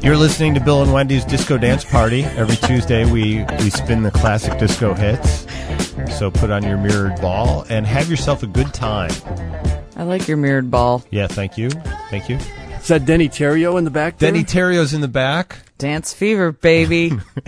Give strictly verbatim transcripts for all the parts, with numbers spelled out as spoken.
You're listening to Bill and Wendy's Disco Dance Party. Every Tuesday we, we spin the classic disco hits. So put on your mirrored ball and have yourself a good time. I like your mirrored ball. Yeah, thank you. Thank you. Is that Denny Terrio in the back there? Denny Terrio's in the back. Dance fever, baby.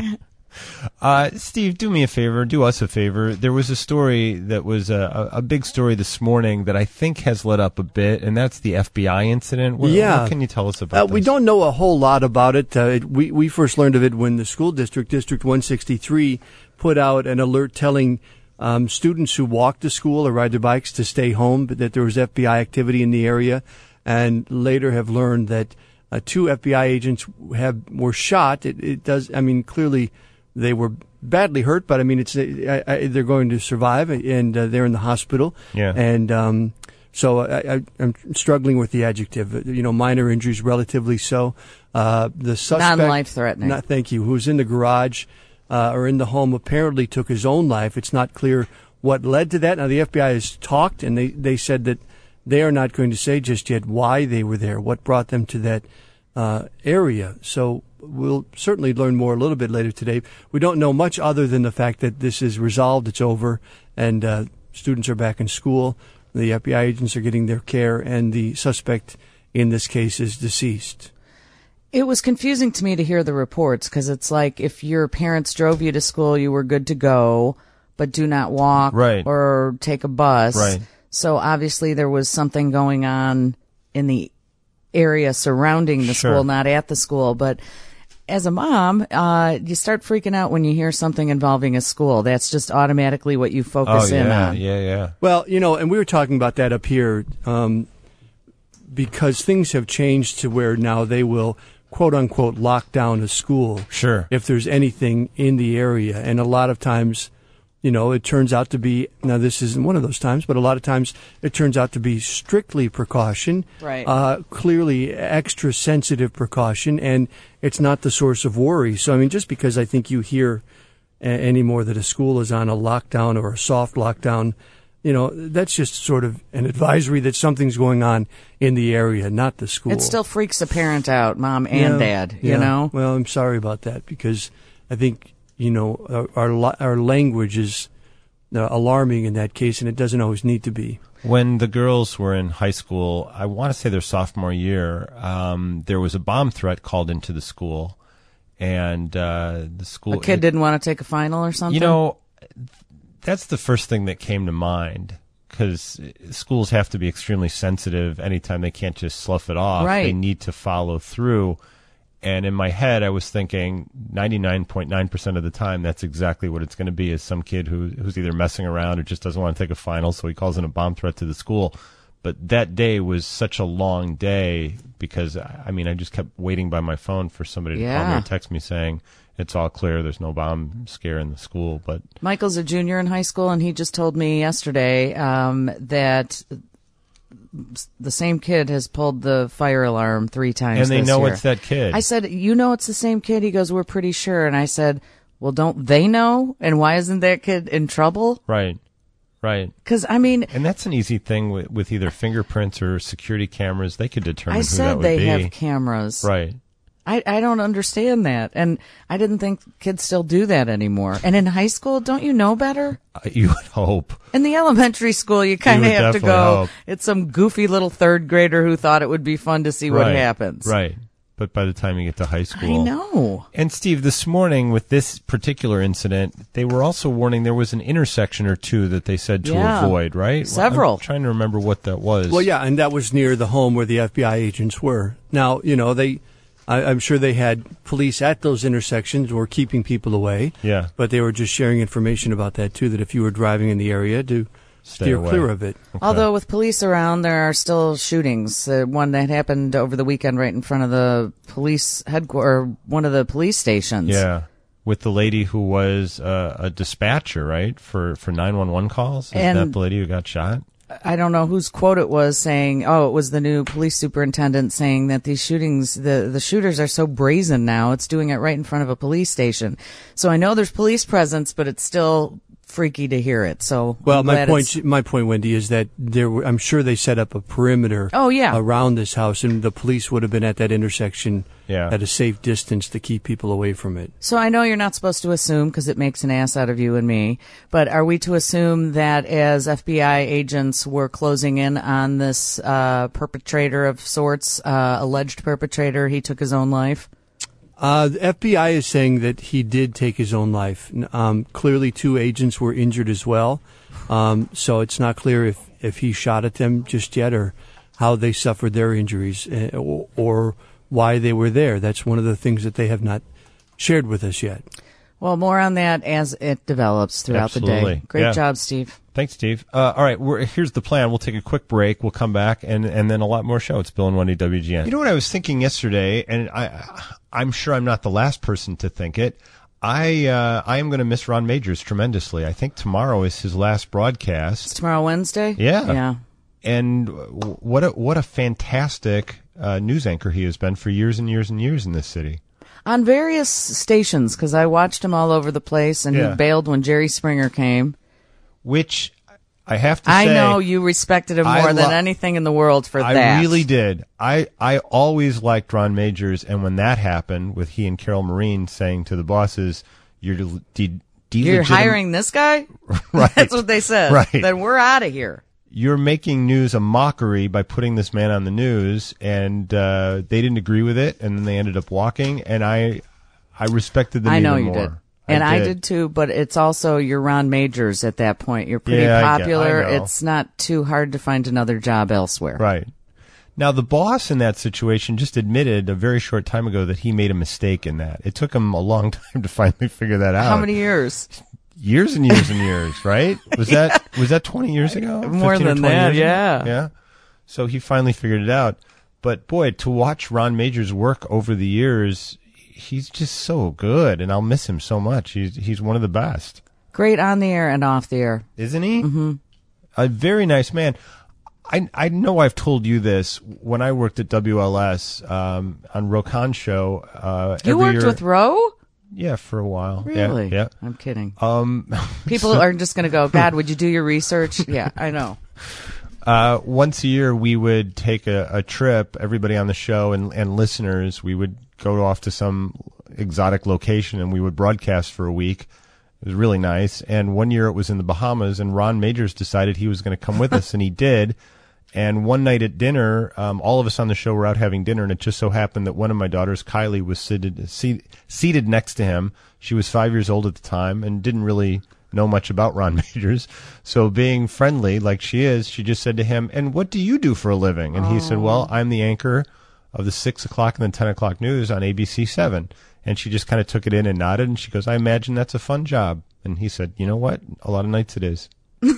Uh, Steve, do me a favor, do us a favor. There was a story that was a, a big story this morning that I think has let up a bit, and that's the F B I incident. What, yeah. what can you tell us about uh, this? We don't know a whole lot about it. Uh, it we, we first learned of it when the school district, District one sixty-three, put out an alert telling um, students who walk to school or ride their bikes to stay home, but that there was F B I activity in the area, and later have learned that uh, two F B I agents have were shot. It, it does, I mean, clearly they were badly hurt, but I mean, it's uh, I, they're going to survive, and uh, they're in the hospital. Yeah. And um, so I, I, I'm struggling with the adjective. You know, minor injuries, relatively so. Uh, the suspect, non-life-threatening. Not, thank you. Who's in the garage uh, or in the home apparently took his own life. It's not clear what led to that. Now the F B I has talked, and they they said that they are not going to say just yet why they were there, what brought them to that uh, area. So we'll certainly learn more a little bit later today. We don't know much other than the fact that this is resolved, it's over, and uh, students are back in school. The F B I agents are getting their care, and the suspect in this case is deceased. It was confusing to me to hear the reports, because it's like if your parents drove you to school, you were good to go, but do not walk right. or take a bus. Right. So obviously there was something going on in the area surrounding the Sure. school, not at the school. But as a mom, uh, you start freaking out when you hear something involving a school. That's just automatically what you focus oh, in yeah, on. yeah, yeah. Well, you know, and we were talking about that up here um, because things have changed to where now they will, quote unquote, lock down a school. Sure. If there's anything in the area. And a lot of times, you know, it turns out to be, now this isn't one of those times, but a lot of times it turns out to be strictly precaution. Right. Uh, clearly extra sensitive precaution, and it's not the source of worry. So, I mean, just because I think you hear a- anymore that a school is on a lockdown or a soft lockdown, you know, that's just sort of an advisory that something's going on in the area, not the school. It still freaks a parent out, mom and Yeah, dad, you yeah. know? Well, I'm sorry about that, because I think, you know, our our, la- our language is uh, alarming in that case, and it doesn't always need to be. When the girls were in high school, I want to say their sophomore year, um, there was a bomb threat called into the school, and uh, the school... A kid didn't want to take a final or something? You know, that's the first thing that came to mind, because schools have to be extremely sensitive anytime they can't just slough it off. Right. They need to follow through. And in my head, I was thinking ninety-nine point nine percent of the time, that's exactly what it's going to be, is some kid who who's either messing around or just doesn't want to take a final, so he calls in a bomb threat to the school. But that day was such a long day because, I mean, I just kept waiting by my phone for somebody to call me Yeah. or text me saying, it's all clear, there's no bomb scare in the school. But Michael's a junior in high school, and he just told me yesterday um, that the same kid has pulled the fire alarm three times And they this know year. it's that kid. I said, you know it's the same kid? He goes, we're pretty sure. And I said, well, don't they know? And why isn't that kid in trouble? Right, right. Because, I mean, And that's an easy thing with, with either fingerprints or security cameras. They could determine I who that said would they be. have cameras. Right. I, I don't understand that. And I didn't think kids still do that anymore. And in high school, don't you know better? Uh, You would hope. In the elementary school, you kind of would have to definitely go, hope. it's some goofy little third grader who thought it would be fun to see what Right, happens. Right. But by the time you get to high school. I know. And Steve, this morning with this particular incident, they were also warning there was an intersection or two that they said to Yeah. avoid, right? Several. I'm trying to remember what that was. Well, yeah, and that was near the home where the F B I agents were. Now, you know, they, I, I'm sure they had police at those intersections or keeping people away. Yeah. But they were just sharing information about that, too, that if you were driving in the area, to Stay steer away. clear of it. Okay. Although with police around, there are still shootings. Uh, one that happened over the weekend right in front of the police headquarters, one of the police stations. Yeah. With the lady who was uh, a dispatcher, right, for, for nine one one calls? Is And- that the lady who got shot? I don't know whose quote it was saying, oh, it was the new police superintendent saying that these shootings, the, the shooters are so brazen now, it's doing it right in front of a police station. So I know there's police presence, but it's still freaky to hear it. So well, I'm my glad point, it's- my point, Wendy, is that there. Were, I'm sure they set up a perimeter. Oh, yeah. around this house, and the police would have been at that intersection Yeah. at a safe distance to keep people away from it. So I know you're not supposed to assume because it makes an ass out of you and me, but are we to assume that as F B I agents were closing in on this uh, perpetrator of sorts, uh, alleged perpetrator, he took his own life? Uh, the F B I is saying that he did take his own life. Um, clearly, two agents were injured as well. Um, so it's not clear if, if he shot at them just yet or how they suffered their injuries uh, or, or why they were there. That's one of the things that they have not shared with us yet. Well, more on that as it develops throughout the Absolutely. day. Great Yeah. job, Steve. Thanks, Steve. Uh, all right, we're, here's the plan. We'll take a quick break. We'll come back, and, and then a lot more show. It's Bill and Wendy W G N. You know what I was thinking yesterday, and I, I'm sure I'm not the last person to think it. I uh, I am going to miss Ron Majors tremendously. I think tomorrow is his last broadcast. It's tomorrow Wednesday? Yeah. Yeah. And what a, what a fantastic uh, news anchor he has been for years and years and years in this city. On various stations, because I watched him all over the place, and Yeah. he bailed when Jerry Springer came. Which I have to I say, know you respected him I more than lo- anything in the world for I that. really did. I, I always liked Ron Majors, and when that happened with he and Carol Marine saying to the bosses, "You're de- de- You're delegitim- hiring this guy? Right. That's what they said. Right. Then we're out of here. You're making news a mockery by putting this man on the news," and uh, they didn't agree with it, and then they ended up walking, and I I respected them I know even you more. did. And I did. too, but it's also you're Ron Majors at that point. You're pretty Yeah, I get- popular. I know. It's not too hard to find another job elsewhere. Right. Now, the boss in that situation just admitted a very short time ago that he made a mistake in that. It took him a long time to finally figure that out. How many years? Years and years and years, right? Was that was that twenty years ago? More fifteen or than twenty that, years ago? yeah. Yeah. So he finally figured it out. But boy, to watch Ron Majors work over the years, he's just so good, and I'll miss him so much. He's he's one of the best. Great on the air and off the air. Isn't he? Mm-hmm. A very nice man. I I know I've told you this when I worked at W L S um, on Rokan's show. Uh, You every worked year, with Roe? yeah, for a while. Really? Yeah. I'm kidding. yeah. Um, People are just going to go, God, would you do your research? Yeah, I know. uh, once a year, we would take a, a trip. Everybody on the show and and listeners, we would go off to some exotic location and we would broadcast for a week. It was really nice. And one year it was in the Bahamas, and Ron Majors decided he was going to come with us, and he did. And one night at dinner, um, all of us on the show were out having dinner, and it just so happened that one of my daughters, Kylie, was seated, seat, seated next to him. She was five years old at the time and didn't really know much about Ron Majors. So being friendly like she is, she just said to him, "And what do you do for a living?" And he said, "Well, I'm the anchor of the six o'clock and then ten o'clock news on A B C seven. And she just kind of took it in and nodded, and she goes, "I imagine that's a fun job." And he said, "You know what? A lot of nights it is."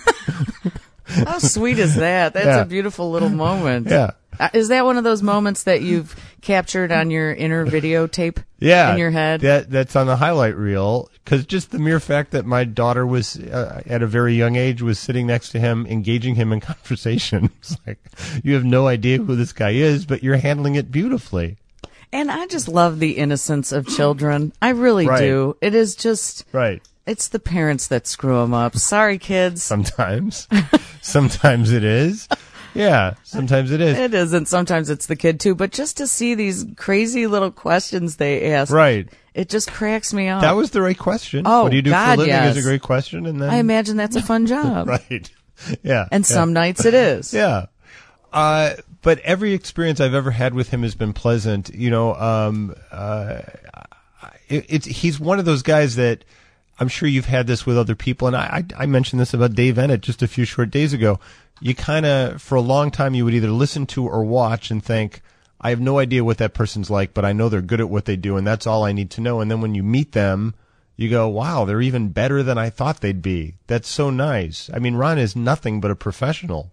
How sweet is that? That's Yeah. a beautiful little moment. Yeah. Uh, Is that one of those moments that you've captured on your inner videotape Yeah, in your head? That that's on the highlight reel, because just the mere fact that my daughter was uh, at a very young age was sitting next to him, engaging him in conversation. It's like, you have no idea who this guy is, but you're handling it beautifully. And I just love the innocence of children. I really Right. do. It is just, Right. it's the parents that screw them up. Sorry, kids. Sometimes, sometimes it is. Yeah, sometimes it is. It isn't. Sometimes it's the kid too. But just to see these crazy little questions they ask, Right. it just cracks me up. That was the right question. Oh, what do you do for a God, living yes. is a great question, and then I imagine that's a fun job. right. Yeah. And yeah. some nights it is. Yeah. Uh, but every experience I've ever had with him has been pleasant. You know, um, uh, it, it's, he's one of those guys that I'm sure you've had this with other people. And I, I, I mentioned this about Dave Ennett just a few short days ago. You kind of, for a long time, you would either listen to or watch and think, I have no idea what that person's like, but I know they're good at what they do, and that's all I need to know. And then when you meet them, you go, wow, they're even better than I thought they'd be. That's so nice. I mean, Ron is nothing but a professional.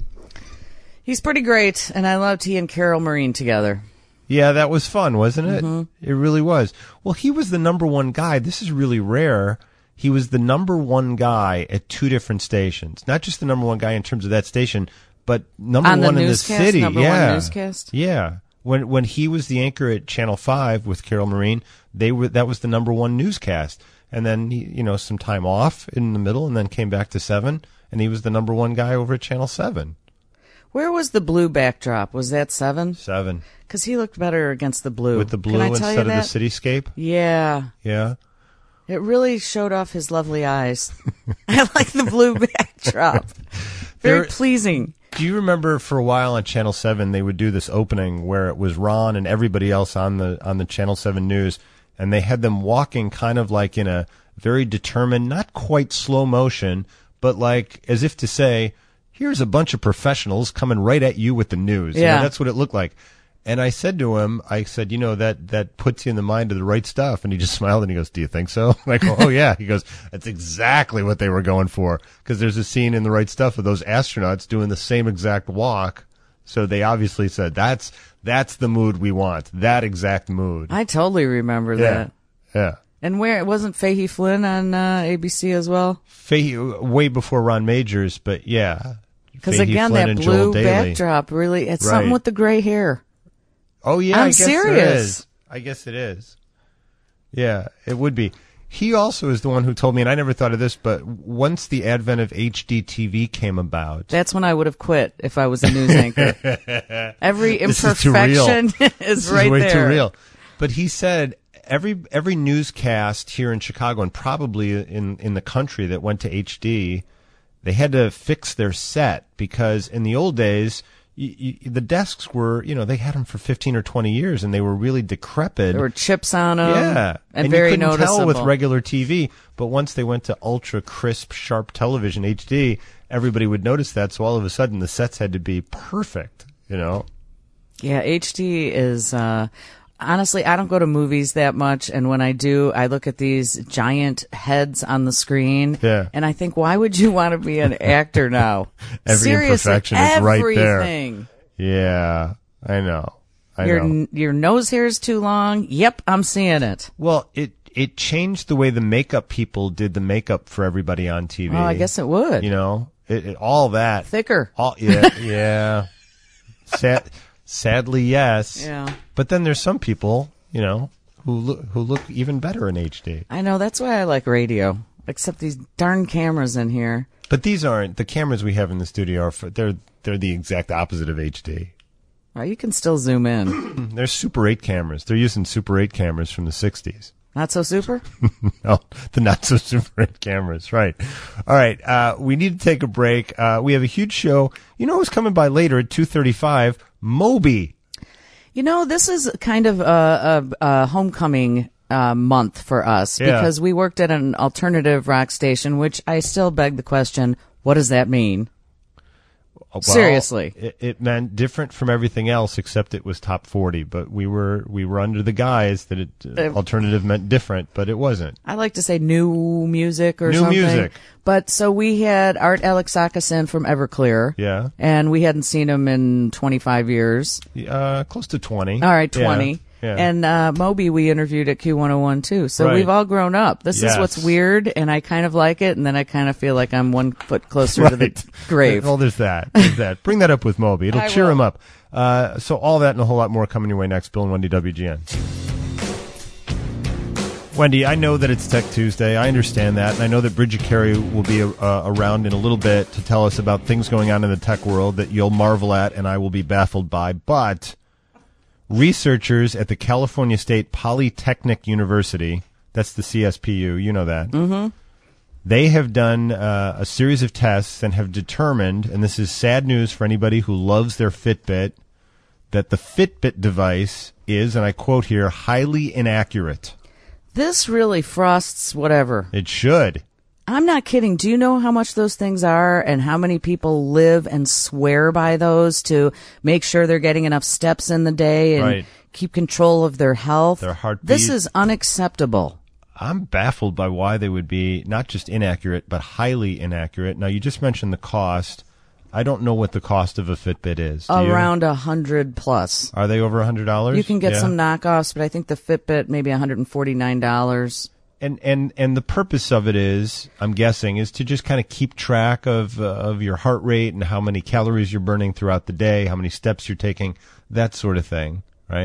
He's pretty great, and I loved he and Carol Marine together. Yeah, that was fun, wasn't it? Mm-hmm. It really was. Well, he was the number one guy. This is really rare. He was the number one guy at two different stations. Not just the number one guy in terms of that station, but number On the one in the newscast, city. number yeah. one newscast? Yeah. When when he was the anchor at Channel five with Carol Marine, they were that was the number one newscast. and then he, you know, some time off in the middle, and then came back to seven, and he was the number one guy over at Channel seven. Where was the blue backdrop? Was that seven? Seven. Because he looked better against the blue. With the blue Can I tell instead you of the that? cityscape? Yeah. Yeah. It really showed off his lovely eyes. I like the blue backdrop. Very There- pleasing. Do you remember for a while on Channel seven they would do this opening where it was Ron and everybody else on the on the Channel seven News, and they had them walking kind of like in a very determined, not quite slow motion, but like as if to say, here's a bunch of professionals coming right at you with the news. You know, Yeah. that's what it looked like. And I said to him, I said, you know, that, that puts you in the mind of the right stuff. And he just smiled and he goes, do you think so? I go, oh, yeah. He goes, that's exactly what they were going for. Because there's a scene in The Right Stuff of those astronauts doing the same exact walk. So they obviously said, that's that's the mood we want, that exact mood. I totally remember yeah. that. Yeah. And where wasn't Fahey Flynn on uh, A B C as well? Fahey, way before Ron Majors, but yeah. Because Fahey again, Flynn that and Joel blue Daly. backdrop really, it's Right. something with the gray hair. Oh, yeah, I'm I guess serious. it is. I guess it is. Yeah, it would be. He also is the one who told me, and I never thought of this, but once the advent of H D T V came about. That's when I would have quit if I was a news anchor. Every This is too real. imperfection is, This right is way there. too real. But he said every every newscast here in Chicago and probably in, in the country that went to H D, they had to fix their set because in the old days, you, you, the desks were, you know, they had them for fifteen or twenty years and they were really decrepit. There were chips on them. Yeah, and, very you couldn't noticeable. tell with regular T V. But once they went to ultra crisp, sharp television, H D, everybody would notice that. So all of a sudden, the sets had to be perfect. You know. Yeah, H D is. Uh, honestly, I don't go to movies that much, and when I do, I look at these giant heads on the screen, Yeah. and I think, why would you want to be an actor now? Every Seriously, imperfection is right there. everything. Yeah, I know. I Your know. your nose hair is too long. Yep, I'm seeing it. Well, it it changed the way the makeup people did the makeup for everybody on T V. Well, I guess it would. You know, it, it, all that. Thicker. All yeah, yeah. Sad, sadly, yes. Yeah. But then there's some people, you know, who look who look even better in H D. I know, that's why I like radio. Except these darn cameras in here. But these aren't the cameras we have in the studio. Are for, they're they're the exact opposite of H D. Well, you can still zoom in. They're Super eight cameras. They're using Super eight cameras from the sixties. Not so super? No, the not so Super eight cameras. Right. All right. Uh, we need to take a break. Uh, we have a huge show. You know who's coming by later at two thirty-five? Moby. You know, this is kind of a, a, a homecoming uh, month for us Yeah. because we worked at an alternative rock station, which I still beg the question, what does that mean? Well, Seriously. it, it meant different from everything else, except it was top forty. But we were we were under the guise that it, uh, Uh, alternative meant different, but it wasn't. I like to say new music or New something. music. But so we had Art Alexakis in from Everclear. Yeah. And we hadn't seen him in twenty-five years. Uh, close to twenty. All right, Yeah, twenty. yeah. And uh, Moby we interviewed at Q one oh one too. So Right. we've all grown up. This Yes. is what's weird, and I kind of like it, and then I kind of feel like I'm one foot closer to the Right. grave. Well, there's that. There's that. Bring that up with Moby. It'll I cheer will. him up. Uh, so all that and a whole lot more coming your way next. Bill and Wendy, W G N. Wendy, I know that it's Tech Tuesday. I understand that. And I know that Bridget Carey will be uh, around in a little bit to tell us about things going on in the tech world that you'll marvel at and I will be baffled by. But researchers at the California State Polytechnic University, that's the C S P U, you know that. Mm-hmm. They have done uh, a series of tests and have determined, and this is sad news for anybody who loves their Fitbit, that the Fitbit device is, and I quote here, highly inaccurate. This really frosts whatever. It should. I'm not kidding. Do you know how much those things are and how many people live and swear by those to make sure they're getting enough steps in the day and Right. keep control of their health? Their heartbeat. This is unacceptable. I'm baffled by why they would be not just inaccurate, but highly inaccurate. Now, you just mentioned the cost. I don't know what the cost of a Fitbit is. Do you? Around a hundred plus. Are they over one hundred dollars? You can get Yeah. some knockoffs, but I think the Fitbit maybe one hundred forty-nine dollars. And, and, and the purpose of it is, I'm guessing, is to just kind of keep track of, uh, of your heart rate and how many calories you're burning throughout the day, how many steps you're taking, that sort of thing, right?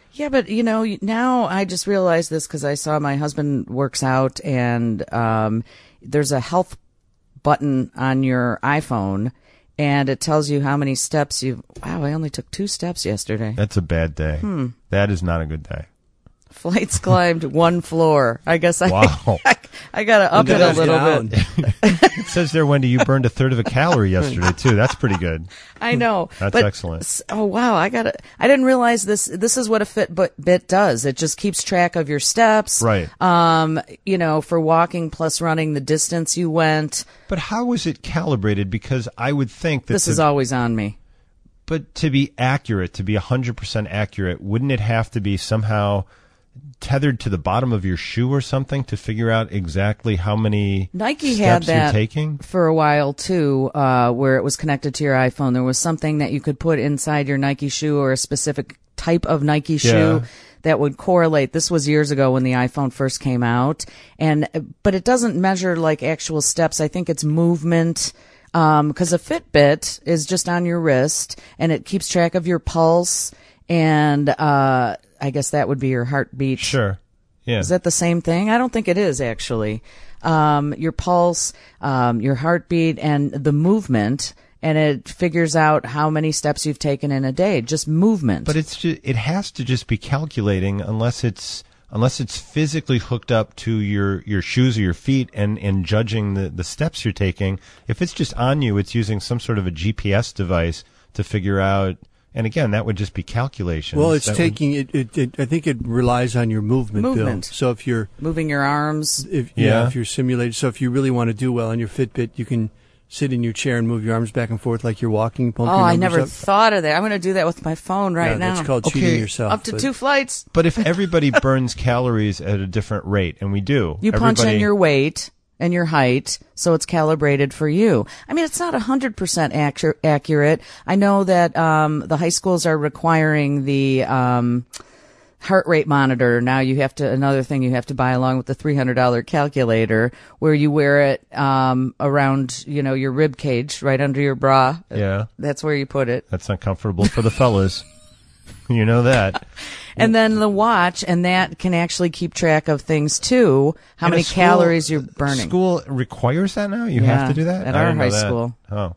Yeah, but you know, now I just realized this because I saw my husband works out, and um, there's a health button on your iPhone, and it tells you how many steps you've. Wow, I only took two steps yesterday. That's a bad day. Hmm. That is not a good day. Flights climbed one floor. I guess I Wow. I, I got to up it a little down. bit. It says there, Wendy, you burned a third of a calorie yesterday too. That's pretty good. I know. That's but, excellent. Oh wow, I got to I didn't realize this this is what a Fitbit does. It just keeps track of your steps. Right. Um, you know, for walking plus running, the distance you went. But how is it calibrated? Because I would think that This to, is always on me. But to be accurate, to be one hundred percent accurate, wouldn't it have to be somehow tethered to the bottom of your shoe or something to figure out exactly how many Nike steps had that you're taking? for a while too, uh, where it was connected to your iPhone. There was something that you could put inside your Nike shoe or a specific type of Nike shoe Yeah. that would correlate. This was years ago when the iPhone first came out, and but it doesn't measure like actual steps. I think it's movement. Um, cause a Fitbit is just on your wrist and it keeps track of your pulse and, uh, I guess that would be your heartbeat. Sure. Yeah. Is that the same thing? I don't think it is actually. Um, your pulse, um, your heartbeat and the movement, and it figures out how many steps you've taken in a day, just movement. But it's just, it has to just be calculating unless it's unless it's physically hooked up to your, your shoes or your feet and, and judging the, the steps you're taking. If it's just on you, it's using some sort of a G P S device to figure out. And again, that would just be calculations. Well, it's That taking it, it, it. I think it relies on your movement, Movement. Bill. So if you're moving your arms. if yeah. Yeah. if you're simulated, so if you really want to do well on your Fitbit, you can sit in your chair and move your arms back and forth like you're walking. Pump Oh, your I numbers never up. thought of that. I'm going to do that with my phone right yeah, now. That's called Okay. cheating yourself. Up to but- two flights. But if everybody burns calories at a different rate, and we do, You punch everybody, in your weight and your height, so it's calibrated for you. I mean, it's not one hundred percent actu- accurate. I know that um, the high schools are requiring the um, heart rate monitor. Now you have to, another thing you have to buy along with the three hundred dollars calculator, where you wear it um, around, you know, your rib cage, right under your bra. Yeah, That's where you put it. that's uncomfortable for the fellas. You know that. And then the watch, and that can actually keep track of things too, how And a many school- calories you're burning. School requires that now? You Yeah, have to do that? at I our didn't know high that. school. Oh.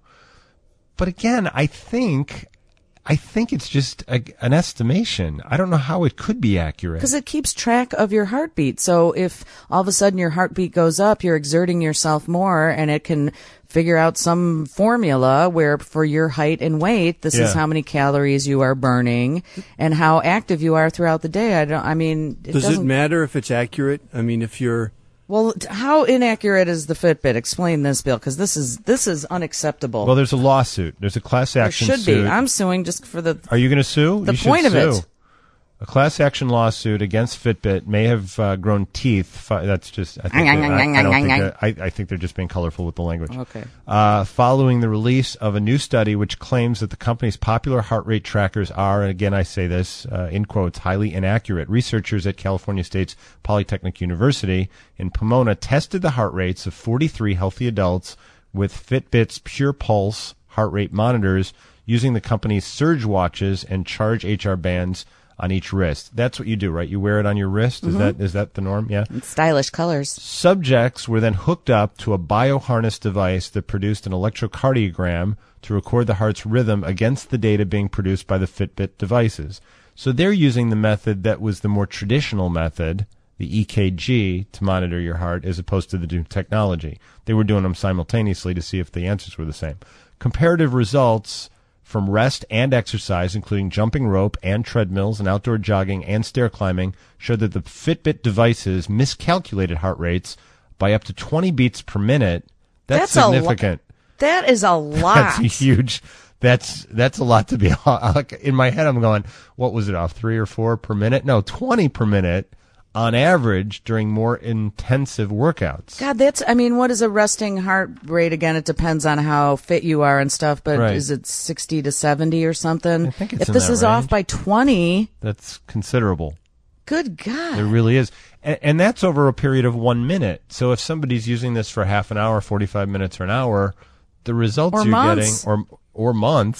But again, I think I think it's just a, an estimation. I don't know how it could be accurate. Because it keeps track of your heartbeat. So if all of a sudden your heartbeat goes up, you're exerting yourself more, and it can figure out some formula where for your height and weight, this is Yeah. how many calories you are burning and how active you are throughout the day. I don't. I mean, it Does it doesn't. matter if it's accurate? I mean, if you're Well, t- how inaccurate is the Fitbit? Explain this, Bill, because this is this is unacceptable. Well, there's a lawsuit. There's a class there action should suit. be. I'm suing just for the. Are you going to sue? The You should point of sue. it. A class action lawsuit against Fitbit may have uh, grown teeth. Fi- That's just. I think, that- I, I don't think that, I, I think they're just being colorful with the language. Okay. Uh, following the release of a new study which claims that the company's popular heart rate trackers are, and again I say this uh, in quotes, highly inaccurate. Researchers at California State's Polytechnic University in Pomona tested the heart rates of forty-three healthy adults with Fitbit's Pure Pulse heart rate monitors using the company's Surge watches and Charge H R bands on each wrist. That's what you do, right? You wear it on your wrist. Is that is that the norm? Yeah. Stylish colors. Subjects were then hooked up to a bioharness device that produced an electrocardiogram to record the heart's rhythm against the data being produced by the Fitbit devices. So they're using the method that was the more traditional method, the E K G, to monitor your heart as opposed to the new technology. They were doing them simultaneously to see if the answers were the same. Comparative results from rest and exercise, including jumping rope and treadmills and outdoor jogging and stair climbing, showed that the Fitbit devices miscalculated heart rates by up to twenty beats per minute. That's, That's a lo- significant. That is a lot. That's a huge. That's that's a lot to be. In my head, I'm going, what was it off? Three or four per minute? No, twenty per minute on average during more intensive workouts. God, that's, I mean, what is a resting heart rate? Again, it depends on how fit you are and stuff, but Right. is it sixty to seventy or something? I think it's if in this that is off range. by twenty, That's considerable. good God. It really is. And, and that's over a period of one minute. So if somebody's using this for half an hour, forty-five minutes, or an hour, the results Or you're months. getting, or or months,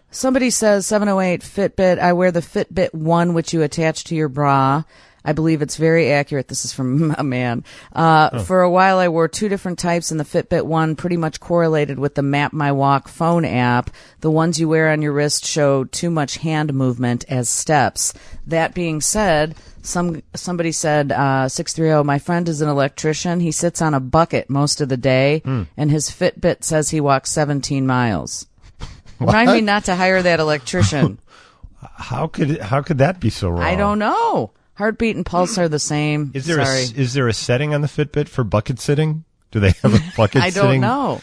Somebody says seven oh eight Fitbit. I wear the Fitbit One, which you attach to your bra. I believe it's very accurate. This is from a man. Uh, oh. For a while, I wore two different types, and the Fitbit One pretty much correlated with the Map My Walk phone app. The ones you wear on your wrist show too much hand movement as steps. That being said, some somebody said, uh, six three zero, my friend is an electrician. He sits on a bucket most of the day, mm. and his Fitbit says he walks seventeen miles. Remind me not to hire that electrician. How could how could that be so wrong? I don't know. Heartbeat and pulse are the same. Is there Sorry. a, is there a setting on the Fitbit for bucket sitting? Do they have a bucket I sitting? don't know.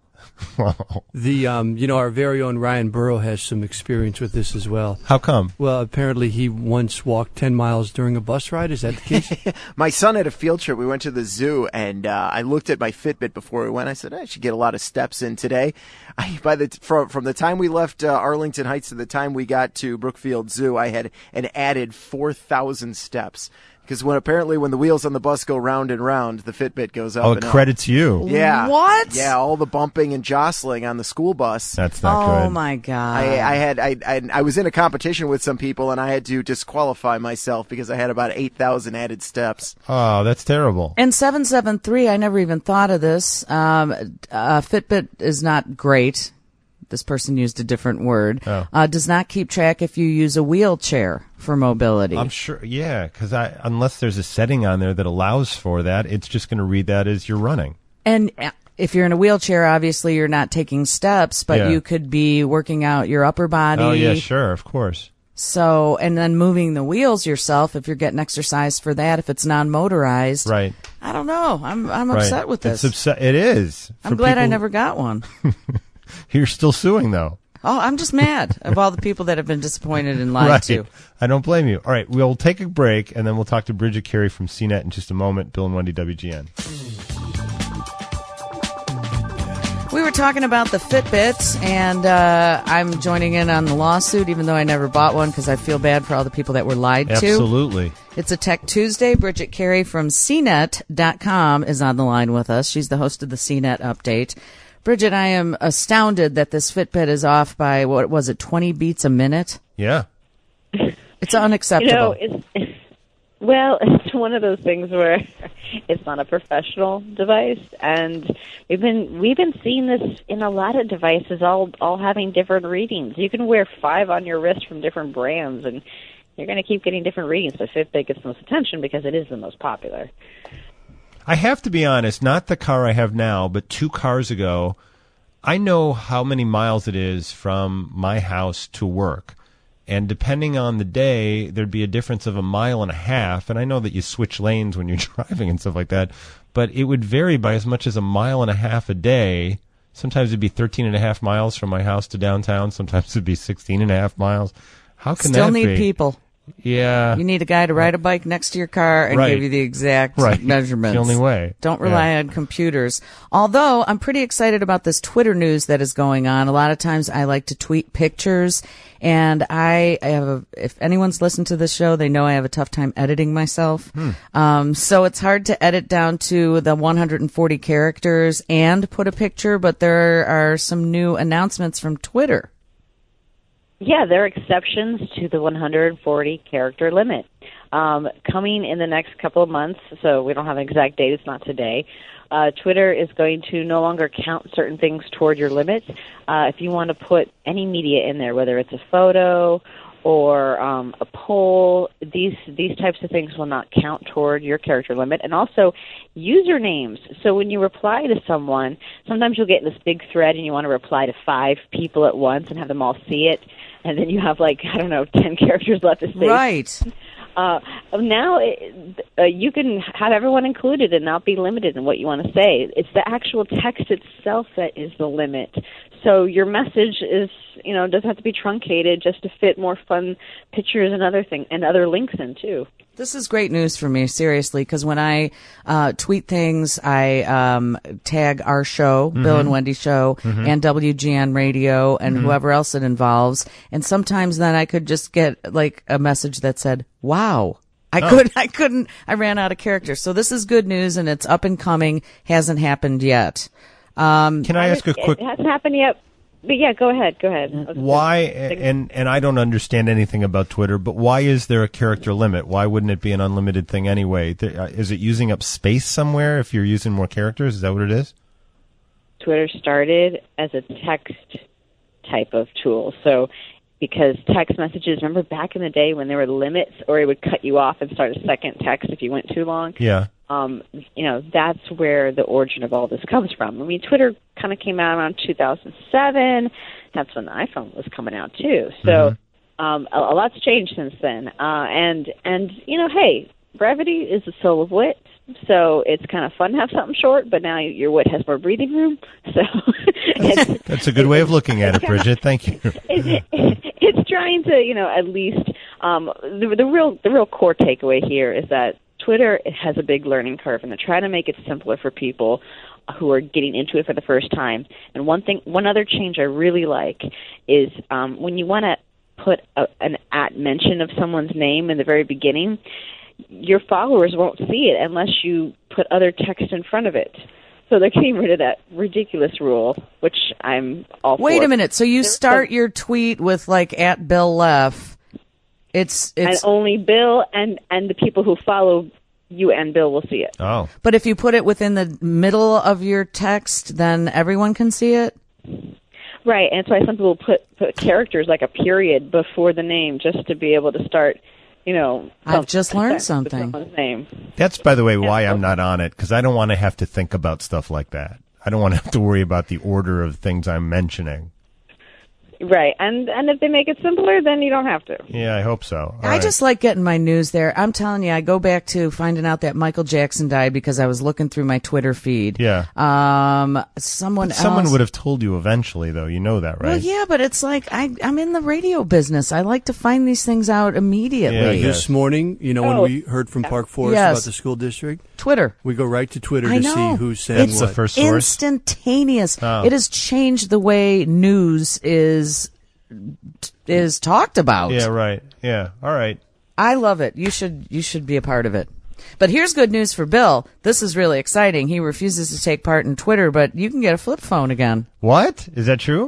Wow. The um, you know, our very own Ryan Burrow has some experience with this as well. How come? Well, apparently he once walked ten miles during a bus ride. Is that the case? My son had a field trip. We went to the zoo, and uh, I looked at my Fitbit before we went. I said, I should get a lot of steps in today. I, by the from from the time we left uh, Arlington Heights to the time we got to Brookfield Zoo, I had an added four thousand steps. Because when apparently when the wheels on the bus go round and round, the Fitbit goes up. Oh, and up. credits you. Yeah. What? Yeah, all the bumping and jostling on the school bus. That's not oh, good. Oh my God. I, I had I, I I was in a competition with some people, and I had to disqualify myself because I had about eight thousand added steps. Oh, that's terrible. And seven seven three, I never even thought of this. Um, uh, Fitbit is not great. This person used a different word. Oh. Uh, does not keep track if you use a wheelchair for mobility. I'm sure, yeah, because I unless there's a setting on there that allows for that, it's just going to read that as you're running. And if you're in a wheelchair, obviously you're not taking steps, but Yeah. you could be working out your upper body. Oh, yeah, sure, of course. So, and then moving the wheels yourself, if you're getting exercise for that, if it's non-motorized. Right. I don't know. I'm I'm Right. upset with this. It's upset. It is. I'm For glad I people- never got one. You're still suing, though. Oh, I'm just mad of all the people that have been disappointed and lied Right. to. I don't blame you. All right, we'll take a break, and then we'll talk to Bridget Carey from C net in just a moment. Bill and Wendy, W G N. We were talking about the Fitbit, and uh, I'm joining in on the lawsuit, even though I never bought one because I feel bad for all the people that were lied to. Absolutely. It's a Tech Tuesday. Bridget Carey from C net dot com is on the line with us. She's the host of the C net Update. Bridget, I am astounded that this Fitbit is off by, what was it, twenty beats a minute? Yeah. It's unacceptable. You know, it's, it's, well, it's one of those things where it's not a professional device, and we've been we've been seeing this in a lot of devices, all all having different readings. You can wear five on your wrist from different brands, and you're going to keep getting different readings. So Fitbit gets the most attention because it is the most popular. I have to be honest, not the car I have now, but two cars ago, I know how many miles it is from my house to work. And depending on the day, there'd be a difference of a mile and a half. And I know that you switch lanes when you're driving and stuff like that, but it would vary by as much as a mile and a half a day. Sometimes it'd be thirteen and a half miles from my house to downtown. Sometimes it'd be sixteen and a half miles. How can Still that need be? people. Yeah. You need a guy to ride a bike next to your car and Right. give you the exact Right. measurements. It's the only way. Don't rely Yeah. on computers. Although I'm pretty excited about this Twitter news that is going on. A lot of times I like to tweet pictures, and I, I have a, if anyone's listened to this show, they know I have a tough time editing myself. Hmm. Um, so it's hard to edit down to the one hundred forty characters and put a picture, but there are some new announcements from Twitter. Yeah, there are exceptions to the one hundred forty character limit. Um, coming in the next couple of months, so we don't have an exact date, it's not today, uh, Twitter is going to no longer count certain things toward your limit. Uh, if you want to put any media in there, whether it's a photo or um, a poll, these these types of things will not count toward your character limit. And also usernames. So when you reply to someone, sometimes you'll get in this big thread and you want to reply to five people at once and have them all see it. And then you have, like, I don't know, ten characters left to say. Right. Uh, now it, uh, you can have everyone included and not be limited in what you want to say. It's the actual text itself that is the limit. So your message is, you know, doesn't have to be truncated just to fit more fun pictures and other thing and other links in too. This is great news for me, seriously, because when I uh, tweet things, I um, tag our show, mm-hmm. Bill and Wendy Show, mm-hmm. and W G N Radio, and mm-hmm. whoever else it involves. And sometimes then I could just get like a message that said, "Wow." I oh. could, I couldn't, I ran out of characters. So this is good news, and it's up and coming. Hasn't happened yet. Um, Can I ask a quick? It hasn't happened yet. but yeah, go ahead. Go ahead. Why? And and I don't understand anything about Twitter, but why is there a character limit? Why wouldn't it be an unlimited thing anyway? Is it using up space somewhere if you're using more characters? Is that what it is? Twitter started as a text type of tool, so because text messages, remember back in the day when there were limits, or it would cut you off and start a second text if you went too long. Yeah. Um, you know, that's where the origin of all this comes from. I mean, Twitter kind of came out around two thousand seven. That's when the iPhone was coming out too. So mm-hmm. um, a, a lot's changed since then. Uh, and and you know, hey, brevity is the soul of wit. So it's kind of fun to have something short, but now your wit has more breathing room. So that's, that's a good way of looking at it, Bridget. Thank you. It, it, it's trying to, you know, at least um, the, the real the real core takeaway here is that Twitter has a big learning curve, and they're trying to make it simpler for people who are getting into it for the first time. And one thing, one other change I really like is um, when you want to put a, an at mention of someone's name in the very beginning, your followers won't see it unless you put other text in front of it. So they're getting rid of that ridiculous rule, which I'm all Wait for. a minute. So you start your tweet with like at Bill Leff. It's it's and only Bill and and the people who follow you and Bill will see it. Oh. But if you put it within the middle of your text, then everyone can see it? Right, and that's why some people put, put characters like a period before the name just to be able to start, you know. I've just learned something. Name. That's, by the way, why I'm not on it, because I don't want to have to think about stuff like that. I don't want to have to worry about the order of things I'm mentioning. Right, and and if they make it simpler, then you don't have to. Yeah, I hope so. All I right. just like getting my news there. I'm telling you, I go back to finding out that Michael Jackson died because I was looking through my Twitter feed. Yeah. Um, someone But someone else, would have told you eventually, though. You know that, right? Well, yeah, but it's like I, I'm in the radio business. I like to find these things out immediately. Yeah, This yes. morning, you know, when Oh. we heard from Park Forest Yes. about the school district, Twitter. we go right to Twitter I to know. see who's saying That's what. the first source. Instantaneous. Oh. It has changed the way news is is talked about. Yeah, right. Yeah, all right. I love it. You should you should be a part of it. But here's good news for Bill. This is really exciting. He refuses to take part in Twitter, but you can get a flip phone again. What? Is that true?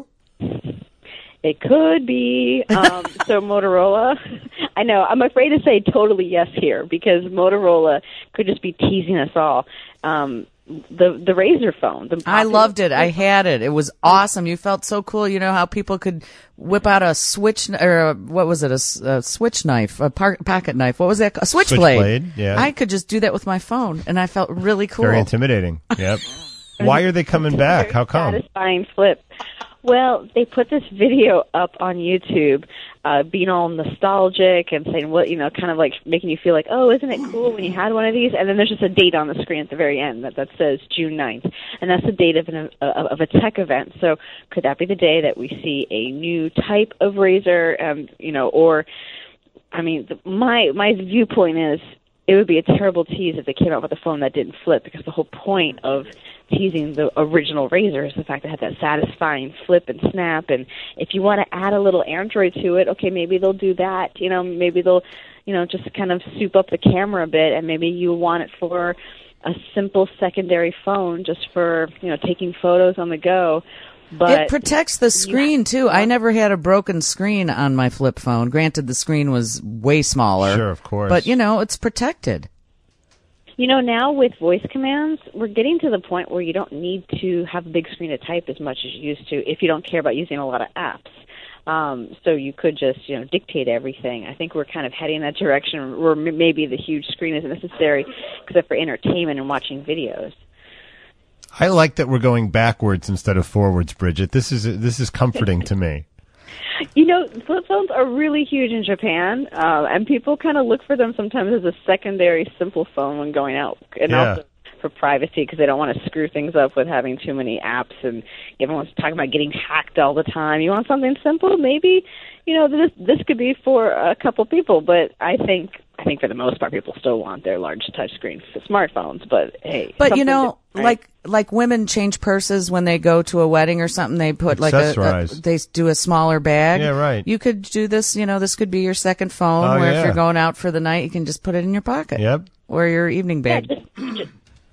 It could be. Um, so Motorola, I know, I'm afraid to say totally yes here because Motorola could just be teasing us all. Um, the the Razr phone. The I loved it. I had it. It was awesome. You felt so cool. You know how people could whip out a switch or a, what was it? A, s- a switch knife, a par- pocket knife. What was that? A switchblade. Switchblade, yeah. I could just do that with my phone, and I felt really cool. Very intimidating. Yep. Why are they coming back? How come? Satisfying flip. Well, they put this video up on YouTube, uh, being all nostalgic and saying, what, you know, kind of like making you feel like, oh, isn't it cool when you had one of these? And then there's just a date on the screen at the very end that, that says June ninth. And that's the date of, an, uh, of a tech event. So could that be the day that we see a new type of Razr, um, you know, or, I mean, the, my, my viewpoint is, it would be a terrible tease if they came out with a phone that didn't flip, because the whole point of teasing the original Razr is the fact that it had that satisfying flip and snap. And if you want to add a little Android to it, okay, maybe they'll do that. You know, maybe they'll, you know, just kind of soup up the camera a bit, and maybe you want it for a simple secondary phone just for, you know, taking photos on the go. But It protects the screen, too. I never had a broken screen on my flip phone. Granted, the screen was way smaller. Sure, of course. But, you know, it's protected. You know, now with voice commands, we're getting to the point where you don't need to have a big screen to type as much as you used to if you don't care about using a lot of apps. Um, so you could just, you know, dictate everything. I think we're kind of heading in that direction where m- maybe the huge screen isn't necessary except for entertainment and watching videos. I like that we're going backwards instead of forwards, Bridget. This is this is comforting to me. You know, flip phones are really huge in Japan, uh, and people kind of look for them sometimes as a secondary simple phone when going out, and Yeah. also for privacy because they don't want to screw things up with having too many apps, and everyone's talking about getting hacked all the time. You want something simple? Maybe, you know, this this could be for a couple people, but I think I think for the most part people still want their large touchscreen smartphones. But hey, But, you something know, different, right? like like women change purses when they go to a wedding or something. They put like a, a Accessorize. they do a smaller bag. Yeah, right. You could do this. You know, this could be your second phone. Oh, where yeah. if you're going out for the night, you can just put it in your pocket. Yep. Or your evening Yeah, bag. just, just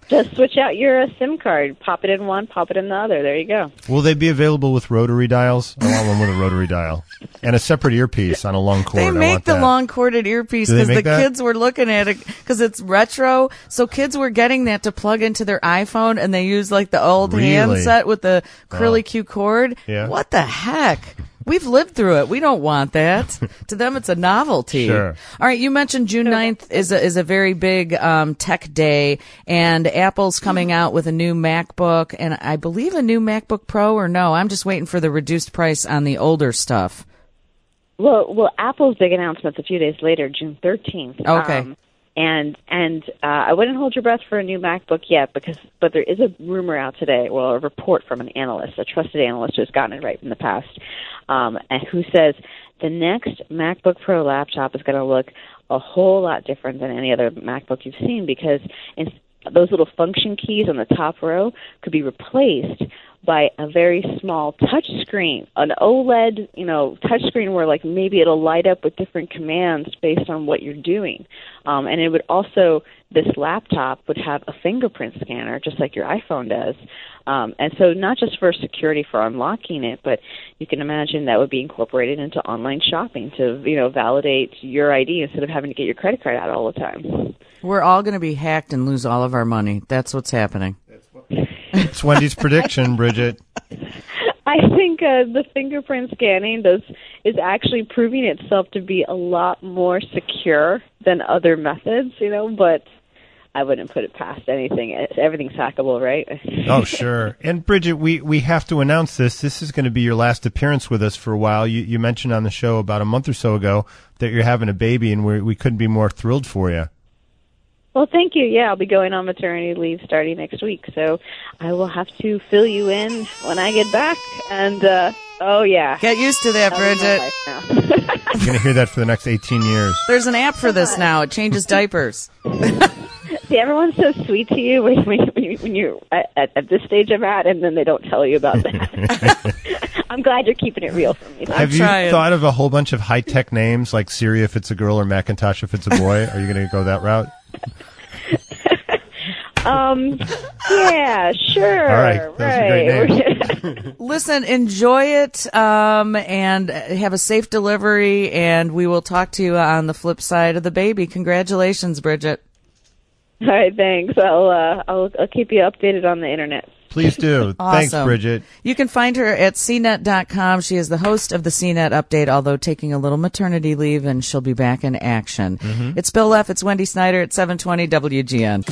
Just switch out your uh, SIM card. Pop it in one, pop it in the other. There you go. Will they be available with rotary dials? I want one with a rotary dial. And a separate earpiece on a long cord. They I make want the that. long corded earpiece Do they because the make that? kids were looking at it because it's retro. So kids were getting that to plug into their iPhone, and they use like the old Really? handset with the curly Oh. Q cord. Yeah. What the heck? We've lived through it. We don't want that. To them, it's a novelty. Sure. All right, you mentioned June ninth is a, is a very big um, tech day, and Apple's coming out with a new MacBook, and I believe a new MacBook Pro, or no, I'm just waiting for the reduced price on the older stuff. Well, well, Apple's big announcement's a few days later, June thirteenth. Okay. Um, and and uh, I wouldn't hold your breath for a new MacBook yet, because but there is a rumor out today, well, a report from an analyst, a trusted analyst who's gotten it right in the past, um, and who says the next MacBook Pro laptop is going to look a whole lot different than any other MacBook you've seen, because in, those little function keys on the top row could be replaced by a very small touch screen, an OLED, you know, touch screen where like maybe it'll light up with different commands based on what you're doing. Um, and it would also, this laptop would have a fingerprint scanner just like your iPhone does. Um, and so not just for security for unlocking it, but you can imagine that would be incorporated into online shopping to, you know, validate your I D instead of having to get your credit card out all the time. We're all going to be hacked and lose all of our money. That's what's happening. It's Wendy's prediction, Bridget. I think uh, the fingerprint scanning does is actually proving itself to be a lot more secure than other methods, you know, but I wouldn't put it past anything. It's, everything's hackable, right? Oh, sure. And Bridget, we, we have to announce this. This is going to be your last appearance with us for a while. You, you mentioned on the show about a month or so ago that you're having a baby, and we we couldn't be more thrilled for you. Well, thank you. Yeah, I'll be going on maternity leave starting next week, so I will have to fill you in when I get back. And, uh, oh, yeah. Get used to that, That'll be my Bridget. life now. You're going to hear that for the next eighteen years. There's an app for this now. It changes diapers. See, everyone's so sweet to you when, when, you- when you're at, at, at this stage I'm at, and then they don't tell you about that. I'm glad you're keeping it real for me. Have you trying. thought of a whole bunch of high-tech names like Siri if it's a girl or Macintosh if it's a boy? Are you going to go that route? Um, yeah, sure. All right, those are great right. Listen, enjoy it, um, and have a safe delivery, and we will talk to you on the flip side of the baby. Congratulations, Bridget. All right, thanks. I'll, uh, I'll I'll keep you updated on the internet. Please do. Awesome. Thanks, Bridget. You can find her at c net dot com. She is the host of the C net Update, although taking a little maternity leave, and she'll be back in action. Mm-hmm. It's Bill Leff. It's Wendy Snyder at seven twenty W G N.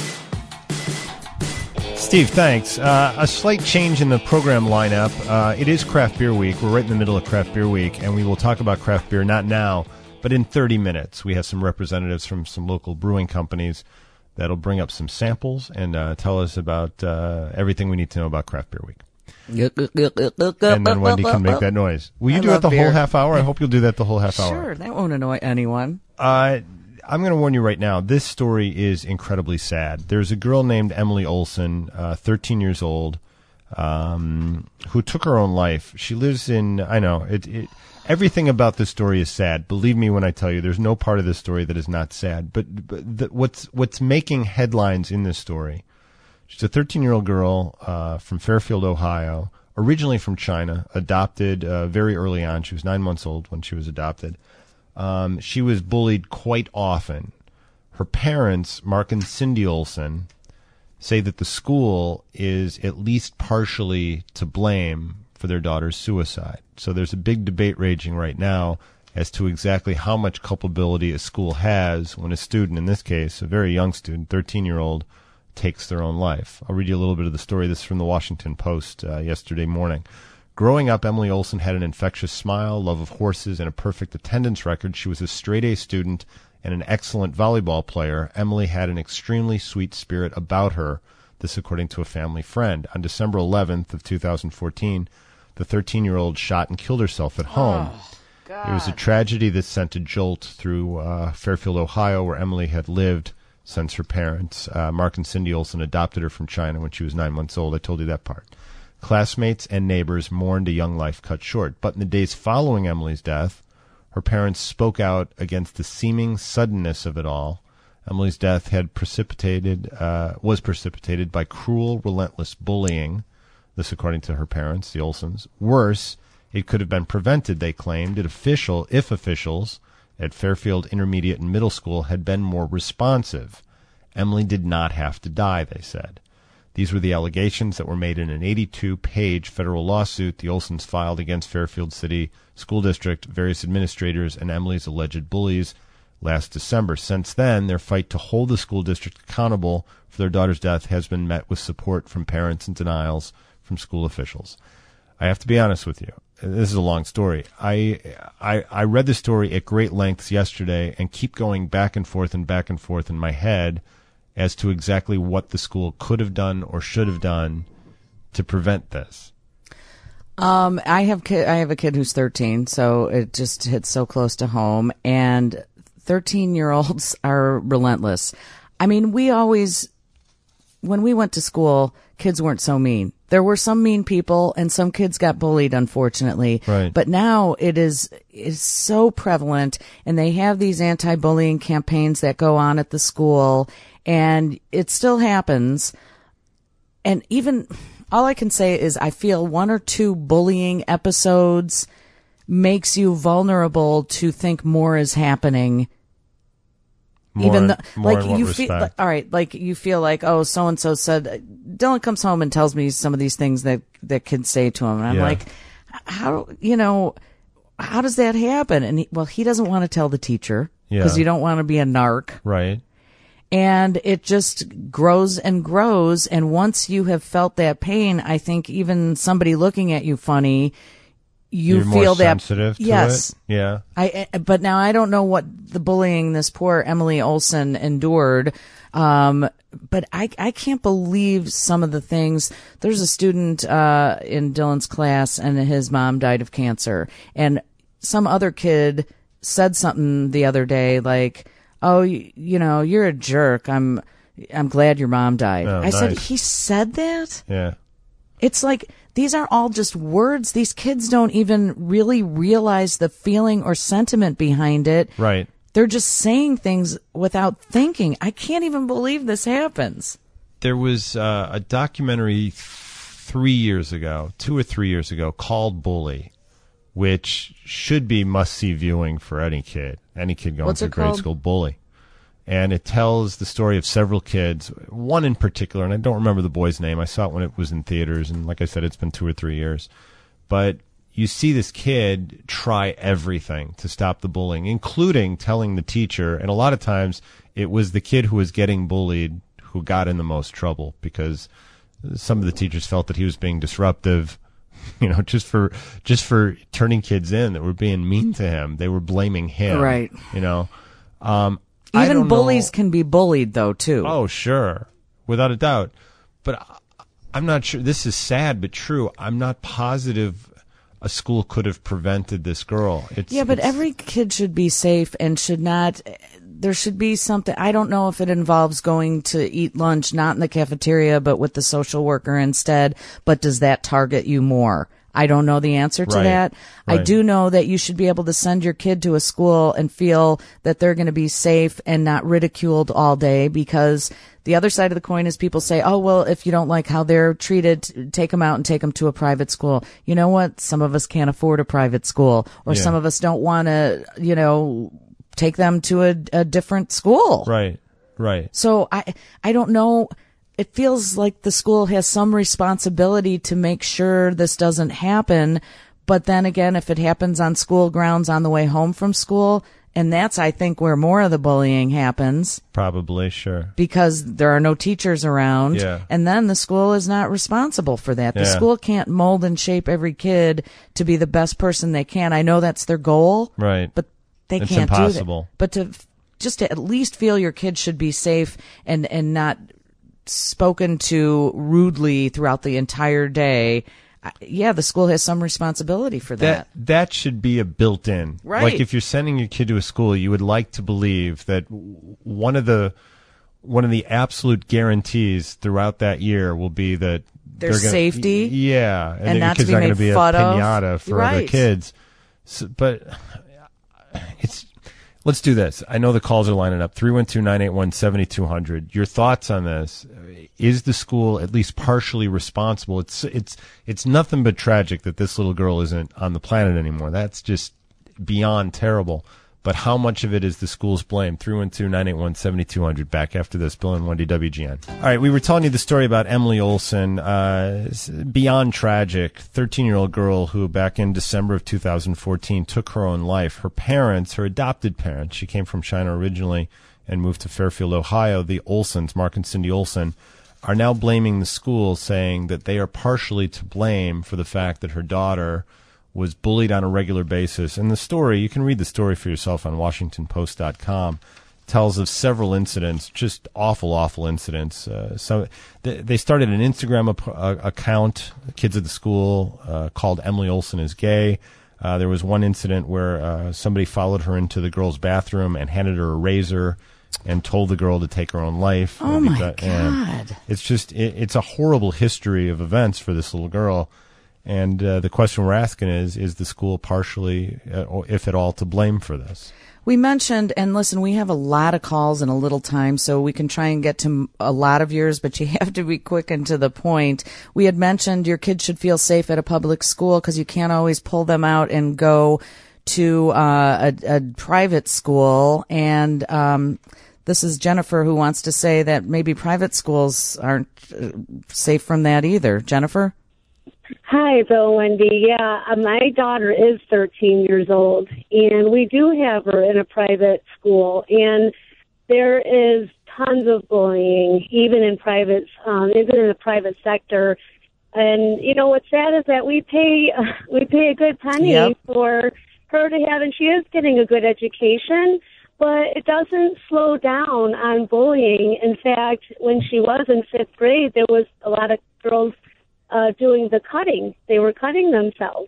Steve, thanks. Uh, a slight change in the program lineup. Uh, it is Craft Beer Week. We're right in the middle of Craft Beer Week, and we will talk about craft beer, not now, but in thirty minutes. We have some representatives from some local brewing companies that'll bring up some samples and uh, tell us about uh, everything we need to know about Craft Beer Week. And then Wendy can make that noise. Will you I do it love the beer. whole half hour? I hope you'll do that the whole half hour. Sure, that won't annoy anyone. Uh, I'm going to warn you right now, this story is incredibly sad. There's a girl named Emily Olson, uh, thirteen years old, um, who took her own life. She lives in, I know, it, it, everything about this story is sad. Believe me when I tell you, there's no part of this story that is not sad. But, but the, what's what's making headlines in this story, she's a thirteen-year-old girl uh, from Fairfield, Ohio, originally from China, adopted uh, very early on. She was nine months old when she was adopted. Um, she was bullied quite often. Her parents, Mark and Cindy Olson, say that the school is at least partially to blame for their daughter's suicide. So there's a big debate raging right now as to exactly how much culpability a school has when a student, in this case, a very young student, thirteen-year-old, takes their own life. I'll read you a little bit of the story. This is from the Washington Post uh, yesterday morning. Growing up, Emily Olson had an infectious smile, love of horses, and a perfect attendance record. She was a straight-A student and an excellent volleyball player. Emily had an extremely sweet spirit about her, this according to a family friend. On December eleventh of two thousand fourteen, the thirteen-year-old shot and killed herself at home. Oh, God. It was a tragedy that sent a jolt through uh, Fairfield, Ohio, where Emily had lived since her parents, uh, Mark and Cindy Olson, adopted her from China when she was nine months old. I told you that part. Classmates and neighbors mourned a young life cut short. But in the days following Emily's death, her parents spoke out against the seeming suddenness of it all Emily's death had precipitated uh, was precipitated by cruel, relentless bullying. This, according to her parents, the Olsons. Worse, it could have been prevented, they claimed, if official, if officials at Fairfield Intermediate and Middle School had been more responsive. Emily did not have to die, they said. These were the allegations that were made in an eighty-two page federal lawsuit the Olsons filed against Fairfield City School District, various administrators, and Emily's alleged bullies last December. Since then, their fight to hold the school district accountable for their daughter's death has been met with support from parents and denials from school officials. I have to be honest with you. This is a long story. I, I I read the story at great lengths yesterday and keep going back and forth and back and forth in my head as to exactly what the school could have done or should have done to prevent this. Um, I have ki- I have a kid who's thirteen, so it just hits so close to home. And thirteen-year-olds are relentless. I mean, we always, when we went to school, kids weren't so mean. There were some mean people, and some kids got bullied, unfortunately. Right. But now it is is so prevalent, and they have these anti-bullying campaigns that go on at the school, and it still happens. And even, all I can say is I feel one or two bullying episodes makes you vulnerable to think more is happening. More, Even though, more like in what you respect? feel, like, all right, like you feel like, oh, so and so said. Dylan comes home and tells me some of these things that that kids say to him, and I'm Yeah. like, how, you know, how does that happen? And he, well, he doesn't want to tell the teacher because Yeah. you don't want to be a narc. Right. And it just grows and grows. And once you have felt that pain, I think even somebody looking at you funny, you You're feel more that. sensitive to yes. it? Yeah. I, but now I don't know what the bullying this poor Emily Olson endured. Um, but I, I can't believe some of the things. There's a student, uh, in Dylan's class, and his mom died of cancer. And some other kid said something the other day like, oh, you, you know, you're a jerk. I'm, I'm glad your mom died. Oh, I said, nice. he said that? Yeah. It's like, these are all just words. These kids don't even really realize the feeling or sentiment behind it. Right. They're just saying things without thinking. I can't even believe this happens. There was uh, a documentary th- three years ago, two or three years ago, called Bully, which should be must-see viewing for any kid, any kid going What's through it grade called? school. Bully. And it tells the story of several kids, one in particular, and I don't remember the boy's name. I saw it when it was in theaters, and like I said, it's been two or three years. But you see this kid try everything to stop the bullying, including telling the teacher, and a lot of times it was the kid who was getting bullied who got in the most trouble because some of the teachers felt that he was being disruptive, you know, just for just for turning kids in that were being mean to him. They were blaming him. Right. You know. Um I Even don't bullies know. can be bullied, though, too. Oh, sure. Without a doubt. But I- I'm not sure. This is sad, but true. I'm not positive a school could have prevented this girl. It's, Yeah, but it's- every kid should be safe and should not. There should be something. I don't know if it involves going to eat lunch, not in the cafeteria, but with the social worker instead. But does that target you more? I don't know the answer to Right, that. I right. do know that you should be able to send your kid to a school and feel that they're going to be safe and not ridiculed all day, because the other side of the coin is people say, oh, well, if you don't like how they're treated, take them out and take them to a private school. You know what? Some of us can't afford a private school, or Yeah. some of us don't want to, you know, take them to a, a different school. Right, right. So I, I don't know. It feels like the school has some responsibility to make sure this doesn't happen. But then again, if it happens on school grounds on the way home from school, and that's, I think, where more of the bullying happens, Probably, sure. because there are no teachers around. Yeah. And then the school is not responsible for that. The Yeah. school can't mold and shape every kid to be the best person they can. I know that's their goal. Right. But they It's can't impossible. do that. But to just to at least feel your kid should be safe and, and not spoken to rudely throughout the entire day. I- Yeah, the school has some responsibility for that. That that should be a built-in. Right. Like if you're sending your kid to a school, you would like to believe that w- one of the one of the absolute guarantees throughout that year will be that There's they're gonna, safety Yeah, and, and your not to kid's be not going made to be a fun of. pinata for other Right. kids. So, but it's Let's do this. I know the calls are lining up. three one two, nine eight one, seven two zero zero. Your thoughts on this? Is the school at least partially responsible? It's it's it's nothing but tragic that this little girl isn't on the planet anymore. That's just beyond terrible. But how much of it is the school's blame? three one two, nine eight one, seven two zero zero. Back after this. Bill and Wendy, W G N. All right, we were telling you the story about Emily Olson, uh, beyond tragic, thirteen-year-old girl who back in December of two thousand fourteen took her own life. Her parents, her adopted parents, she came from China originally and moved to Fairfield, Ohio. The Olsons, Mark and Cindy Olson, are now blaming the school, saying that they are partially to blame for the fact that her daughter was bullied on a regular basis. And the story, you can read the story for yourself on Washington Post dot com, tells of several incidents, just awful, awful incidents. Uh, so they, they started an Instagram ap- uh, account, kids at the school, uh, called Emily Olson is Gay. Uh, there was one incident where uh, somebody followed her into the girl's bathroom and handed her a razor and told the girl to take her own life. Oh, and my got, God. It's just, it, it's a horrible history of events for this little girl. And uh, the question we're asking is, is the school partially, uh, or if at all, to blame for this? We mentioned, and listen, we have a lot of calls in a little time, so we can try and get to a lot of yours, but you have to be quick and to the point. We had mentioned your kids should feel safe at a public school because you can't always pull them out and go to uh, a, a private school. And um, this is Jennifer who wants to say that maybe private schools aren't uh, safe from that either. Jennifer? Hi, Bill and Wendy. Yeah, uh, my daughter is thirteen years old, and we do have her in a private school, and there is tons of bullying, even in private, um, even in the private sector. And you know what's sad is that we pay uh, we pay a good penny Yep. for her to have, and she is getting a good education. But it doesn't slow down on bullying. In fact, when she was in fifth grade, there was a lot of girls Uh, doing the cutting. They were cutting themselves.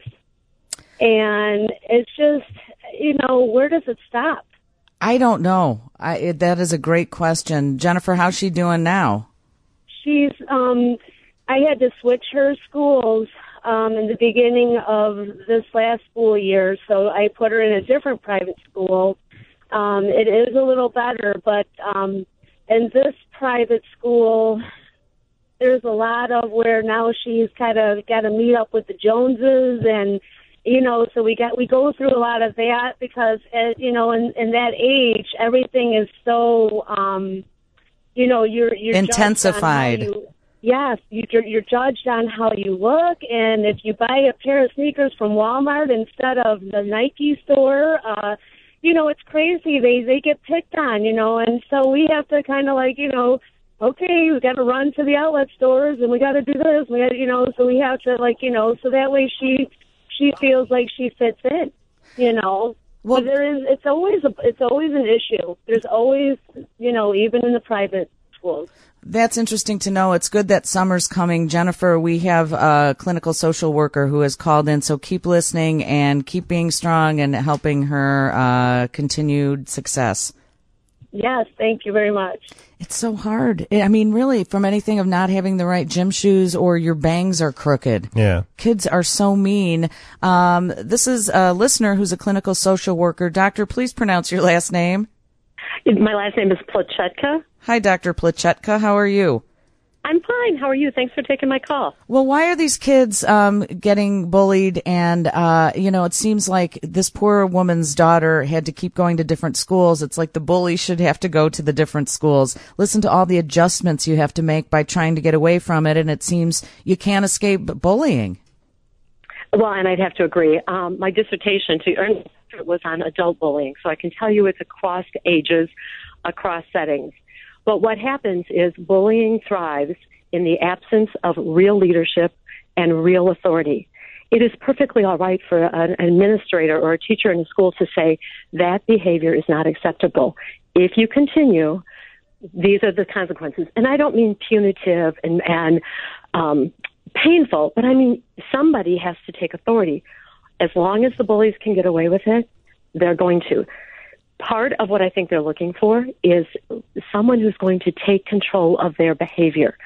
And it's just, you know, where does it stop? I don't know. I, it, that is a great question. Jennifer, how's she doing now? She's, um, I had to switch her schools um, in the beginning of this last school year, so I put her in a different private school. Um, it is a little better, but um, in this private school, there's a lot of where now she's kind of got to meet up with the Joneses, and you know, so we got we go through a lot of that because uh, you know, in, in that age, everything is so um, you know, you're you're intensified. Judged on how you, yes, you, you're you're judged on how you look, and if you buy a pair of sneakers from Walmart instead of the Nike store, uh, you know, it's crazy. They they get picked on, you know, and so we have to kind of like, you know. Okay, we got to run to the outlet stores, and we got to do this. We got, you know, so we have to, like, you know, so that way she she feels like she fits in, you know. Well, but there is, it's always a, it's always an issue. There's always, you know, even in the private schools. That's interesting to know. It's good that summer's coming. Jennifer, we have a clinical social worker who has called in, so keep listening and keep being strong and helping her uh, continued success. Yes, thank you very much. It's so hard. I mean, really, from anything of not having the right gym shoes or your bangs are crooked. Yeah. Kids are so mean. Um, this is a listener who's a clinical social worker. Doctor, please pronounce your last name. My last name is Plachetka. Hi, Doctor Plachetka. How are you? I'm fine. How are you? Thanks for taking my call. Well, why are these kids um, getting bullied? And, uh, you know, it seems like this poor woman's daughter had to keep going to different schools. It's like the bully should have to go to the different schools. Listen to all the adjustments you have to make by trying to get away from it, and it seems you can't escape bullying. Well, and I'd have to agree. Um, my dissertation to earn was on adult bullying, so I can tell you it's across ages, across settings. But what happens is bullying thrives in the absence of real leadership and real authority. It is perfectly all right for an administrator or a teacher in a school to say that behavior is not acceptable. If you continue, these are the consequences. And I don't mean punitive and, and um, painful, but I mean somebody has to take authority. As long as the bullies can get away with it, they're going to. Part of what I think they're looking for is someone who's going to take control of their behavior.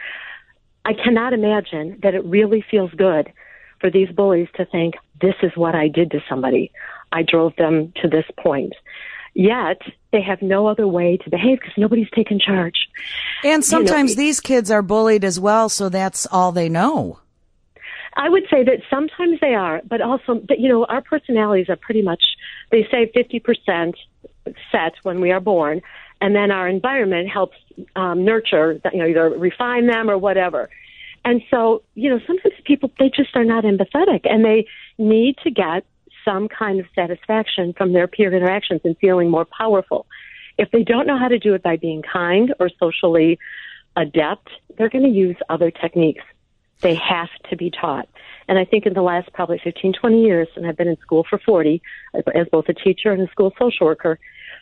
I cannot imagine that it really feels good for these bullies to think, this is what I did to somebody. I drove them to this point. Yet they have no other way to behave because nobody's taken charge. And sometimes you know, these kids are bullied as well, so that's all they know. I would say that sometimes they are, but also, you know, our personalities are pretty much, they say fifty percent set when we are born, and then our environment helps um, nurture, you know, either refine them or whatever. And so, you know, sometimes people, they just are not empathetic, and they need to get some kind of satisfaction from their peer interactions and feeling more powerful. If they don't know how to do it by being kind or socially adept, they're going to use other techniques. They have to be taught. And I think in the last probably fifteen, twenty years, and I've been in school for forty, as both a teacher and a school social worker,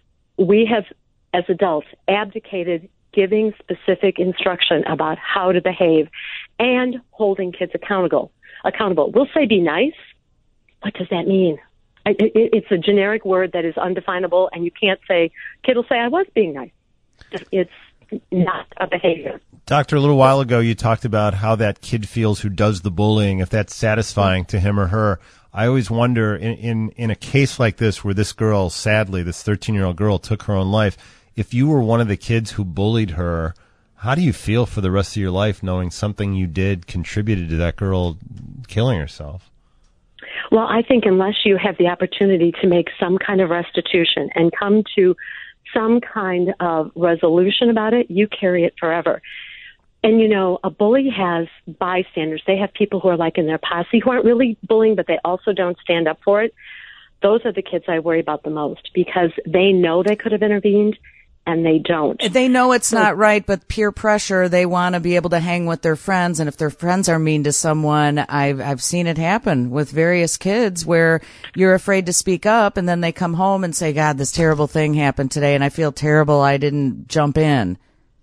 we have, as adults, abdicated giving specific instruction about how to behave and holding kids accountable. Accountable. We'll say be nice. What does that mean? It, it, it's a generic word that is undefinable, and you can't say, kid will say, I was being nice. It's not a behavior. Doctor, a little while ago, you talked about how that kid feels who does the bullying, if that's satisfying to him or her. I always wonder, in, in, in a case like this where this girl, sadly, this thirteen-year-old girl, took her own life, if you were one of the kids who bullied her, how do you feel for the rest of your life knowing something you did contributed to that girl killing herself? Well, I think unless you have the opportunity to make some kind of restitution and come to some kind of resolution about it, you carry it forever. And, you know, a bully has bystanders. They have people who are like in their posse who aren't really bullying, but they also don't stand up for it. Those are the kids I worry about the most because they know they could have intervened and they don't. They know it's not right, but peer pressure, they want to be able to hang with their friends. And if their friends are mean to someone, I've, I've seen it happen with various kids where you're afraid to speak up and then they come home and say, God, this terrible thing happened today and I feel terrible I didn't jump in.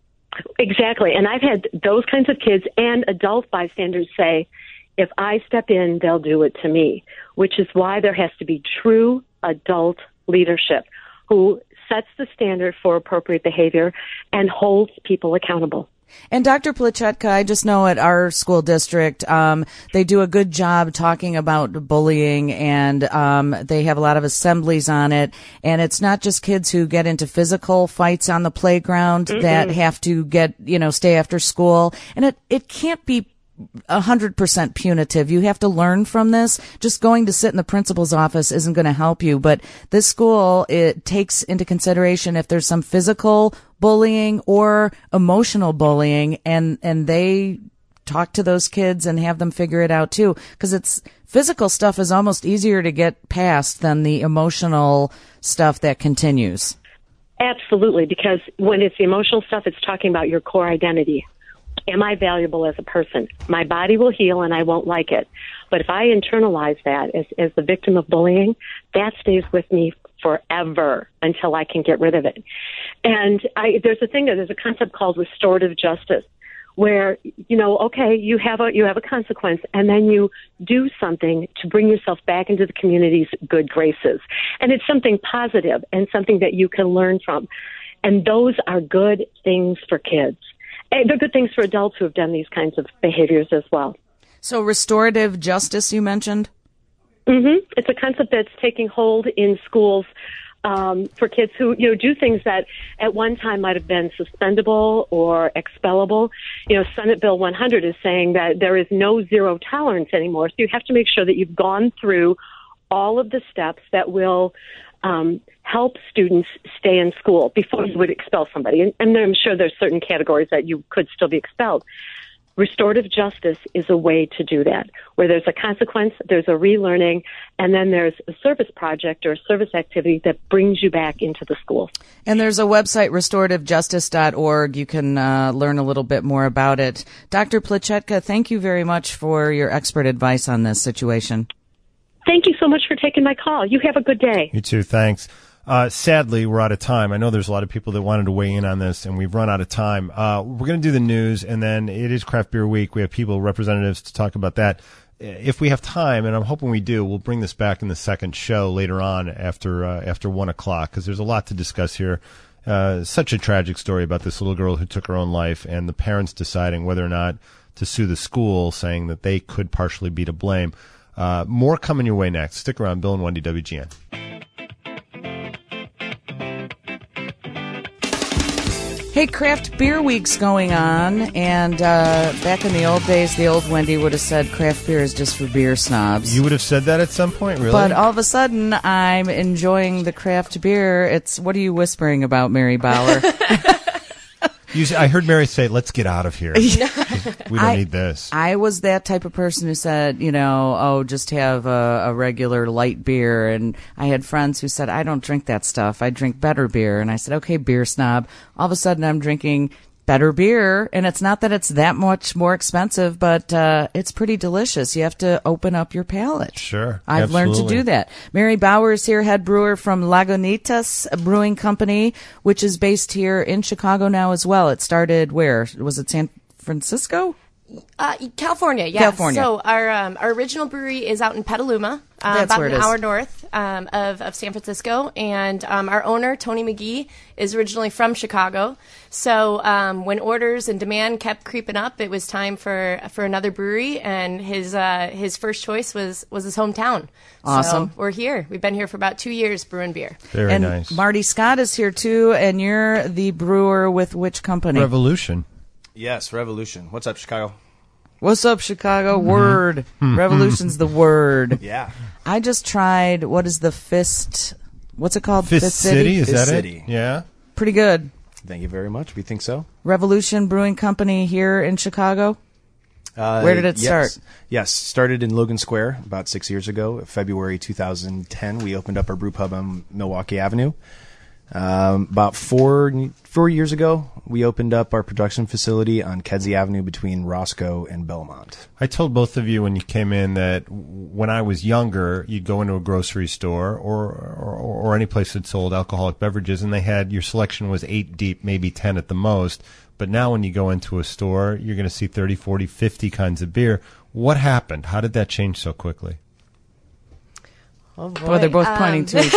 Exactly. And I've had those kinds of kids and adult bystanders say, if I step in, they'll do it to me, which is why there has to be true adult leadership who sets the standard for appropriate behavior and holds people accountable. And Doctor Plichetka, I just know at our school district, um, they do a good job talking about bullying, and um, they have a lot of assemblies on it. And it's not just kids who get into physical fights on the playground mm-hmm. that have to get, you know, stay after school. And it, it can't be a hundred percent punitive. You have to learn from this. Just going to sit in the principal's office isn't going to help you. But this school, it takes into consideration if there's some physical bullying or emotional bullying, and, and they talk to those kids and have them figure it out too. Cause it's physical stuff is almost easier to get past than the emotional stuff that continues. Absolutely. Because when it's the emotional stuff, it's talking about your core identity. Am I valuable as a person? My body will heal and I won't like it. But if I internalize that as, as the victim of bullying, that stays with me forever until I can get rid of it. And I, there's a thing, there's a concept called restorative justice where, you know, okay, you have a, you have a consequence and then you do something to bring yourself back into the community's good graces. And it's something positive and something that you can learn from. And those are good things for kids. They're good things for adults who have done these kinds of behaviors as well. So restorative justice, you mentioned? Mm-hmm. It's a concept that's taking hold in schools um, for kids who, you know, do things that at one time might have been suspendable or expellable. You know, Senate Bill one hundred is saying that there is no zero tolerance anymore. So you have to make sure that you've gone through all of the steps that will um, help students stay in school before you would expel somebody. And, and I'm sure there's certain categories that you could still be expelled. Restorative justice is a way to do that, where there's a consequence, there's a relearning, and then there's a service project or a service activity that brings you back into the school. And there's a website, restorative justice dot org. You can uh, learn a little bit more about it. Doctor Plichetka, thank you very much for your expert advice on this situation. Thank you so much for taking my call. You have a good day. You too. Thanks. Uh, sadly, we're out of time. I know there's a lot of people that wanted to weigh in on this, and we've run out of time. Uh, we're going to do the news, and then it is Craft Beer Week. We have people, representatives, to talk about that. If we have time, and I'm hoping we do, we'll bring this back in the second show later on after uh, after one o'clock, because there's a lot to discuss here. Uh, such a tragic story about this little girl who took her own life, and the parents deciding whether or not to sue the school, saying that they could partially be to blame. Uh, more coming your way next. Stick around. Bill and Wendy, W G N. Hey, Craft Beer Week's going on, and uh, back in the old days, the old Wendy would have said craft beer is just for beer snobs. You would have said that at some point, really? But all of a sudden, I'm enjoying the craft beer. It's what are you whispering about, Mary Bauer? You, I heard Mary say, let's get out of here. We don't I, need this. I was that type of person who said, you know, oh, just have a, a regular light beer. And I had friends who said, I don't drink that stuff. I drink better beer. And I said, okay, beer snob. All of a sudden, I'm drinking better beer. And it's not that it's that much more expensive, but uh, it's pretty delicious. You have to open up your palate. Sure. I've absolutely. learned to do that. Mary Bauer is here, head brewer from Lagunitas Brewing Company, which is based here in Chicago now as well. It started where? Was it San Francisco? Uh, California, yeah. California. So our um, our original brewery is out in Petaluma, uh, That's about where an it is. hour north um, of, of San Francisco. And um, our owner, Tony McGee, is originally from Chicago. So um, when orders and demand kept creeping up, it was time for for another brewery. And his uh, his first choice was, was his hometown. Awesome. So we're here. We've been here for about two years brewing beer. Very and nice. Marty Scott is here too, and you're the brewer with which company? Revolution. Yes, Revolution. What's up, Chicago? What's up, Chicago? Word. Revolution's the word. Yeah. I just tried, what is the Fist, what's it called? Fist City, is Fist that City. it? Yeah. Pretty good. Thank you very much. We think so. Revolution Brewing Company here in Chicago. Uh, Where did it yes. start? Yes, started in Logan Square about six years ago. February two thousand ten, we opened up our brew pub on Milwaukee Avenue. Um, about four four years ago, we opened up our production facility on Kedzie Avenue between Roscoe and Belmont. I told both of you when you came in that when I was younger, you'd go into a grocery store or, or, or any place that sold alcoholic beverages, and they had your selection was eight deep, maybe ten at the most. But now when you go into a store, you're going to see thirty, forty, fifty kinds of beer. What happened? How did that change so quickly? Oh boy. Boy, they're both pointing Um, to each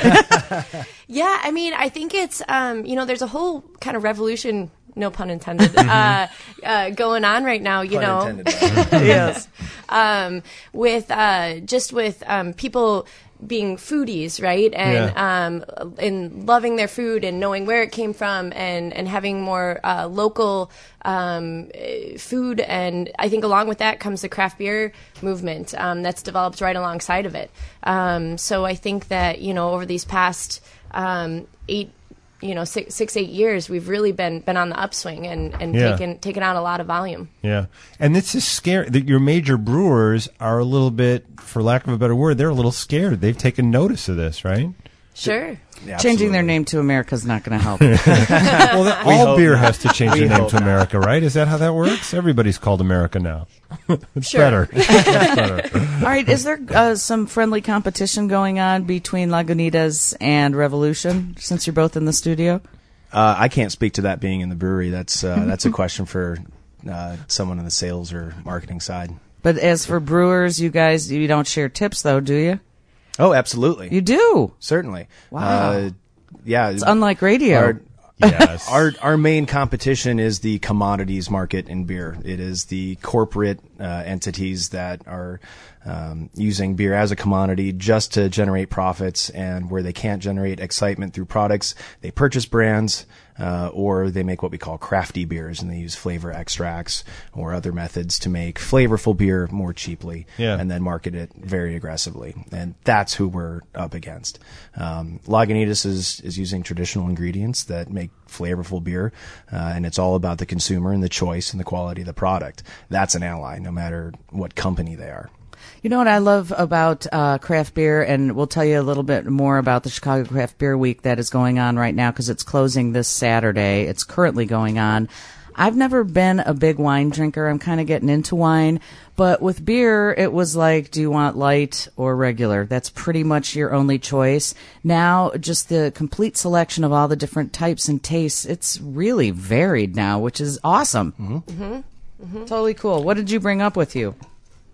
other. Yeah, I mean, I think it's, um, you know, there's a whole kind of revolution, no pun intended, uh, uh, going on right now, you Pun know. intended. Yes. um, with uh, just with um, people being foodies, right, and Yeah. um, and loving their food and knowing where it came from, and and having more uh, local um, eh, food, and I think along with that comes the craft beer movement um, that's developed right alongside of it. Um, so I think that, you know, over these past um, eight. You know, six, six, eight years, we've really been been on the upswing and and Yeah. taken taken out a lot of volume. Yeah. And this is scary. That your major brewers are a little bit, for lack of a better word, they're a little scared. They've taken notice of this, right? Sure. Yeah, Changing their absolutely. name to America is not going to help. Well, that, all hope beer not. has to change We their name hope to not. America, right? Is that how that works? Everybody's called America now. It's Sure. better. It's better. All right, is there uh, some friendly competition going on between Lagunitas and Revolution since you're both in the studio? Uh, I can't speak to that being in the brewery. That's uh, that's a question for uh, someone on the sales or marketing side. But as for brewers, you guys, you don't share tips, though, do you? Oh, absolutely. You do. Certainly. Wow. Uh, yeah. It's unlike radio. Our, Yes. our our main competition is the commodities market in beer. It is the corporate uh, entities that are um, using beer as a commodity just to generate profits, and where they can't generate excitement through products, they purchase brands uh, or they make what we call crafty beers, and they use flavor extracts or other methods to make flavorful beer more cheaply, Yeah. and then market it very aggressively. And that's who we're up against. Um, Lagunitas is, is using traditional ingredients that make flavorful beer, uh, and it's all about the consumer and the choice and the quality of the product. That's an ally, no matter what company they are. You know what I love about uh, craft beer, and we'll tell you a little bit more about the Chicago Craft Beer Week that is going on right now because it's closing this Saturday. It's currently going on. I've never been a big wine drinker. I'm kind of getting into wine. But with beer, it was like, do you want light or regular? That's pretty much your only choice. Now, just the complete selection of all the different types and tastes, it's really varied now, which is awesome. Mm-hmm. Mm-hmm. Totally cool. What did you bring up with you?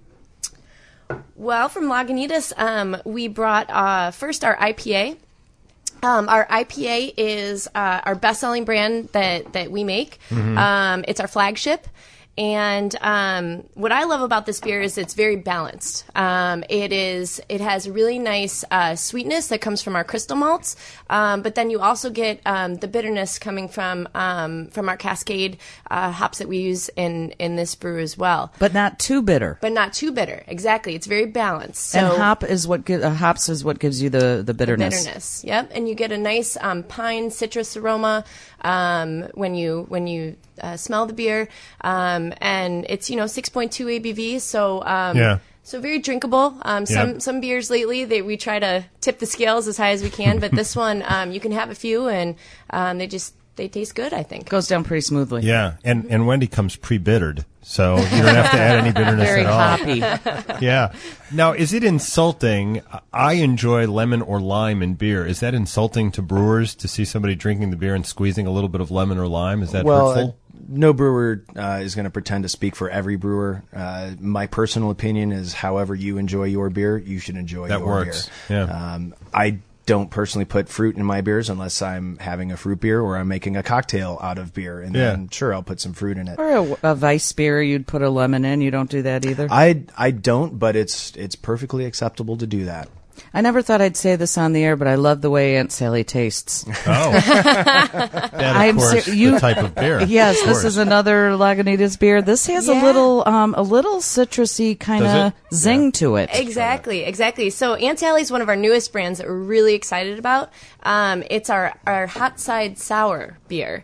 Well, from Lagunitas, um, we brought uh, first our I P A. Um, our I P A is uh, our best-selling brand that, that we make. Um, it's our flagship, And um, what I love about this beer is it's very balanced. Um, it is it has really nice uh, sweetness that comes from our crystal malts, um, but then you also get um, the bitterness coming from um, from our Cascade uh, hops that we use in in this brew as well. But not too bitter. But not too bitter. Exactly, it's very balanced. So and hop is what gi- uh, hops is what gives you the the bitterness. The bitterness, yep. And you get a nice um, pine citrus aroma um, when you when you uh, smell the beer. Um, and it's, you know, six point two A B V, so um, yeah. so very drinkable. Um, some yep. some beers lately, they we try to tip the scales as high as we can, but this one um, you can have a few, and um, they just they taste good. I think goes down pretty smoothly. Yeah, and and Wendy comes pre-bittered, so you don't have to add any bitterness very at all. Very hoppy. Yeah. Now, is it insulting? I enjoy lemon or lime in beer. Is that insulting to brewers to see somebody drinking the beer and squeezing a little bit of lemon or lime? Is that well, hurtful? Uh, no brewer uh, is going to pretend to speak for every brewer. Uh, my personal opinion is, however you enjoy your beer, you should enjoy that your works. beer. Yeah. Um, I don't personally put fruit in my beers unless I'm having a fruit beer or I'm making a cocktail out of beer, and yeah. then sure, I'll put some fruit in it. Or a, a Weiss beer, you'd put a lemon in. You don't do that either? I, I don't, but it's it's perfectly acceptable to do that. I never thought I'd say this on the air, but I love the way Aunt Sally tastes. Oh. That, of I'm course, ser- you, the type of beer. Yes, of this course. is another Lagunitas beer. This has Yeah. a little um, a little citrusy kind of zing Yeah. to it. Exactly, exactly. So Aunt Sally's is one of our newest brands that we're really excited about. Um, it's our, our hot side sour beer.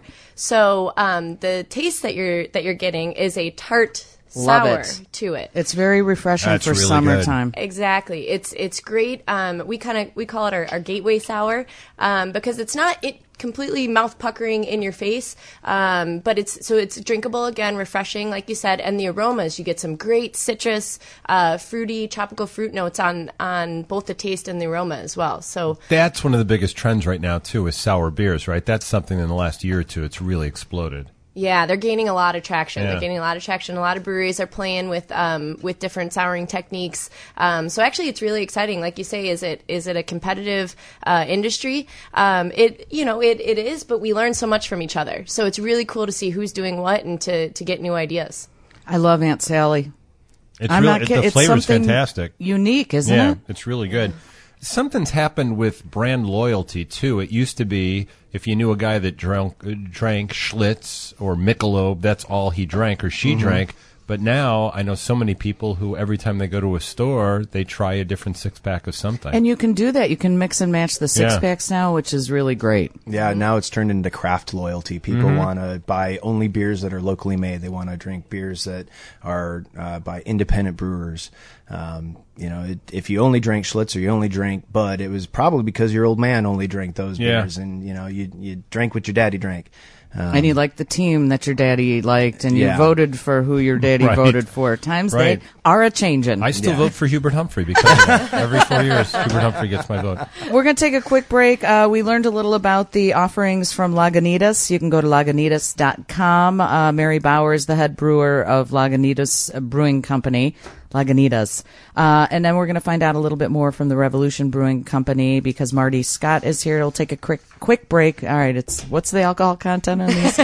So um, the taste that you're that you're getting is a tart Love sour it. to it. It's very refreshing That's for really summertime. Exactly. It's it's great. Um, we kind of we call it our, our gateway sour um, because it's not it completely mouth puckering in your face, um, but it's so it's drinkable again, refreshing, like you said, and the aromas. You get some great citrus, uh, fruity, tropical fruit notes on on both the taste and the aroma as well. So That's one of the biggest trends right now too, is sour beers. Right. That's something in the last year or two it's really exploded. yeah, they're gaining a lot of traction. Yeah. They're gaining a lot of traction. A lot of breweries are playing with um, with different souring techniques. Um, so actually, it's really exciting. Like you say, is it is it a competitive uh, industry? Um, it you know it, it is, but we learn so much from each other. So it's really cool to see who's doing what and to to get new ideas. I love Aunt Sally. It's I'm really, not kidding. the It's flavor's something fantastic. unique, isn't yeah, it? it's really good. Something's happened with brand loyalty too. It used to be if you knew a guy that drank, drank Schlitz or Michelob, that's all he drank or she Mm-hmm. drank. But now I know so many people who every time they go to a store, they try a different six pack of something. And you can do that. You can mix and match the six Yeah. packs now, which is really great. Yeah, now it's turned into craft loyalty. People want to buy only beers that are locally made. They want to drink beers that are uh, by independent brewers. Um, you know, it, if you only drank Schlitz or you only drank Bud, it was probably because your old man only drank those Yeah. beers, and you know, you you drank what your daddy drank. Um, And you liked the team that your daddy liked, and you Yeah. voted for who your daddy Right. voted for. Times Right. they are a changing. I still Yeah. vote for Hubert Humphrey because of that. Every four years, Hubert Humphrey gets my vote. We're going to take a quick break. Uh, we learned a little about the offerings from Lagunitas. You can go to lagunitas dot com. Uh, Mary Bauer is the head brewer of Lagunitas Brewing Company. Lagunitas. Uh, and then we're going to find out a little bit more from the Revolution Brewing Company because Marty Scott is here. It'll take a quick quick break. All right, it's what's the alcohol content on these?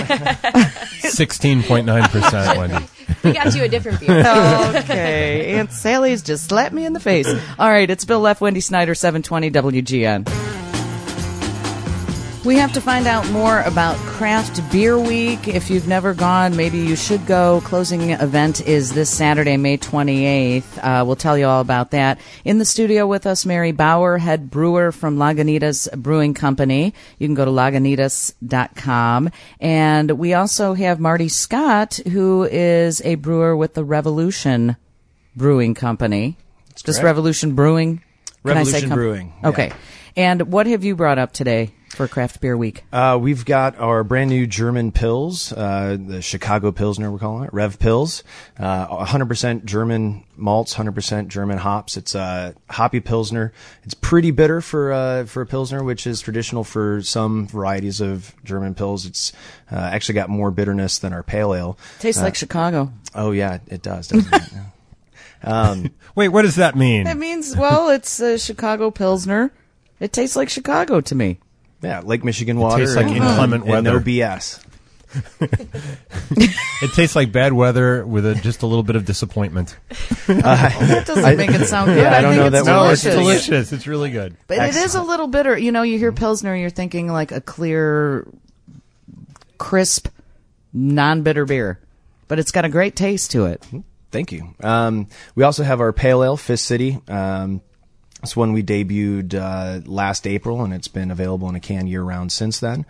sixteen point nine percent, Wendy. We got you a different beer. Okay, Aunt Sally's just slapped me in the face. All right, it's Bill Leff, Wendy Snyder, seven twenty W G N. We have to find out more about Craft Beer Week. If you've never gone, maybe you should go. Closing event is this Saturday, May twenty-eighth. Uh, we'll tell you all about that. In the studio with us, Mary Bauer, head brewer from Lagunitas Brewing Company. You can go to lagunitas dot com. And we also have Marty Scott, who is a brewer with the Revolution Brewing Company. Just correct. Revolution Brewing? Can I say Revolution com- Brewing, yeah. Okay. And what have you brought up today for Craft Beer Week? Uh, we've got our brand new German Pils, uh, the Chicago Pilsner, we're calling it, Rev Pils. Uh, one hundred percent German malts, one hundred percent German hops. It's a hoppy Pilsner. It's pretty bitter for, uh, for a Pilsner, which is traditional for some varieties of German Pils. It's, uh, actually got more bitterness than our pale ale. Tastes like Chicago. Oh yeah, it does, doesn't it? Yeah. Um, Wait, what does that mean? That means, well, it's a Chicago Pilsner. It tastes like Chicago to me. yeah, Lake Michigan water. tastes like and, inclement and no weather. B S. It tastes like bad weather with a, just a little bit of disappointment. Uh, that doesn't I, make it sound good. Yeah, I, I don't think know it's that delicious. No, it's delicious. It's really good. But Excellent. It is a little bitter. You know, you hear Pilsner, you're thinking like a clear, crisp, non-bitter beer. But it's got a great taste to it. Thank you. Um, we also have our Pale Ale, Fist City. Um, it's one we debuted uh, last April, and it's been available in a can year-round since then.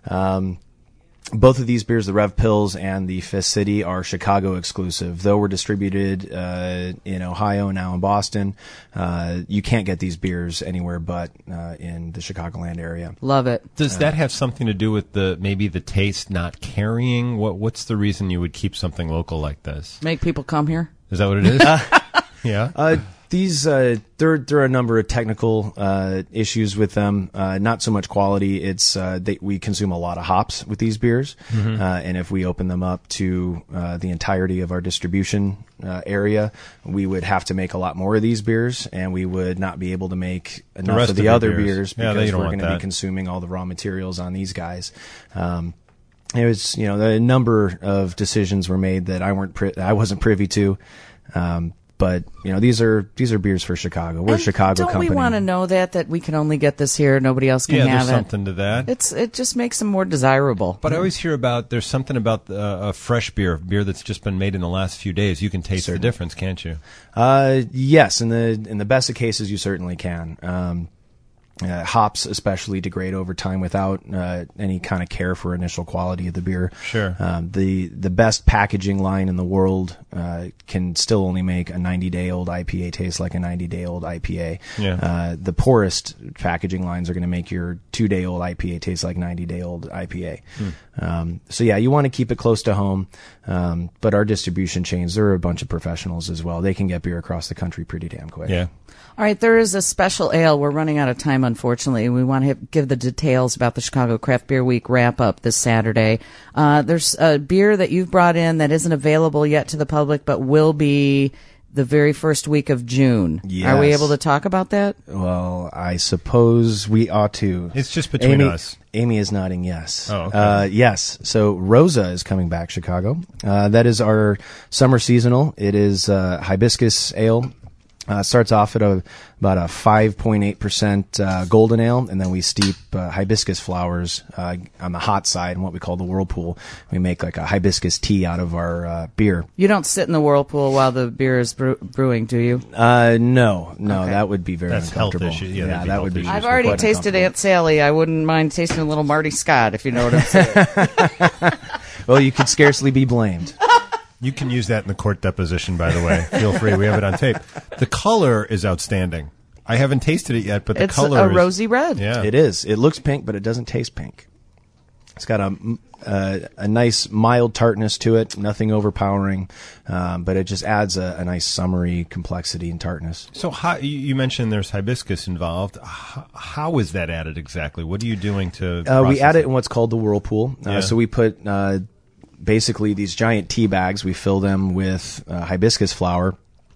Um, both of these beers, the Rev Pils and the Fist City, are Chicago exclusive. Though we're distributed uh, in Ohio, now in Boston, uh, you can't get these beers anywhere but uh, in the Chicagoland area. Love it. Does uh, that have something to do with the maybe the taste not carrying? What What's the reason you would keep something local like this? Make people come here? Is that what it is? Yeah. Uh, these uh, there there are a number of technical uh, issues with them. Uh, not so much quality. It's uh, they, we consume a lot of hops with these beers, mm-hmm. uh, and if we open them up to uh, the entirety of our distribution uh, area, we would have to make a lot more of these beers, and we would not be able to make enough the rest of the of other beers, beers because yeah, we're going to be consuming all the raw materials on these guys. Um, it was, you know, a number of decisions were made that I weren't pri- I wasn't privy to. Um, But you know, these are these are beers for Chicago. We're and a Chicago don't company. Don't we want to know that that we can only get this here, nobody else can yeah, have there's it? something to that. It's it just makes them more desirable. But I always hear about there's something about uh, a fresh beer, beer that's just been made in the last few days. You can taste certainly. the difference, can't you? Uh, yes, in the in the best of cases, you certainly can. Um, Uh, hops especially degrade over time without uh, any kind of care for initial quality of the beer. Sure. Um, the the best packaging line in the world uh, can still only make a ninety day old I P A taste like a ninety day old I P A. Yeah. Uh, the poorest packaging lines are going to make your two day old I P A taste like ninety day old I P A. Hmm. Um, so yeah, you want to keep it close to home. Um, but our distribution chains, they're a bunch of professionals as well. They can get beer across the country pretty damn quick. Yeah. All right, there is a special ale. We're running out of time, unfortunately. We want to give the details about the Chicago Craft Beer Week wrap-up this Saturday. Uh, there's a beer that you've brought in that isn't available yet to the public, but will be the very first week of June. Yes. Are we able to talk about that? Well, I suppose we ought to. It's just between Amy, us. Amy is nodding yes. Oh, okay. Uh, yes. So Rosa is coming back, Chicago. Uh, that is our summer seasonal. It is uh, hibiscus ale. Uh, starts off at a, about a five point eight percent uh, golden ale, and then we steep uh, hibiscus flowers uh, on the hot side in what we call the whirlpool. We make like a hibiscus tea out of our uh, beer. You don't sit in the whirlpool while the beer is brew- brewing, do you? Uh, no, no, Okay. that would be very That's health uncomfortable. issue. Yeah, that'd be that health would be. issues. I've already quite tasted uncomfortable. Aunt Sally. I wouldn't mind tasting a little Marty Scott, if you know what I'm saying. Well, you could scarcely be blamed. You can use that in the court deposition, by the way. Feel free. We have it on tape. The color is outstanding. I haven't tasted it yet, but the it's color a is... rosy red. Yeah. It is. It looks pink, but it doesn't taste pink. It's got a, uh, a nice mild tartness to it, nothing overpowering, um, but it just adds a, a nice summery complexity and tartness. So how, you you mentioned there's hibiscus involved. How, how is that added exactly? What are you doing to Uh, we process add it in what's called the whirlpool. Uh, Yeah. So we put uh, basically these giant tea bags. We fill them with uh, hibiscus flower.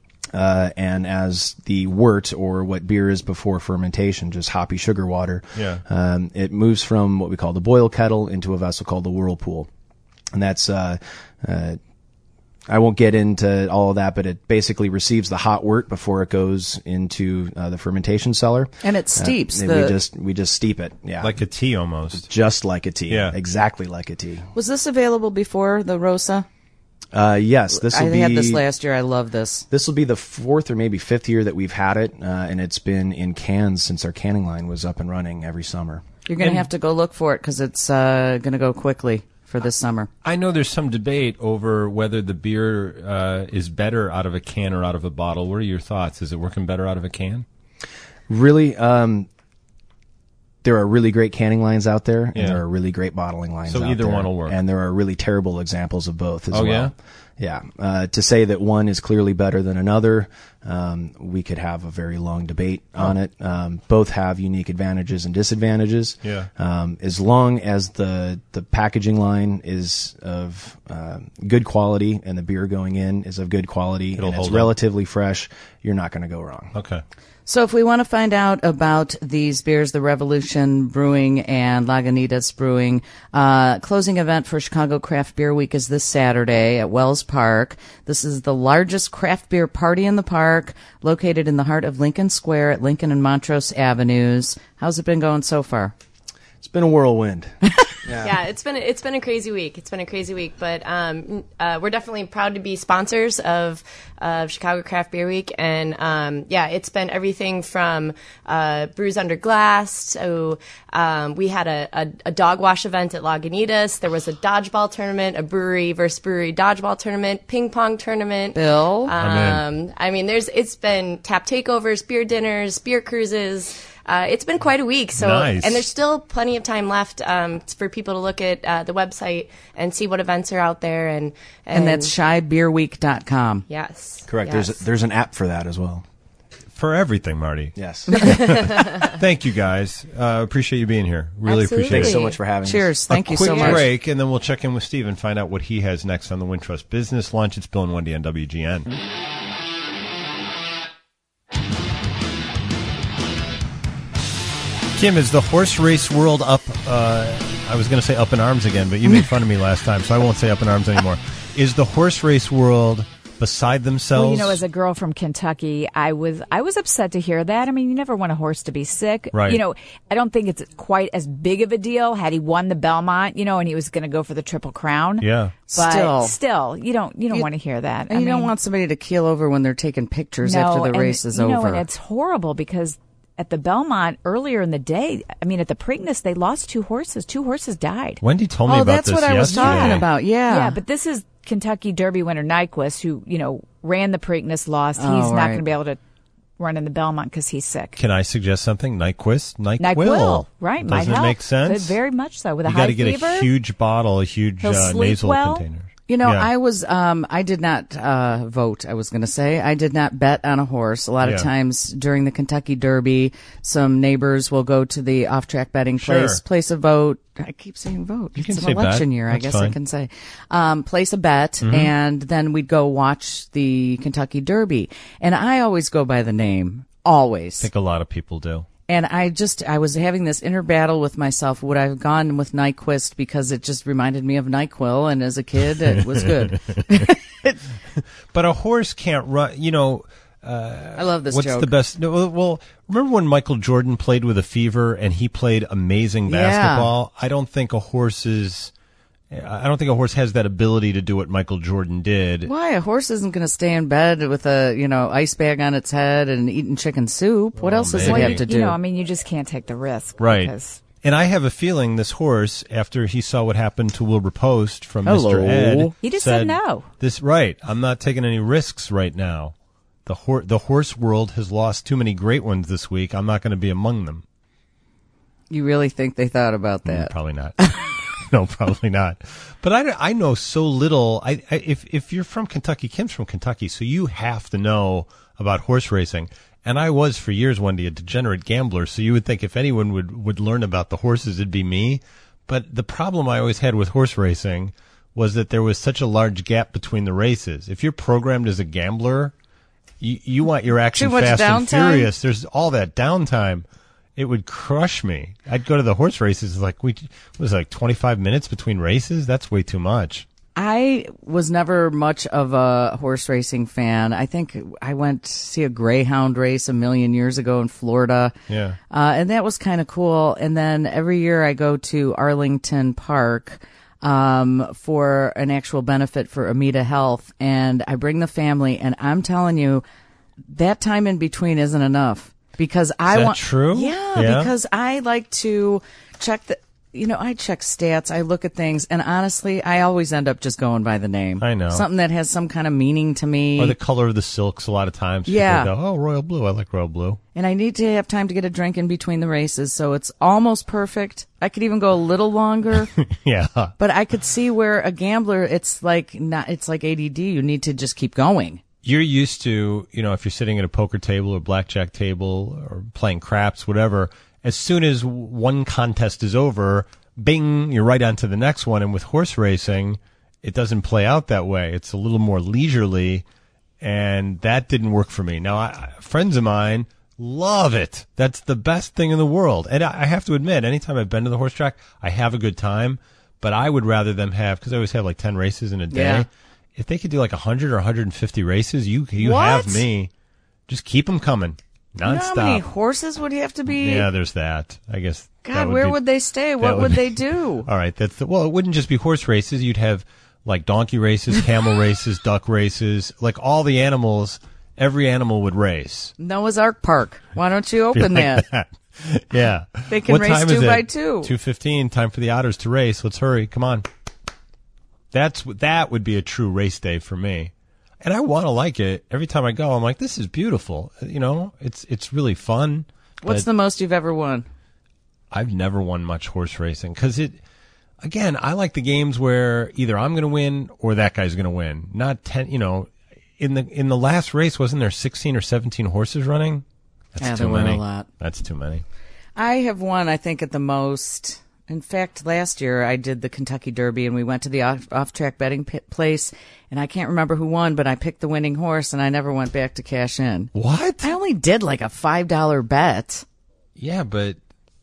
Uh, and as the wort, or what beer is before fermentation, just hoppy sugar water, Yeah. um, it moves from what we call the boil kettle into a vessel called the whirlpool. And that's, uh, uh, I won't get into all of that, but it basically receives the hot wort before it goes into uh, the fermentation cellar. And it steeps Uh, the... we just we just steep it, yeah, Like a tea almost. just like a tea, Yeah. exactly like a tea. Was this available before the Rosa? Uh, yes, this will I be. had this last year. I love this. This will be the fourth or maybe fifth year that we've had it, uh, and it's been in cans since our canning line was up and running every summer. You're going to And- have to go look for it because it's uh, going to go quickly for this summer. I know there's some debate over whether the beer uh, is better out of a can or out of a bottle. What are your thoughts? Is it working better out of a can? Really, um, there are really great canning lines out there, and Yeah. there are really great bottling lines So out either there. one will work. And there are really terrible examples of both as Oh, well. yeah? Yeah, uh, to say that one is clearly better than another, um, we could have a very long debate on it. Um, both have unique advantages and disadvantages. Yeah. Um, as long as the the packaging line is of uh, good quality and the beer going in is of good quality It'll and it's hold up. relatively fresh, you're not going to go wrong. Okay. So if we want to find out about these beers, the Revolution Brewing and Lagunitas Brewing, uh, closing event for Chicago Craft Beer Week is this Saturday at Wells Park. This is the largest craft beer party in the park, located in the heart of Lincoln Square at Lincoln and Montrose Avenues. How's it been going so far? It's been a whirlwind. Yeah. yeah, it's been it's been a crazy week. It's been a crazy week, but um, uh, we're definitely proud to be sponsors of uh, Chicago Craft Beer Week, and um, yeah, it's been everything from uh, brews under glass. So um, we had a, a, a dog wash event at Lagunitas. There was a dodgeball tournament, a brewery versus brewery dodgeball tournament, ping pong tournament. Bill, um, I mean, there's it's been tap takeovers, beer dinners, beer cruises. Uh, it's been quite a week, so Nice. and there's still plenty of time left um, for people to look at uh, the website and see what events are out there, and and, and that's shy beer week dot com. Yes, Correct. Yes. There's a, there's an app for that as well. For everything, Marty. Yes. Thank you, guys. Uh, appreciate you being here. Really Absolutely. appreciate Thanks it. so much for having us. Cheers. Thank a you quick so much. break, and then we'll check in with Steve and find out what he has next on the Wintrust Business Lunch. It's Bill and Wendy on W G N. Kim, is the horse race world up? Uh, I was going to say up in arms again, but you made fun of me last time, so I won't say up in arms anymore. Is the horse race world beside themselves? Well, you know, as a girl from Kentucky, I was I was upset to hear that. I mean, you never want a horse to be sick. Right. You know, I don't think it's quite as big of a deal had he won the Belmont, you know, and he was going to go for the Triple Crown. Yeah. But Still. still, you don't you don't You- want to hear that. And I you don't mean, want somebody to keel over when they're taking pictures no, after the and, race is you know, over. and it's horrible because at the Belmont earlier in the day, I mean, at the Preakness, they lost two horses. Two horses died. Wendy told me oh, about that's this what I was yesterday. talking about. Yeah. Yeah, but this is Kentucky Derby winner Nyquist, who, you know, ran the Preakness, lost. Oh, He's not right. going to be able to run in the Belmont because he's sick. Can I suggest something? Nyquist? NyQuil. NyQuil, right? Might Doesn't it help. make sense? Could very much so. With a You high got to get fever, a huge bottle, a huge He'll uh, sleep nasal well. container. You know, Yeah. I was, um, I did not uh, vote, I was going to say. I did not bet on a horse. A lot of Yeah. times during the Kentucky Derby, some neighbors will go to the off-track betting place, Sure. place a vote. I keep saying vote. You can it's say an election bet. year, I That's guess fine. I can say. Um, place a bet, Mm-hmm. and then we'd go watch the Kentucky Derby. And I always go by the name. Always. I think a lot of people do. And I just, I was having this inner battle with myself. Would I have gone with Nyquist because it just reminded me of NyQuil, and as a kid, it was good. But a horse can't run, you know. I love this What's joke. the best? No, well, well, remember when Michael Jordan played with a fever and he played amazing Yeah. basketball? I don't think a horse is. I don't think a horse has that ability to do what Michael Jordan did. Why? A horse isn't going to stay in bed with a, you know, ice bag on its head and eating chicken soup. What Oh, else does maybe. it have to do? You know, I mean, you just can't take the risk. Right. Because And I have a feeling this horse, after he saw what happened to Wilbur Post from Hello. Mister Ed, He just said no. This right. I'm not taking any risks right now. The hor- the horse world has lost too many great ones this week. I'm not going to be among them. You really think they thought about Mm, that? Probably not. No, probably not. But I, I know so little. I, I if if you're from Kentucky, Kim's from Kentucky, so you have to know about horse racing. And I was for years, Wendy, a degenerate gambler. So you would think if anyone would would learn about the horses, it'd be me. But the problem I always had with horse racing was that there was such a large gap between the races. If you're programmed as a gambler, you, you want your action Too much fast and downtime? furious. There's all that downtime. It would crush me. I'd go to the horse races like we what was it, like twenty-five minutes between races. That's way too much. I was never much of a horse racing fan. I think I went to see a greyhound race a million years ago in Florida. Yeah. Uh, and that was kind of cool. And then every year I go to Arlington Park um, for an actual benefit for Amita Health. And I bring the family. And I'm telling you, that time in between isn't enough. Because I that want true? Yeah, Yeah. because I like to check the you know, I check stats, I look at things, and honestly, I always end up just going by the name. I know. Something that has some kind of meaning to me. Or the color of the silks a lot of times. Yeah. People go, oh, royal blue. I like royal blue. And I need to have time to get a drink in between the races, so it's almost perfect. I could even go a little longer. Yeah. But I could see where a gambler, it's like not, it's like A D D. You need to just keep going. You're used to, you know, if you're sitting at a poker table or blackjack table or playing craps, whatever, as soon as one contest is over, bing, you're right on to the next one. And with horse racing, it doesn't play out that way. It's a little more leisurely, and that didn't work for me. Now, I, friends of mine love it. That's the best thing in the world. And I, I have to admit, anytime I've been to the horse track, I have a good time, but I would rather them have, because I always have like ten races in a day. Yeah. If they could do like one hundred or one hundred fifty races, you you What? have me. Just keep them coming. You know Nonstop. how many horses would you have to be? Yeah, there's that. I guess. that God, would where be- would they stay? What would would be- they do? All right, that's the, well. It wouldn't just be horse races. You'd have like donkey races, camel races, duck races, like all the animals. Every animal would race. Noah's Ark Park. Why don't you Be open like that? that. Yeah. They can What race time two is it? by two. Two fifteen. Time for the otters to race. Let's hurry. Come on. That's that would be a true race day for me. And I want to like it. Every time I go, I'm like, this is beautiful. You know, it's it's really fun. What's but the most you've ever won? I've never won much horse racing because it, again, I like the games where either I'm going to win or that guy's going to win. Not ten, you know, in the in the last race, wasn't there sixteen or seventeen horses running? That's Yeah, too there were many. a lot. That's too many. I have won, I think, at the most. In fact, last year I did the Kentucky Derby, and we went to the off- off-track betting p- place, and I can't remember who won, but I picked the winning horse, and I never went back to cash in. What? I only did like a five dollar bet. Yeah, but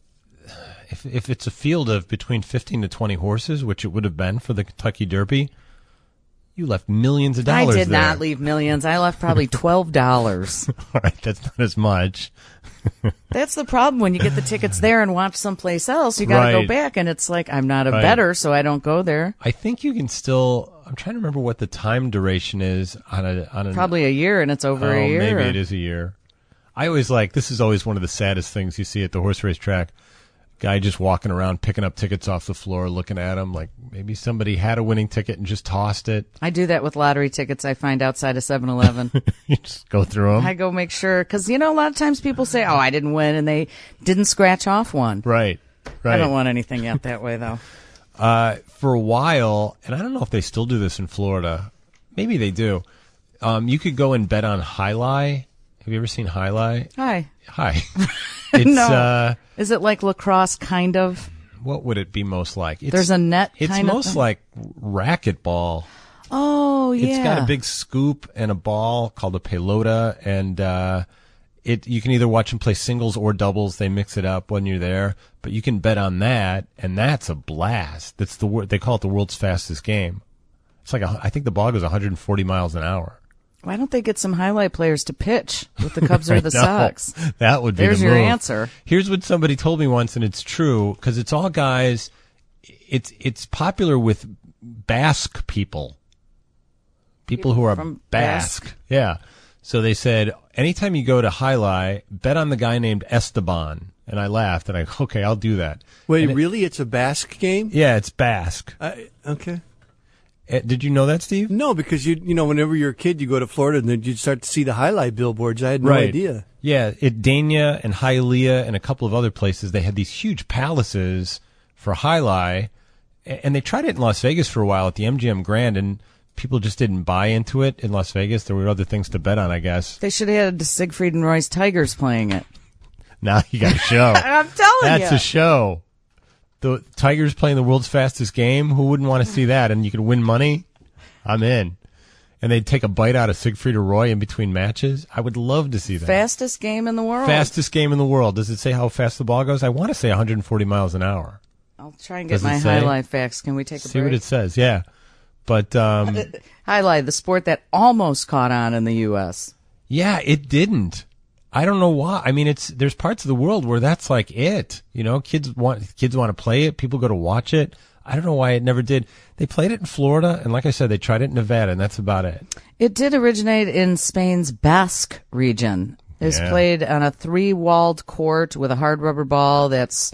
if if it's a field of between fifteen to twenty horses, which it would have been for the Kentucky Derby, you left millions of I dollars did there. not leave millions. I left probably twelve dollars. All right, that's not as much. That's the problem when you get the tickets there and watch someplace else. You got to Right. go back, and it's like, I'm not a Right. bettor, so I don't go there. I think you can still. I'm trying to remember what the time duration is on a on a Probably a year, and it's over oh, a year. maybe or- it is a year. I always like this is always one of the saddest things you see at the horse race track. Guy just walking around picking up tickets off the floor, looking at them like maybe somebody had a winning ticket and just tossed it. I do that with lottery tickets I find outside of seven eleven. You just go through them. I go make sure, because, you know, a lot of times people say, oh, I didn't win, and they didn't scratch off one. Right, right. I don't want anything out that way, though. Uh, for a while, and I don't know if they still do this in Florida. Maybe they do. Um, you could go and bet on Highlight. Have you ever seen Highlight? Hi. Hi. It's, no. uh, Is it like lacrosse, kind of? what would it be most like? It's, There's a net It's kind of most thing? like racquetball. Oh, yeah. It's got a big scoop and a ball called a pelota, and uh, it you can either watch them play singles or doubles. They mix it up when you're there, but you can bet on that, and that's a blast. That's the wor- they call it the world's fastest game. It's like a, I think the ball goes one hundred forty miles an hour. Why don't they get some highlight players to pitch with the Cubs or the I know. Sox? That would be There's the your move. answer. Here's what somebody told me once, and it's true because it's all guys. It's it's popular with Basque people, people who are from Basque. Basque. Yeah. So they said anytime you go to Highlight, bet on the guy named Esteban. And I laughed, and I okay, I'll do that. Wait, And it- really? It's a Basque game? Yeah, it's Basque. I, okay. Uh, Did you know that, Steve? No, because you you know whenever you're a kid, you go to Florida and then you start to see the highlight billboards. I had no Right. idea. Yeah, at Dania and Hialeah and a couple of other places, they had these huge palaces for Highlight, a- and they tried it in Las Vegas for a while at the M G M Grand, and people just didn't buy into it in Las Vegas. There were other things to bet on, I guess. They should have had Siegfried and Roy's Tigers playing it. Now you got a show. I'm telling That's you. a show. The Tigers playing the world's fastest game. Who wouldn't want to see that? And you could win money. I'm in. And they'd take a bite out of Siegfried or Roy in between matches. I would love to see that. Fastest game in the world. Fastest game in the world. Does it say how fast the ball goes? I want to say one hundred forty miles an hour. I'll try and get Does it my say? highlight facts. Can we take a See break? what it says. Yeah. But, um, Highlight, the sport that almost caught on in the U S yeah, it didn't. I don't know why. I mean, it's, there's parts of the world where that's like it. You know, kids want, kids want to play it. People go to watch it. I don't know why it never did. They played it in Florida, and like I said, they tried it in Nevada, and that's about it. It did originate in Spain's Basque region. It's Yeah. played on a three-walled court with a hard rubber ball that's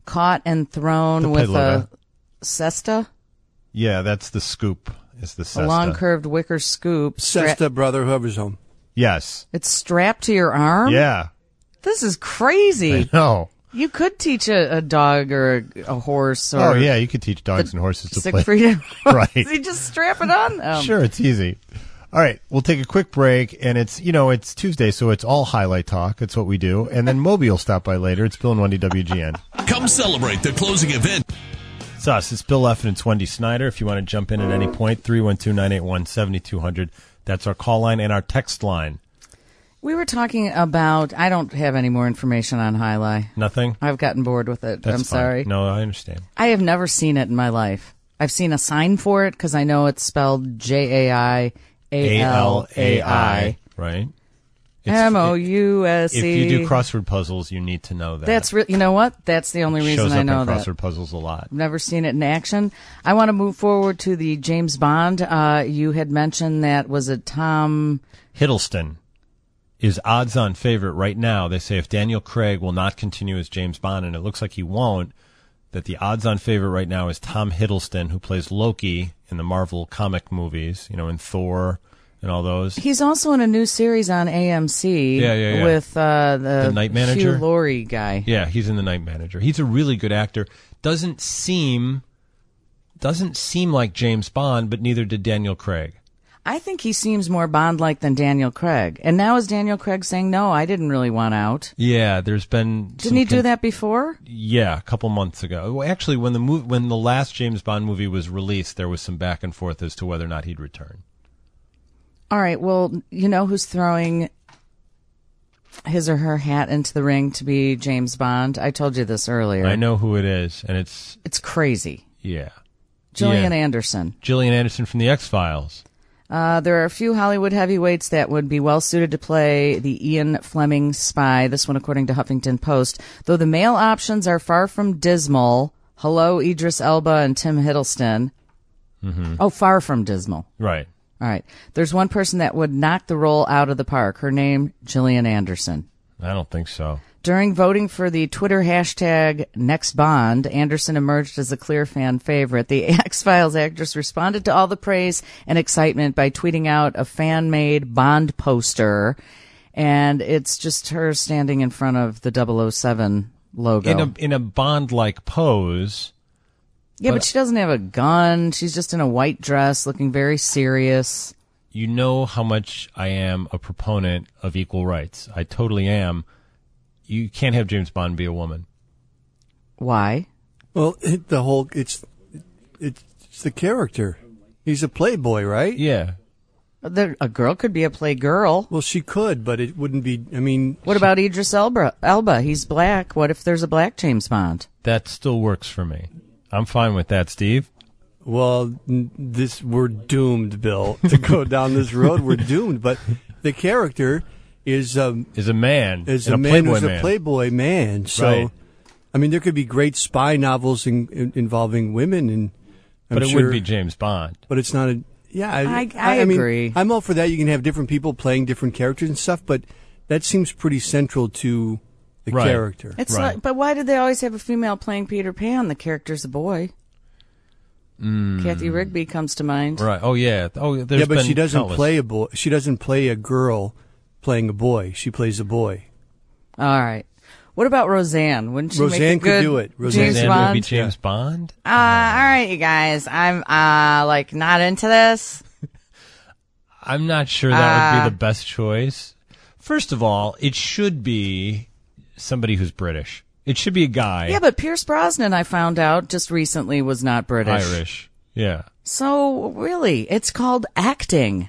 caught and thrown The with pelota. a cesta, Yeah, that's the scoop. Is the a cesta. long curved wicker scoop. Stra- Cesta, brother, whoever's home. Yes. it's strapped to your arm? Yeah. This is crazy. I know. You could teach a, a dog or a, a horse or Oh, yeah, you could teach dogs and horses to play. Siegfried. Right. You just strap it on them. Sure, it's easy. All right, we'll take a quick break, and it's, you know, it's Tuesday, so it's all highlight talk. That's what we do. And then Moby will stop by later. It's Bill and Wendy W G N. Come celebrate the closing event. It's us. It's Bill Leff and it's Wendy Snyder. If you want to jump in at any point, three one two, nine eight one, seven two zero zero. That's our call line and our text line. We were talking about, I don't have any more information on Highlight. Nothing? I've gotten bored with it. That's I'm fine. sorry. No, I understand. I have never seen it in my life. I've seen a sign for it because I know it's spelled J A I A L A I. Right. M O U S E. If you do crossword puzzles, you need to know that. That's re- you know what? That's the only reason Shows I up know in that. crossword puzzles a lot. I've never seen it in action. I want to move forward to the James Bond. Uh, you had mentioned that, was it Tom Hiddleston is odds-on favorite right now. They say if Daniel Craig will not continue as James Bond, and it looks like he won't, that the odds-on favorite right now is Tom Hiddleston, who plays Loki in the Marvel comic movies, you know, in Thor and all those. He's also in a new series on A M C Yeah, yeah, yeah. with uh, the, The Night Manager? Hugh Laurie guy. Yeah, he's in The Night Manager. He's a really good actor. Doesn't seem doesn't seem like James Bond, but neither did Daniel Craig. I think he seems more Bond-like than Daniel Craig. And now is Daniel Craig saying, no, I didn't really want out. Yeah, there's been Didn't some he do con- that before? Yeah, a couple months ago. Well, actually, when the mov- when the last James Bond movie was released, there was some back and forth as to whether or not he'd return. All right, well, you know who's throwing his or her hat into the ring to be James Bond? I told you this earlier. I know who it is, and it's It's crazy. yeah, Gillian yeah. Anderson. Gillian Anderson from the X-Files. Uh, there are a few Hollywood heavyweights that would be well suited to play the Ian Fleming spy. This one, according to Huffington Post. Though the male options are far from dismal. Hello, Idris Elba and Tim Hiddleston. Mm-hmm. Oh, far from dismal. Right. All right. There's one person that would knock the role out of the park. Her name, Gillian Anderson. I don't think so. During voting for the Twitter hashtag NextBond, Anderson emerged as a clear fan favorite. The X-Files actress responded to all the praise and excitement by tweeting out a fan-made Bond poster, and it's just her standing in front of the double oh seven logo. In a in a Bond-like pose. yeah, but, but she doesn't have a gun. She's just in a white dress, looking very serious. You know how much I am a proponent of equal rights. I totally am. You can't have James Bond be a woman. Why? Well, it, the whole it's it's the character. He's a playboy, right? Yeah. There, a girl could be a playgirl. Well, she could, but it wouldn't be. I mean, What about Idris Elba? Elba, he's black. What if there's a black James Bond? That still works for me. I'm fine with that, Steve. well, n- this we're doomed, Bill, to go down this road. We're doomed. But the character is um, Is a man. is and a a man Playboy who's man. a playboy man. So, Right. I mean, there could be great spy novels in, in, involving women, and I'm But it sure, wouldn't be James Bond. But it's not a. Yeah, I- I mean, agree. I'm all for that. You can have different people playing different characters and stuff, but that seems pretty central to the Right. character. It's Right. like, but why did they always have a female playing Peter Pan? The character's a boy. Mm. Kathy Rigby comes to mind. Right. Oh, yeah. Oh, there's yeah, but been she doesn't countless. play a boy. She doesn't play a girl playing a boy. She plays a boy. All right. What about Roseanne? Wouldn't she Roseanne make a could good do it. Roseanne James Roseanne Bond? would be James Bond? Uh, all right, you guys. I'm uh like not into this. I'm not sure that would Uh, be the best choice. First of all, it should be somebody who's British. It should be a guy. Yeah, but Pierce Brosnan, I found out just recently, was not British. Irish. Yeah. So really, it's called acting.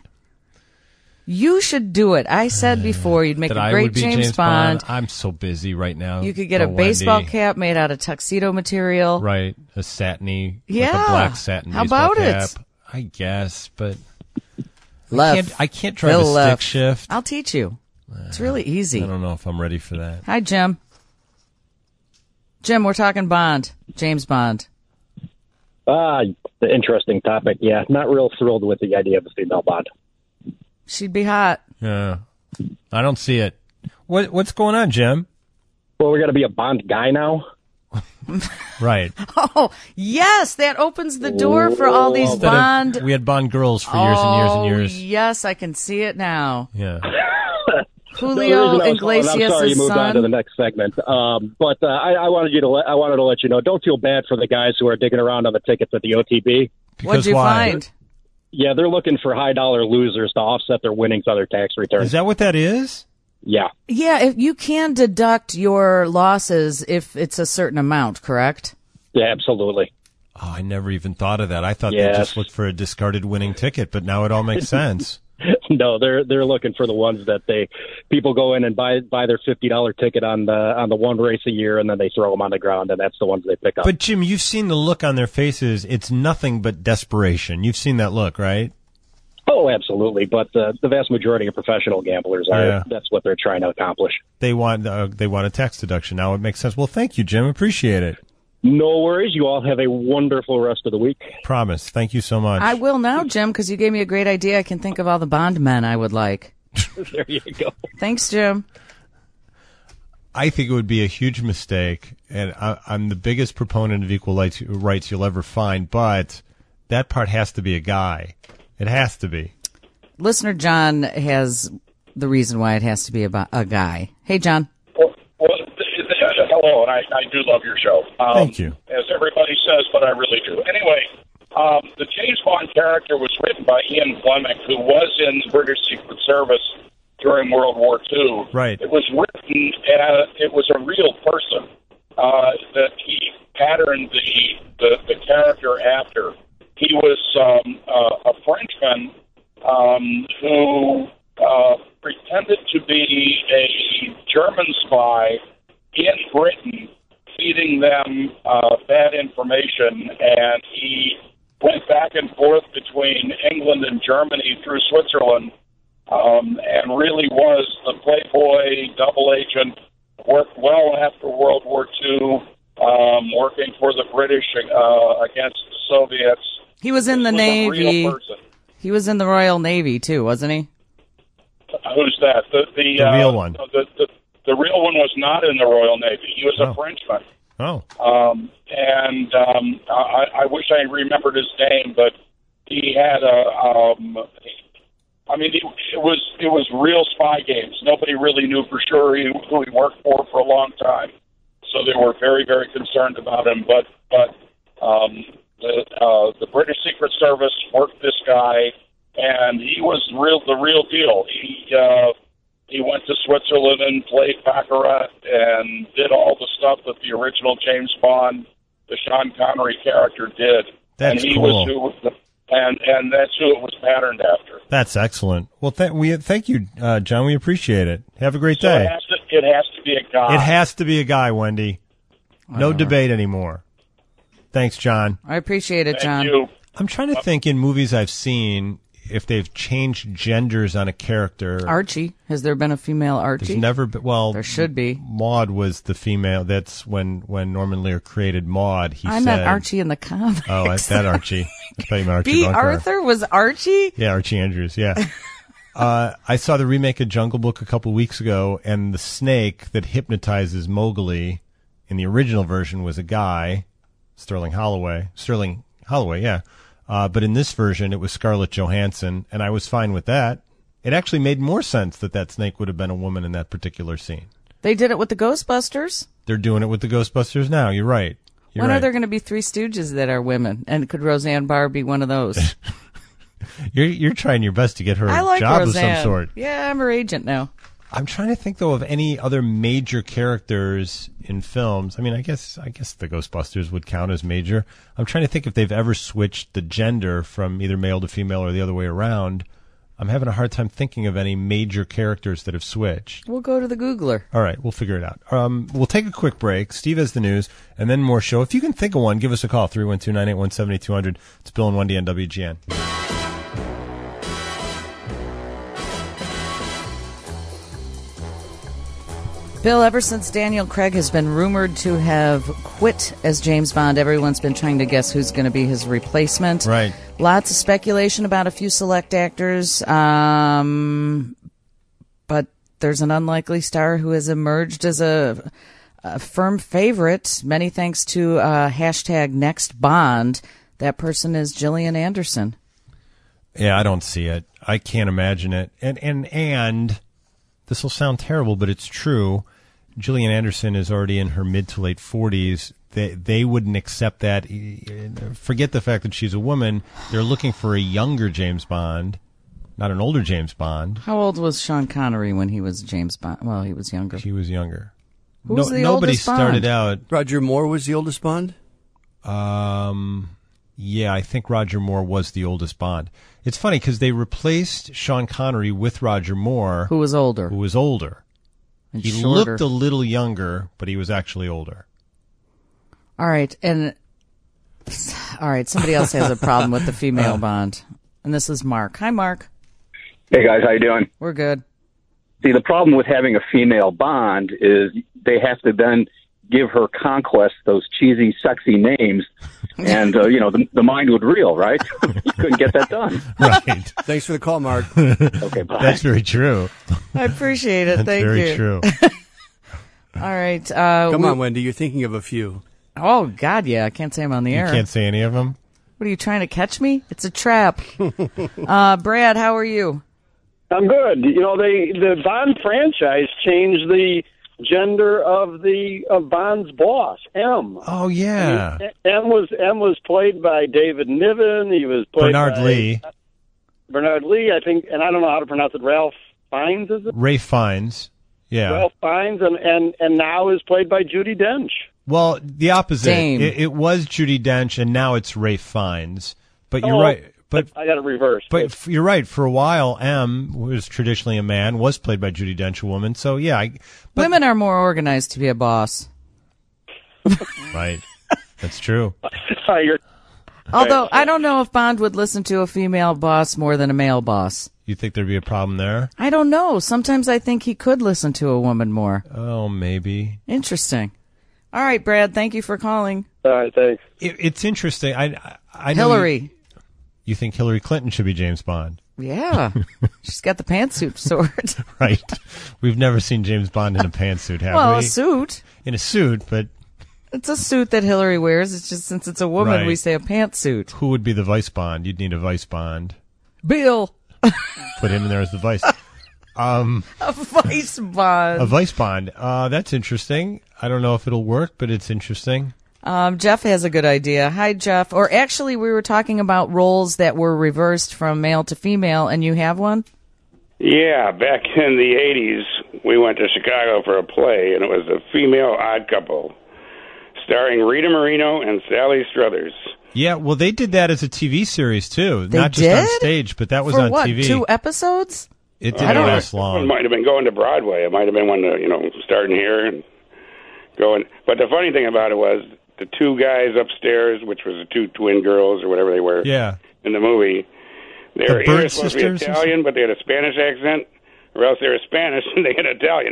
You should do it. I said before you'd make that a I great would be James, James Bond. I'm so busy right now. You could get a Oh, baseball Wendy. cap made out of tuxedo material. Right. A satiny. Yeah. Like a black satin How baseball about it? cap. I guess, but Left. I can't, I can't drive Bill a stick left. shift. I'll teach you. It's really easy. I don't know if I'm ready for that. Hi, Jim. Jim, we're talking Bond. James Bond. Ah, the interesting topic. Yeah, not real thrilled with the idea of a female Bond. She'd be hot. Yeah. I don't see it. What What's going on, Jim? Well, we're going to be a Bond guy now. Right. Oh, yes, that opens the door for all these Instead of- Bond. we had Bond girls for years and years and Oh, years. yes, I can see it now. Yeah. Julio No, the reason I was calling- I'm sorry you Iglesias' moved on to the son. next segment, um, but uh, I, I wanted you to let, I wanted to let you know. Don't feel bad for the guys who are digging around on the tickets at the O T B. What'd you why? find? Yeah, they're looking for high dollar losers to offset their winnings on their tax returns. Is that what that is? Yeah. Yeah, if you can deduct your losses if it's a certain amount, correct? Yeah, absolutely. Oh, I never even thought of that. I thought they Yes. just looked for a discarded winning ticket, but now it all makes sense. No, they're they're looking for the ones that they people go in and buy buy their fifty dollar ticket on the on the one race a year, and then they throw them on the ground, and that's the ones they pick up. But Jim, you've seen the look on their faces. It's nothing but desperation. You've seen that look, right? Oh, absolutely. But uh, the vast majority of professional gamblers are. Yeah. That's what they're trying to accomplish. They want uh, they want a tax deduction. Now it makes sense. Well, thank you, Jim. Appreciate it. No worries. You all have a wonderful rest of the week. Promise. Thank you so much. I will now, Jim, because you gave me a great idea. I can think of all the Bond men I would like. There you go. Thanks, Jim. I think it would be a huge mistake, and I, I'm the biggest proponent of equal rights, rights you'll ever find, but that part has to be a guy. It has to be. Listener John has the reason why it has to be a, a guy. Hey, John. Well, well, hello, and I, I do love your show. Um, Thank you. As everybody says, but I really do. Anyway, um, the James Bond character was written by Ian Fleming, who was in the British Secret Service during World War Two. Right. It was written as it was a real person uh, that he patterned the, the, the character after. He was um, uh, a Frenchman um, who uh, pretended to be a German spy in Britain, feeding them uh, bad information, and he went back and forth between England and Germany through Switzerland, um, and really was the playboy double agent, worked well after World War Two, um, working for the British uh, against the Soviets. He was in the This was a Navy. real person. He was in the Royal Navy, too, wasn't he? Who's that? The, the, The uh, real one. The, the, the real one was not in the Royal Navy. He was Oh. a Frenchman. Oh. Um, and um, I, I wish I remembered his name, but he had a. Um, I mean, it, it was it was real spy games. Nobody really knew for sure who, who he worked for for a long time, so they were very very concerned about him. But but um, the uh, the British Secret Service worked this guy, and he was real the real deal. He uh, he went to Switzerland and played baccarat and did all the stuff that the original James Bond, the Sean Connery character, did. That's and he cool. was who was the, and and that's who it was patterned after. That's excellent. Well, th- we thank you, uh, John. We appreciate it. Have a great So day. it has to it has to be a guy. It has to be a guy, Wendy. No debate anymore. Thanks, John. I appreciate it, Thank John. you. I'm trying to think in movies I've seen if they've changed genders on a character. Archie. Has there been a female Archie? There's never been. Well, There should be. Maud was the female. That's when when Norman Lear created Maud. He I said, meant Archie in the comics. "Oh, that's that Archie." I thought you meant Archie B. Bunker. Arthur was Archie? Yeah, Archie Andrews. Yeah. uh, I saw the remake of Jungle Book a couple weeks ago, and the snake that hypnotizes Mowgli in the original version was a guy, Sterling Holloway. Sterling Holloway, yeah. Uh, but in this version, it was Scarlett Johansson, and I was fine with that. It actually made more sense that that snake would have been a woman in that particular scene. They did it with the Ghostbusters. They're doing it with the Ghostbusters now. You're right. You're when right. are there going to be Three Stooges that are women? And could Roseanne Barr be one of those? You're you're trying your best to get her I a like job Roseanne. of some sort. Yeah, I'm her agent now. I'm trying to think though of any other major characters in films. I mean, I guess I guess the Ghostbusters would count as major. I'm trying to think if they've ever switched the gender from either male to female or the other way around. I'm having a hard time thinking of any major characters that have switched. We'll go to the Googler. All right, we'll figure it out. Um, we'll take a quick break. Steve has the news, and then more show. If you can think of one, give us a call, three one two, nine eight one, seven two zero zero. It's Bill and Wendy on W G N. Bill, ever since Daniel Craig has been rumored to have quit as James Bond, everyone's been trying to guess who's going to be his replacement. Right. Lots of speculation about a few select actors, um, but there's an unlikely star who has emerged as a a firm favorite. Many thanks to uh, hashtag Next Bond. That person is Gillian Anderson. Yeah, I don't see it. I can't imagine it. And and and this will sound terrible, but it's true. Gillian Anderson is already in her mid to late forties. They they wouldn't accept that. Forget the fact that she's a woman. They're looking for a younger James Bond, not an older James Bond. How old was Sean Connery when he was James Bond? Well, he was younger. He was younger. Who was no, the nobody oldest Bond? started out. Roger Moore was the oldest Bond? Um, yeah, I think Roger Moore was the oldest Bond. It's funny because they replaced Sean Connery with Roger Moore, who was older. Who was older. And he shorter. looked a little younger, but he was actually older. All right, and all right, somebody else has a problem with the female Bond, and this is Mark. Hi, Mark. Hey guys, how you doing? We're good. See, the problem with having a female Bond is they have to then give her conquest those cheesy, sexy names, and uh, you know the, the mind would reel, right? You couldn't get that done. Right. Thanks for the call, Mark. Okay, bye. That's very true. I appreciate it. That's Thank very you. true. All right. Uh, Come we, on, Wendy. You're thinking of a few. Oh, God, yeah. I can't say I'm on the You air. can't say any of them? What, are you trying to catch me? It's a trap. uh, Brad, how are you? I'm good. You know, they the Bond franchise changed the gender of the of Bond's boss, M. Oh, yeah. I mean, M was M was played by David Niven. He was played Bernard by Lee. Bernard Lee, I think, and I don't know how to pronounce it. Ralph Fiennes, is it? Ray Fiennes. Yeah. Ralph Fiennes, and, and, and now is played by Judi Dench. Well, the opposite. Same. It, it was Judi Dench, and now it's Ray Fiennes. But you're Oh, right. But I got it reversed. but f- you're right. For a while, M was traditionally a man, was played by Judi Dench, a woman. So yeah, I, but, Women are more organized to be a boss. right. That's true. You're, Although I don't know if Bond would listen to a female boss more than a male boss. You think there'd be a problem there? I don't know. Sometimes I think he could listen to a woman more. Oh, maybe. Interesting. All right, Brad. Thank you for calling. all right, thanks. It, it's interesting. I I, I know Hillary. You, you think Hillary Clinton should be James Bond? Yeah. She's got the pantsuit sword. Right. We've never seen James Bond in a pantsuit, have well, we? a suit. In a suit, but It's a suit that Hillary wears. It's just since it's a woman, Right. we say a pantsuit. who would be the vice Bond? You'd need a vice Bond. Bill. Put him in there as the vice. Um, A vice Bond. a vice Bond. Uh, that's interesting. I don't know if it'll work, but it's interesting. Um, Jeff has a good idea. Hi, Jeff. Or actually, we were talking about roles that were reversed from male to female, and you have one? Yeah, back in the eighties, we went to Chicago for a play, and it was a female odd couple, starring Rita Moreno and Sally Struthers. Yeah, well, they did that as a T V series, too. They Not just on did? stage, but that was For on what, T V. two episodes? It I didn't don't know. last It long. might have been going to Broadway. It might have been one, to, you know, starting here and going. But the funny thing about it was the two guys upstairs, which was the two twin girls or whatever they were Yeah. in the movie, they The were Bird either supposed to be sisters or Italian, but they had a Spanish accent, or else they were Spanish and they had an Italian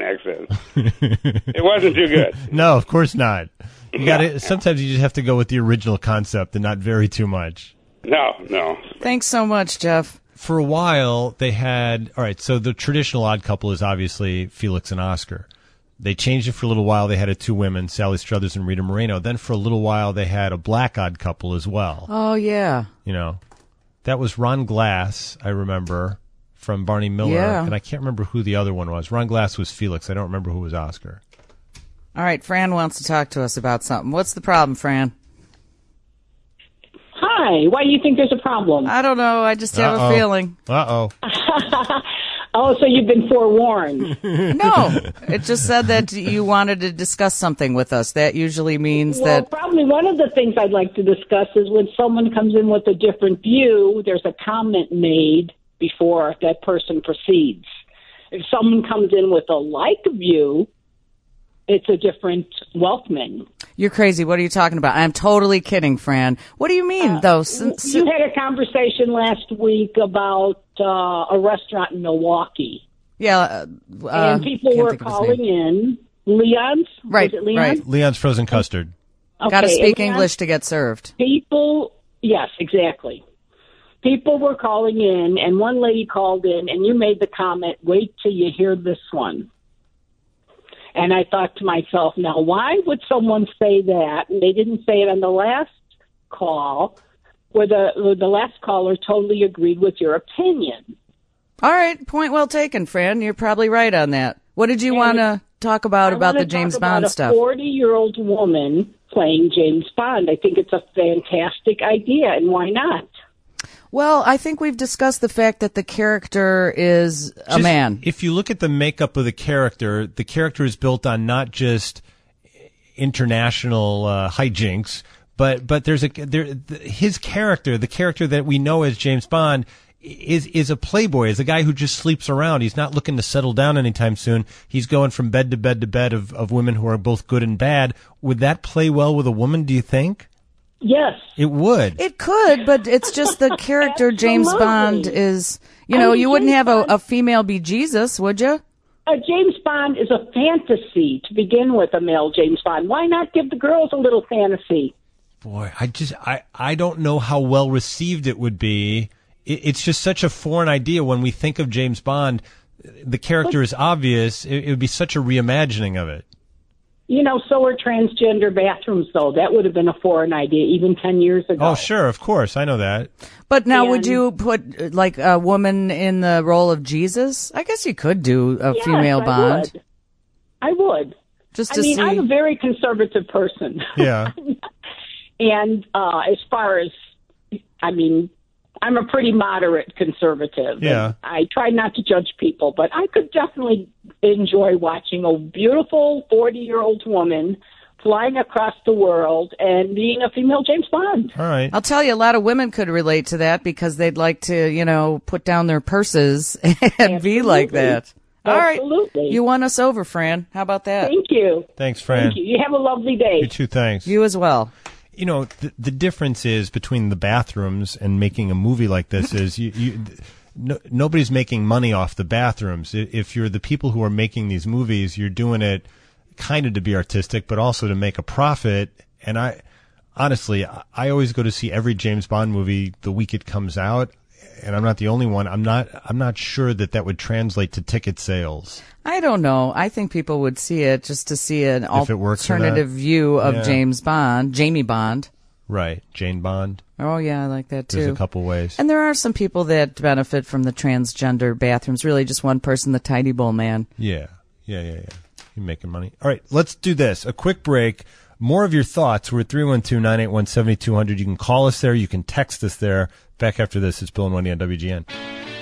accent. It wasn't too good. No, of course not. You got to. Sometimes you just have to go with the original concept and not vary too much. No, no. Thanks so much, Jeff. For a while, they had. All right, so the traditional odd couple is obviously Felix and Oscar. They changed it for a little while. They had it two women, Sally Struthers and Rita Moreno. Then for a little while, they had a black odd couple as well. Oh, yeah. You know, that was Ron Glass, I remember, from Barney Miller. Yeah. And I can't remember who the other one was. Ron Glass was Felix. I don't remember who was Oscar. All right, Fran wants to talk to us about something. What's the problem, Fran? Hi. Why do you think there's a problem? I don't know. I just have Uh-oh. a feeling. Uh-oh. Oh, so you've been forewarned. No, it just said that you wanted to discuss something with us. That usually means Well, that. probably one of the things I'd like to discuss is when someone comes in with a different view, there's a comment made before that person proceeds. If someone comes in with a like view, it's a different welcoming. You're crazy. What are you talking about? I'm totally kidding, Fran. What do you mean, though? Since, You had a conversation last week about uh, a restaurant in Milwaukee. yeah, uh, uh, and people can't were think of his calling in. Leon's? Right, Was it Leon? right. Leon's frozen custard. Got to Okay, speak and English to get served. People, yes, exactly. People were calling in, and one lady called in, and you made the comment, wait till you hear this one. And I thought to myself, now, why would someone say that? And they didn't say it on the last call, where the, where the last caller totally agreed with your opinion. All right, point well taken, Fran. You're probably right on that. What did you want to talk about I about wanna the James talk Bond about stuff? A forty-year-old woman playing James Bond. I think it's a fantastic idea, and why not? Well, I think we've discussed the fact that the character is a Just, man. If you look at the makeup of the character, the character is built on not just international uh, hijinks, but but there's a there his character, the character that we know as James Bond, is is a playboy, is a guy who just sleeps around. He's not looking to settle down anytime soon. He's going from bed to bed to bed of, of women who are both good and bad. Would that play well with a woman, do you think? Yes. It would. It could, but it's just the character James Absolutely. Bond is, you know, I mean, you wouldn't James have a, Bond- a female be Jesus, would you? Uh, James Bond is a fantasy to begin with, a male James Bond. Why not give the girls a little fantasy? Boy, I just I, I don't know how well received it would be. It, it's just such a foreign idea when we think of James Bond. The character is obvious. It, it would be such a reimagining of it. You know, so are transgender bathrooms, though. That would have been a foreign idea even ten years ago. Oh, sure, of course, I know that. But now, And- would you put uh, like a woman in the role of Jesus? I guess you could do a Yes, female I Bond. would. I would. Just I to mean, see. I'm a very conservative person. Yeah. And uh, as far as, I mean, I'm a pretty moderate conservative. Yeah. And I try not to judge people, but I could definitely enjoy watching a beautiful forty-year-old woman flying across the world and being a female James Bond. All right. I'll tell you, a lot of women could relate to that because they'd like to, you know, put down their purses and be like that. All right. Absolutely. You won us over, Fran. How about that? Thank you. Thanks, Fran. Thank you. You have a lovely day. You too, thanks. You as well. You know, the, the difference is between the bathrooms and making a movie like this is you, you no, nobody's making money off the bathrooms. I- If you're the people who are making these movies, you're doing it kind of to be artistic, but also to make a profit. And I, honestly, I, I always go to see every James Bond movie the week it comes out. And I'm not the only one. I'm not. I'm not sure that that would translate to ticket sales. I don't know. I think people would see it just to see an If it works or not. alternative view of Yeah. James Bond, Jamie Bond. Right, Jane Bond. Oh, yeah, I like that too. There's a couple ways. And there are some people that benefit from the transgender bathrooms. Really, just one person, the Tidy Bowl man. Yeah, yeah, yeah, yeah. You're making money. All right, let's do this. A quick break. More of your thoughts. We're at three one two, nine eight one, seven two zero zero. You can call us there. You can text us there. Back after this, it's Bill and Wendy on W G N.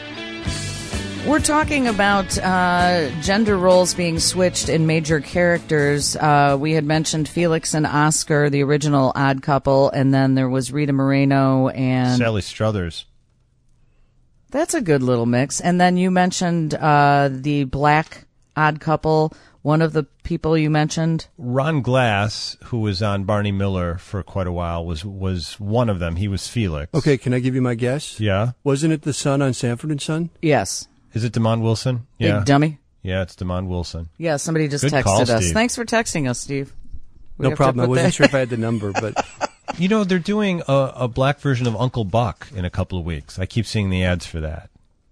We're talking about uh, gender roles being switched in major characters. Uh, we had mentioned Felix and Oscar, the original Odd Couple, and then there was Rita Moreno and Sally Struthers. That's a good little mix. And then you mentioned uh, the Black Odd Couple. One of the people you mentioned, Ron Glass, who was on Barney Miller for quite a while, was was one of them. He was Felix. Okay, can I give you my guess? Yeah. Wasn't it the son on Sanford and Son? Yes. Is it Damon Wilson? Big Yeah. dummy. Yeah, it's Damon Wilson. Yeah, somebody just Good texted call, us. Steve. Thanks for texting us, Steve. We No have to problem. I put wasn't that- sure if I had the number, but You know, they're doing a, a black version of Uncle Buck in a couple of weeks. I keep seeing the ads for that.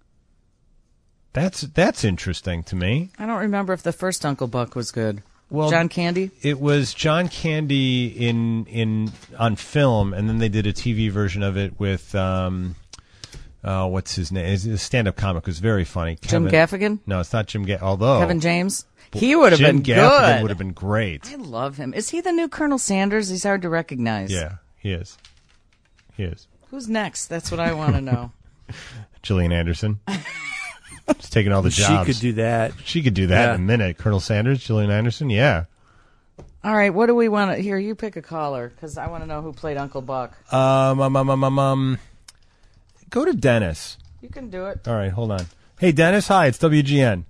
That's that's interesting to me. I don't remember if the first Uncle Buck was good. Well, John Candy? It was John Candy in in on film, and then they did a T V version of it with um, uh, what's his name? It's a stand-up comic. It was very funny. Jim Kevin, Gaffigan? No, it's not Jim Gaffigan. Although Kevin James? He would have Jim been Gaffigan good. would have been great. I love him. Is he the new Colonel Sanders? He's hard to recognize. Yeah, he is. He is. Who's next? That's what I want to know. Gillian Anderson. She's taking all the She jobs. could do that. She could do that Yeah. in a minute. Colonel Sanders, Gillian Anderson, yeah. All right, what do we want to... Here, you pick a caller, because I want to know who played Uncle Buck. Um, um, um, um, um, um, go to Dennis. You can do it. All right, hold on. Hey, Dennis, hi, it's W G N.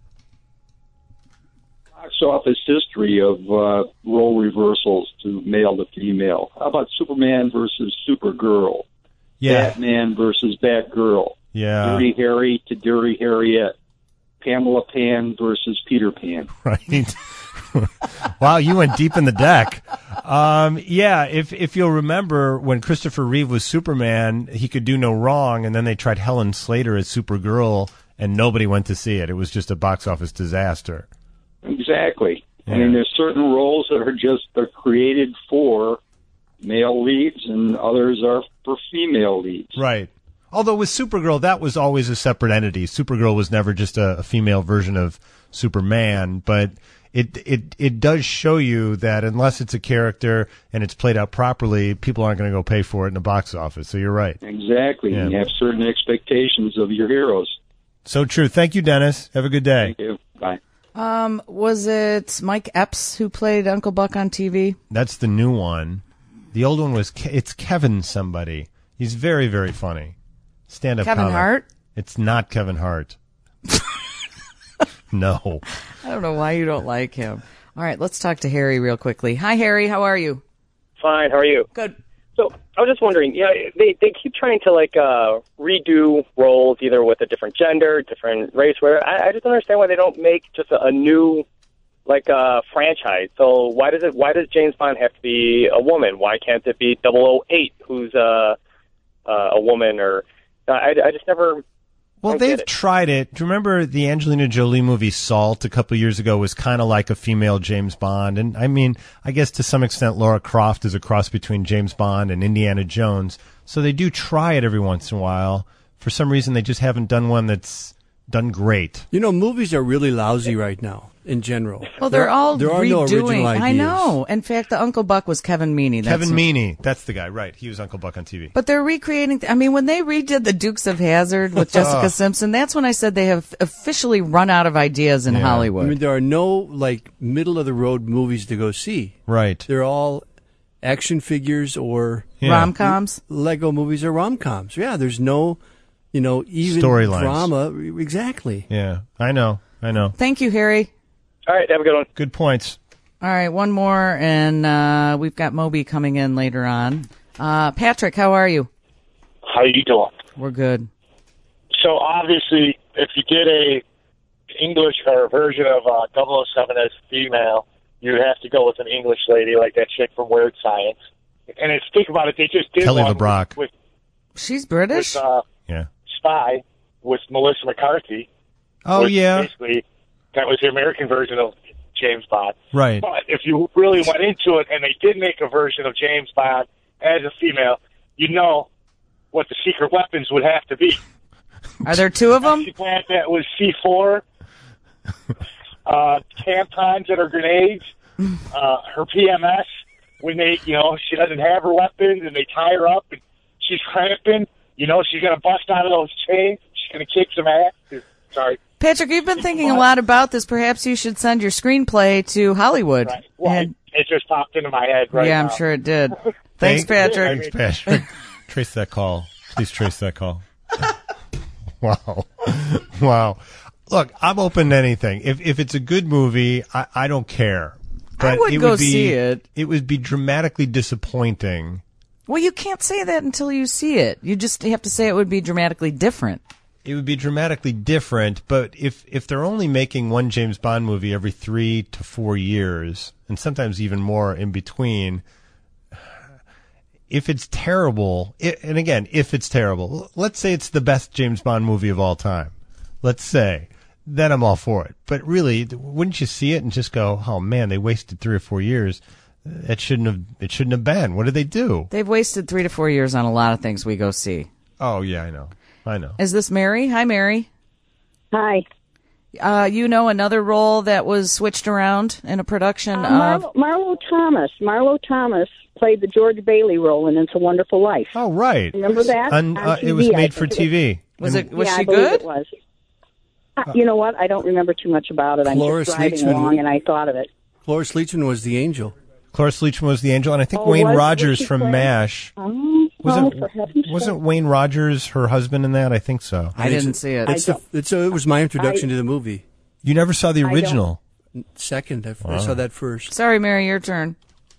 Box office history of uh, role reversals to male to female. How about Superman versus Supergirl? Yeah. Batman versus Batgirl. Yeah. Dirty Harry to Dirty Harriet. Pamela Pan versus Peter Pan. Right. Wow, you went deep in the deck. Um, yeah, if if you'll remember when Christopher Reeve was Superman, he could do no wrong, and then they tried Helen Slater as Supergirl, and nobody went to see it. It was just a box office disaster. Exactly. I mean, there's certain roles that are just they're created for male leads, and others are for female leads. Right. Although with Supergirl, that was always a separate entity. Supergirl was never just a, a female version of Superman, but it it it does show you that unless it's a character and it's played out properly, people aren't going to go pay for it in the box office. So you're right. Exactly. Yeah. You have certain expectations of your heroes. So true. Thank you, Dennis. Have a good day. Thank you. Bye. Um, was it Mike Epps who played Uncle Buck on T V? That's the new one. The old one was Ke- it's Kevin somebody. He's very, very funny. Stand-up Kevin comic. Hart? It's not Kevin Hart. No. I don't know why you don't like him. All right, let's talk to Harry real quickly. Hi, Harry. How are you? Fine. How are you? Good. So I was just wondering, yeah, they they keep trying to like uh, redo roles either with a different gender, different race. Where I, I just don't understand why they don't make just a, a new like uh, franchise. So why does it? Why does James Bond have to be a woman? Why can't it be double oh eight, who's uh, uh, a woman? Or I, I just never. Well, they've tried it. Do you remember the Angelina Jolie movie Salt a couple of years ago was kind of like a female James Bond? And I mean, I guess to some extent Laura Croft is a cross between James Bond and Indiana Jones. So they do try it every once in a while. For some reason, they just haven't done one that's done great. You know, movies are really lousy right now in general. Well, they're there, all there are redoing. no original ideas. I know. In fact, the Uncle Buck was Kevin Meaney. That's Kevin Meaney, that's the guy, right? He was Uncle Buck on T V. But they're recreating. Th- I mean, when they redid the Dukes of Hazzard with Jessica Oh. Simpson, that's when I said they have officially run out of ideas in Hollywood. I mean, there are no like middle of the road movies to go see. Right. They're all action figures or Yeah. Rom-coms? Lego movies or rom coms. Yeah, there's no, you know, even Storylines. drama. Exactly. Yeah, I know, I know. Thank you, Harry. All right, have a good one. Good points. All right, one more, and uh, we've got Moby coming in later on. Uh, Patrick, how are you? How you doing? We're good. So obviously, if you did a English or a version of uh, double oh seven as female, you have to go with an English lady like that chick from Weird Science. And it's, think about it, they just did Kelly one LeBrock. with, She's British? with uh, Yeah. Spy with Melissa McCarthy. Oh, which yeah. Basically, that was the American version of James Bond. Right. But if you really went into it and they did make a version of James Bond as a female, you know what the secret weapons would have to be. Are there two of them? She plant that was C four, uh, tampons that are grenades, uh, her P M S when they, you know, she doesn't have her weapons and they tie her up and she's cramping. You know, she's going to bust out of those chains. She's going to kick some ass. Sorry. Patrick, you've been thinking a lot about this. Perhaps you should send your screenplay to Hollywood. Right. Well, And- it just popped into my head right yeah, now. I'm sure it did. Thanks, Patrick. Thanks, Patrick. Trace that call. Please trace that call. Wow. Wow. Look, I'm open to anything. If if it's a good movie, I, I don't care. But would it go would be, see it. It would be dramatically disappointing. Well, you can't say that until you see it. You just have to say it would be dramatically different. It would be dramatically different, but if if they're only making one James Bond movie every three to four years, and sometimes even more in between, if it's terrible, it, and again, if it's terrible, let's say it's the best James Bond movie of all time, let's say, then I'm all for it. But really, wouldn't you see it and just go, oh man, they wasted three or four years? That shouldn't have. It shouldn't have been. What did they do? They've wasted three to four years on a lot of things we go see. Oh yeah, I know. I know. Is this Mary? Hi, Mary. Hi. Uh, you know another role that was switched around in a production Uh, of... Marlo, Marlo Thomas. Marlo Thomas played the George Bailey role in It's a Wonderful Life. Oh, right. Remember that? On, On uh, T V, it was I made for think T V. Was it? Was yeah, she I believe good? It was. Uh, you know what? I don't remember too much about it. I'm Cloris just driving Leachman- along and I thought of it. Cloris Leachman was the angel. Cloris Leachman was the angel, and I think Oh, Wayne was- was Rogers she from playing? MASH. Oh, Wasn't oh, for heaven's wasn't sake. Wayne Rogers her husband in that? I think so. I didn't see it. It's the, it's a, it was my introduction I- to the movie. You never saw the I don't- original. Second, I, I Wow. saw that first. Sorry, Mary, your turn.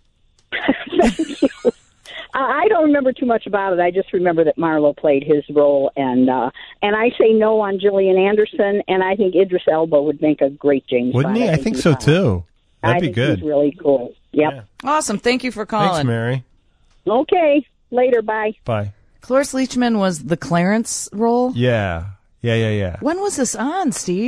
I I don't remember too much about it. I just remember that Marlo played his role, and uh, and I say no on Gillian Anderson, and I think Idris Elba would make a great James Wouldn't Bond. he? I think he's so fine. too. That'd I be think good. He's really cool. Yep. Awesome. Thank you for calling. Thanks, Mary. Okay. Later. Bye. Bye. Cloris Leachman was the Clarence role. Yeah. Yeah, yeah, yeah. When was this on, Steve?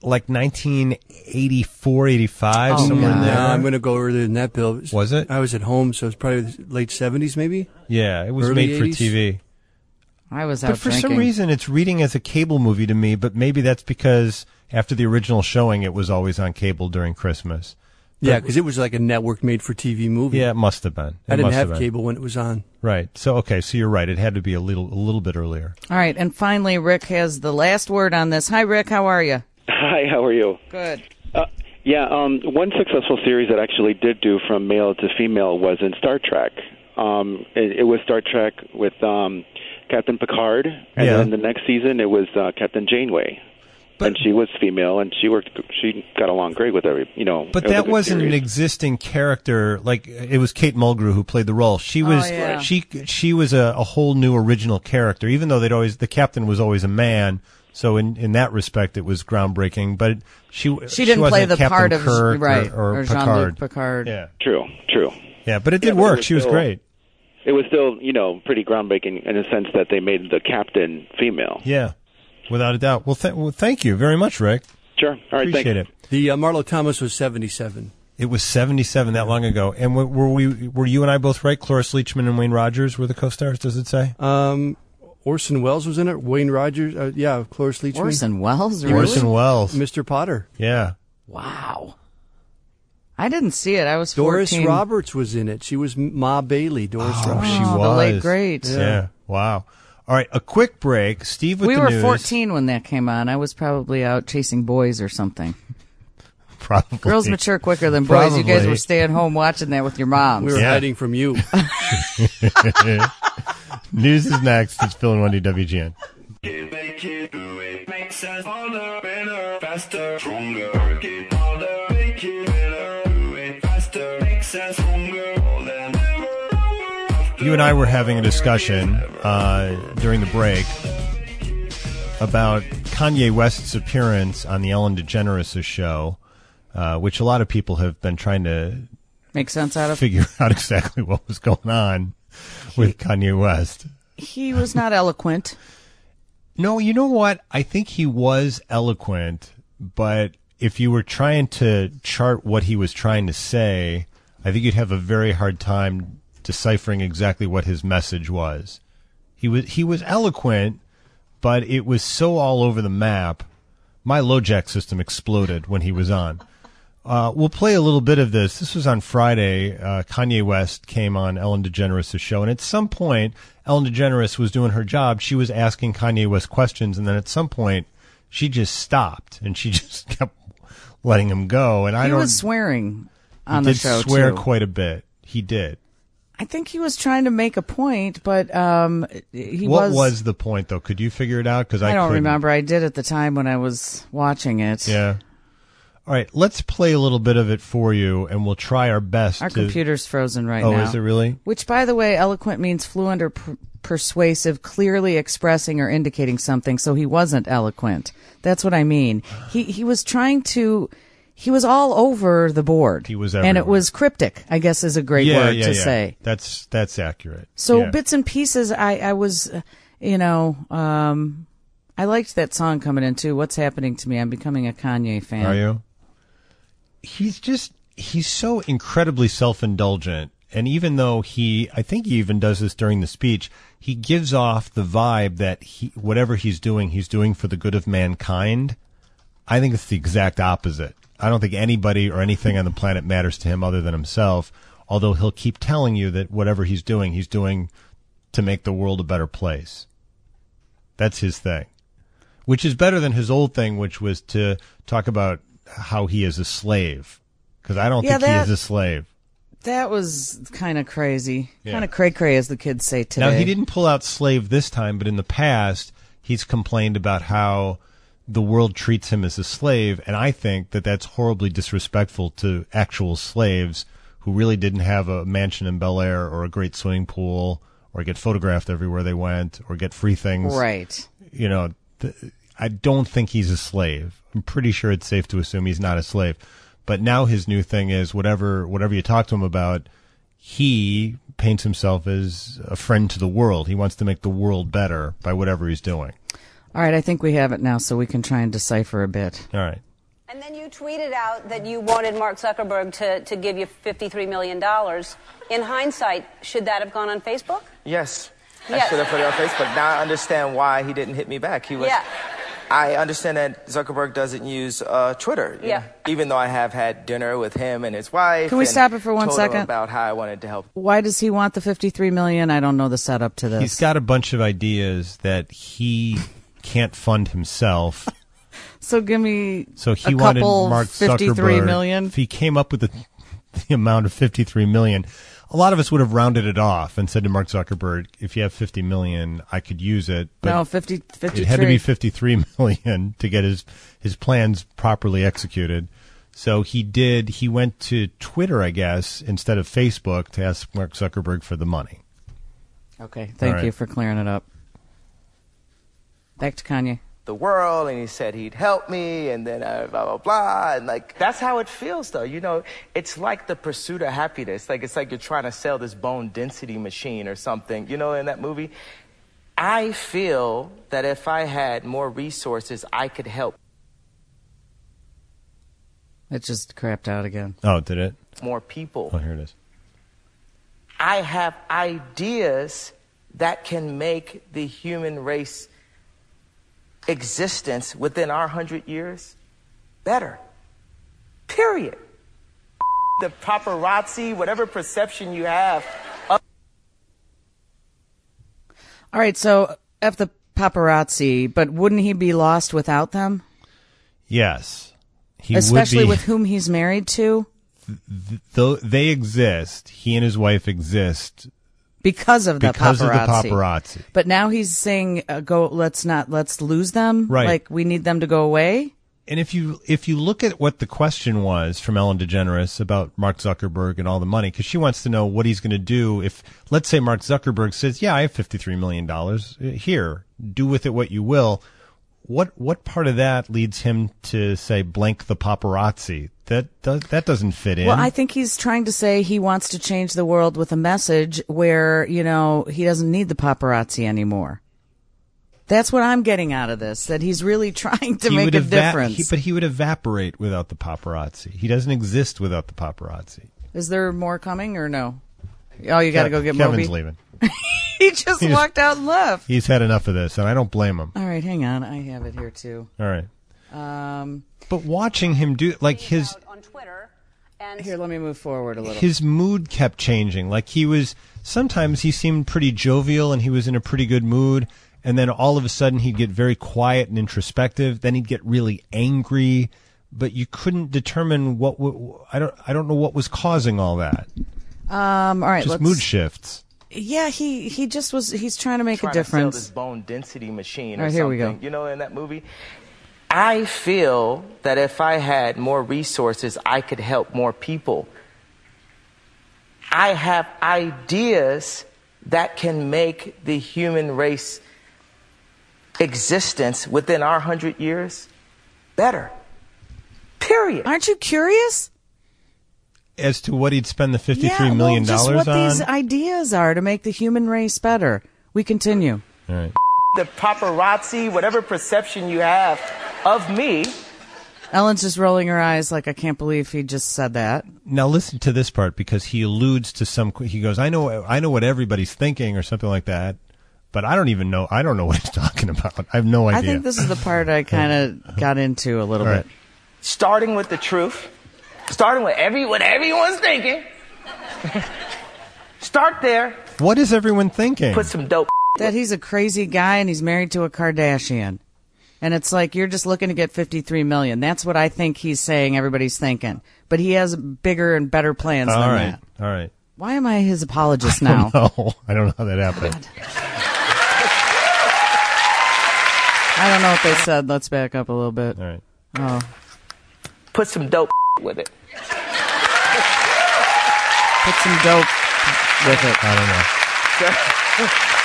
like nineteen eighty-four, eighty-five, Oh, somewhere in no, there. I'm going to go earlier than that, Bill. Was it? I was at home, so it was probably the late seventies, maybe? Yeah, it was Early made for eighties? T V. I was out But for drinking. some reason, it's reading as a cable movie to me, but maybe that's because after the original showing, it was always on cable during Christmas. Yeah, But- because it was like a network made-for-T V movie. Yeah, it must have been. I It didn't must have been. cable when it was on. Right. So, okay, so you're right. It had to be a little a little bit earlier. All right, and finally, Rick has the last word on this. Hi, Rick. How are you? Hi, how are you? Good. Uh, yeah, um, one successful series that actually did do from male to female was in Star Trek. Um, it, it was Star Trek with um, Captain Picard, and Yeah. then the next season it was uh, Captain Janeway. And she was female, and she worked. She got along great with every, you know. But it was a that good wasn't an series. existing character. Like it was Kate Mulgrew who played the role. She was Oh, yeah. she she was a, a whole new original character. Even though they'd always the captain was always a man. So in, in that respect, it was groundbreaking. But she She didn't play wasn't the Captain part of Kirk right or, or, or Picard. Jean-Luc Picard. Yeah, True, true. yeah. But it Yeah, did but it work. was She was still- great. It was still, you know, pretty groundbreaking in the sense that they made the captain female. Yeah, without a doubt. Well, th- well thank you very much, Rick. Sure. All right. Appreciate thanks. it. The uh, Marlo Thomas was seventy-seven. It was seventy-seven that long ago. And w- were we were you and I both right? Cloris Leachman and Wayne Rogers were the co-stars. Does it say? Um, Orson Welles was in it. Wayne Rogers. Uh, yeah, Cloris Leachman. Orson Welles? Really? Orson Welles. Mister Potter. Yeah. Wow. I didn't see it. I was Doris fourteen. Roberts was in it. She was Ma Bailey. Doris Oh, Roberts. she Oh, was. the late great. Yeah. Yeah. Wow. All right. A quick break. Steve with We the were news. fourteen when that came on. I was probably out chasing boys or something. Probably. Girls mature quicker than boys. You guys Probably. were staying home watching that with your moms. We were Yeah. hiding from you. News is next. It's Phil and Wendy W G N. You and I were having a discussion uh, during the break about Kanye West's appearance on the Ellen DeGeneres show, uh, which a lot of people have been trying to Make sense out of. figure out exactly what was going on with Kanye West. He was not eloquent. No, you know what? I think he was eloquent, but if you were trying to chart what he was trying to say, I think you'd have a very hard time deciphering exactly what his message was. He was he was eloquent, but it was so all over the map. My LoJack system exploded when he was on. Uh, we'll play a little bit of this. This was on Friday. Uh, Kanye West came on Ellen DeGeneres' show, and at some point, Ellen DeGeneres was doing her job. She was asking Kanye West questions, and then at some point, she just stopped, and she just kept letting him go. And I He don't. was swearing he on the did show, swear too. quite a bit. He did. I think he was trying to make a point, but um, he what was. was the point, though? Could you figure it out? Because I, I don't couldn't. remember. I did at the time when I was watching it. Yeah. All right, let's play a little bit of it for you, and we'll try our best. Our to... computer's frozen right oh, now. Oh, is it really? Which, by the way, eloquent means fluent or per- persuasive, clearly expressing or indicating something. So he wasn't eloquent. That's what I mean. He he was trying to. He was all over the board. He was and it everywhere. was cryptic, I guess is a great yeah, word yeah, to yeah. say. That's that's accurate. So yeah. bits and pieces, I, I was, uh, you know, um, I liked that song coming in too. What's Happening to Me? I'm becoming a Kanye fan. Are you? He's just, he's so incredibly self-indulgent. And even though he, I think he even does this during the speech, he gives off the vibe that he, whatever he's doing, he's doing for the good of mankind. I think it's the exact opposite. I don't think anybody or anything on the planet matters to him other than himself, although he'll keep telling you that whatever he's doing, he's doing to make the world a better place. That's his thing, which is better than his old thing, which was to talk about how he is a slave, because I don't Yeah, think that- he is a slave. That was kind of crazy. Yeah. Kind of cray-cray, as the kids say today. Now, he didn't pull out slave this time, but in the past, he's complained about how the world treats him as a slave, and I think that that's horribly disrespectful to actual slaves who really didn't have a mansion in Bel Air or a great swimming pool or get photographed everywhere they went or get free things. Right. You know, th- I don't think he's a slave. I'm pretty sure it's safe to assume he's not a slave. But now his new thing is whatever whatever you talk to him about, he paints himself as a friend to the world. He wants to make the world better by whatever he's doing. All right, I think we have it now, so we can try and decipher a bit. All right. And then you tweeted out that you wanted Mark Zuckerberg to, to give you fifty-three million dollars. In hindsight, should that have gone on Facebook? Yes. I Yes. should have put it on Facebook. Now I understand why he didn't hit me back. He was. Yeah. I understand that Zuckerberg doesn't use uh, Twitter. you Yeah. know, Even though I have had dinner with him and his wife. Can we and stop it for one told him second? About how I wanted to help. Why does he want the fifty-three million dollars? I don't know the setup to this. He's got a bunch of ideas that he can't fund himself. So give me So he a wanted couple Mark fifty-three Zuckerberg. million. If he came up with the, the amount of fifty-three million, a lot of us would have rounded it off and said to Mark Zuckerberg, "If you have fifty million, I could use it." But No, fifty, fifty-three. it had to be fifty-three million to get his his plans properly executed. So he did. He went to Twitter, I guess, instead of Facebook, to ask Mark Zuckerberg for the money. Okay, thank All right. you for clearing it up. Back to Kanye. The world, and he said he'd help me, and then uh, blah blah blah, and like that's how it feels, though. You know, it's like the pursuit of happiness. Like it's like you're trying to sell this bone density machine or something. You know, in that movie, I feel that if I had more resources, I could help It just crapped out again. Oh, did it? more people. Oh, here it is. I have ideas that can make the human race existence within our hundred years better. Period. The paparazzi, whatever perception you have. Of- All right, so F the paparazzi, but wouldn't he be lost without them? Yes, he Especially would be, with whom he's married to? Though they exist, he and his wife exist Because of the because paparazzi. of the paparazzi. But now he's saying, uh, "Go, let's not, let's lose them." Right. Like we need them to go away. And if you if you look at what the question was from Ellen DeGeneres about Mark Zuckerberg and all the money, because she wants to know what he's going to do if, let's say, Mark Zuckerberg says, "Yeah, I have fifty-three million dollars here. Do with it what you will." What what part of that leads him to say blank the paparazzi? That does, that doesn't fit in. Well, I think he's trying to say he wants to change the world with a message where, you know, he doesn't need the paparazzi anymore. That's what I'm getting out of this, that he's really trying to He make would a eva- difference. he- but he would evaporate without the paparazzi. He doesn't exist without the paparazzi. Is there more coming or no? Oh, you got to Kev- go get Kevin's Moby? leaving. He just He just- walked out and left. He's had enough of this, and I don't blame him. All right, hang on. I have it here, too. All right. Um, But watching him do, like, his here, let me move forward a little. his mood kept changing. Like, he was, sometimes he seemed pretty jovial and he was in a pretty good mood, and then all of a sudden he'd get very quiet and introspective. Then he'd get really angry, but you couldn't determine what, w- I don't, I don't know what was causing all that. Um, all right, Just let's, mood shifts. Yeah, he, he just was, he's trying to make trying a to sell difference. this bone density machine All or right, here we something. go. You know, in that movie, I feel that if I had more resources, I could help more people. I have ideas that can make the human race existence within our hundred years better. Period. Aren't you curious? As to what he'd spend the fifty-three yeah, million well, just dollars what on. these ideas are to make the human race better. We continue. All right. The paparazzi, whatever perception you have of me. Ellen's just rolling her eyes like, I can't believe he just said that. Now listen to this part, because he alludes to some. He goes, "I know, I know what everybody's thinking," or something like that. But I don't even know. I don't know what he's talking about. I have no idea. I think this is the part I kind of got into a little All bit. right. Starting with the truth. Starting with every what everyone's thinking. Start there. What is everyone thinking? Put some dope. That he's a crazy guy and he's married to a Kardashian. And it's like, you're just looking to get fifty-three million. That's what I think he's saying everybody's thinking. But he has bigger and better plans All than right. that. All right. Why am I his apologist now? No, I don't know how that happened. I don't know what they said. Let's back up a little bit. All right. Oh. Put some dope with it. Put some dope with it. I don't know.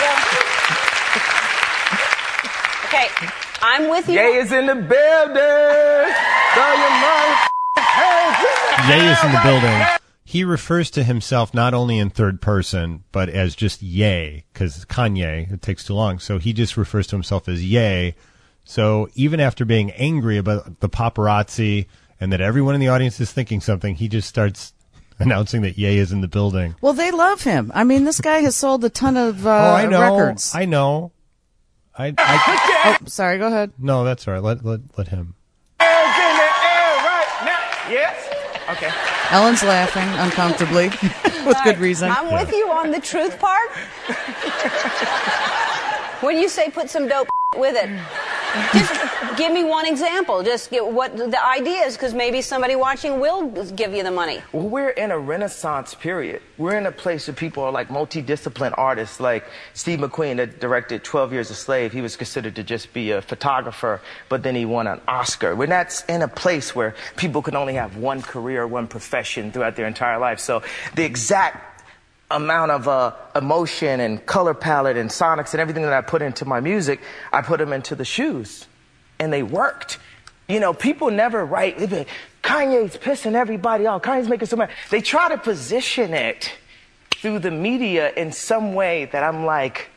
Okay, I'm with you. Jay is in the building. Throw your mother- Ye is in the building. He refers to himself not only in third person, but as just Ye, because Kanye, it takes too long. So he just refers to himself as Ye. So even after being angry about the paparazzi and that everyone in the audience is thinking something, he just starts announcing that Ye is in the building. Well, they love him. I mean, this guy has sold a ton of uh, oh, I know. records. I know. I, I oh, sorry. Go ahead. No, that's all right. Let let let him. Hands in the air right now. Yes. Okay. Ellen's laughing uncomfortably with good reason. I'm with you on the truth part. When you say put some dope with it, just give me one example. Just get what the idea is, because maybe somebody watching will give you the money. Well, we're in a renaissance period. We're in a place where people are like multidisciplined artists, like Steve McQueen that directed twelve years a slave. He was considered to just be a photographer, but then he won an Oscar. We're not in a place where people can only have one career, one profession throughout their entire life. So the exact amount of uh, emotion and color palette and sonics and everything that I put into my music, I put them into the shoes. And they worked. You know, people never write, they be like, Kanye's pissing everybody off. Kanye's making so mad. They try to position it through the media in some way that I'm like,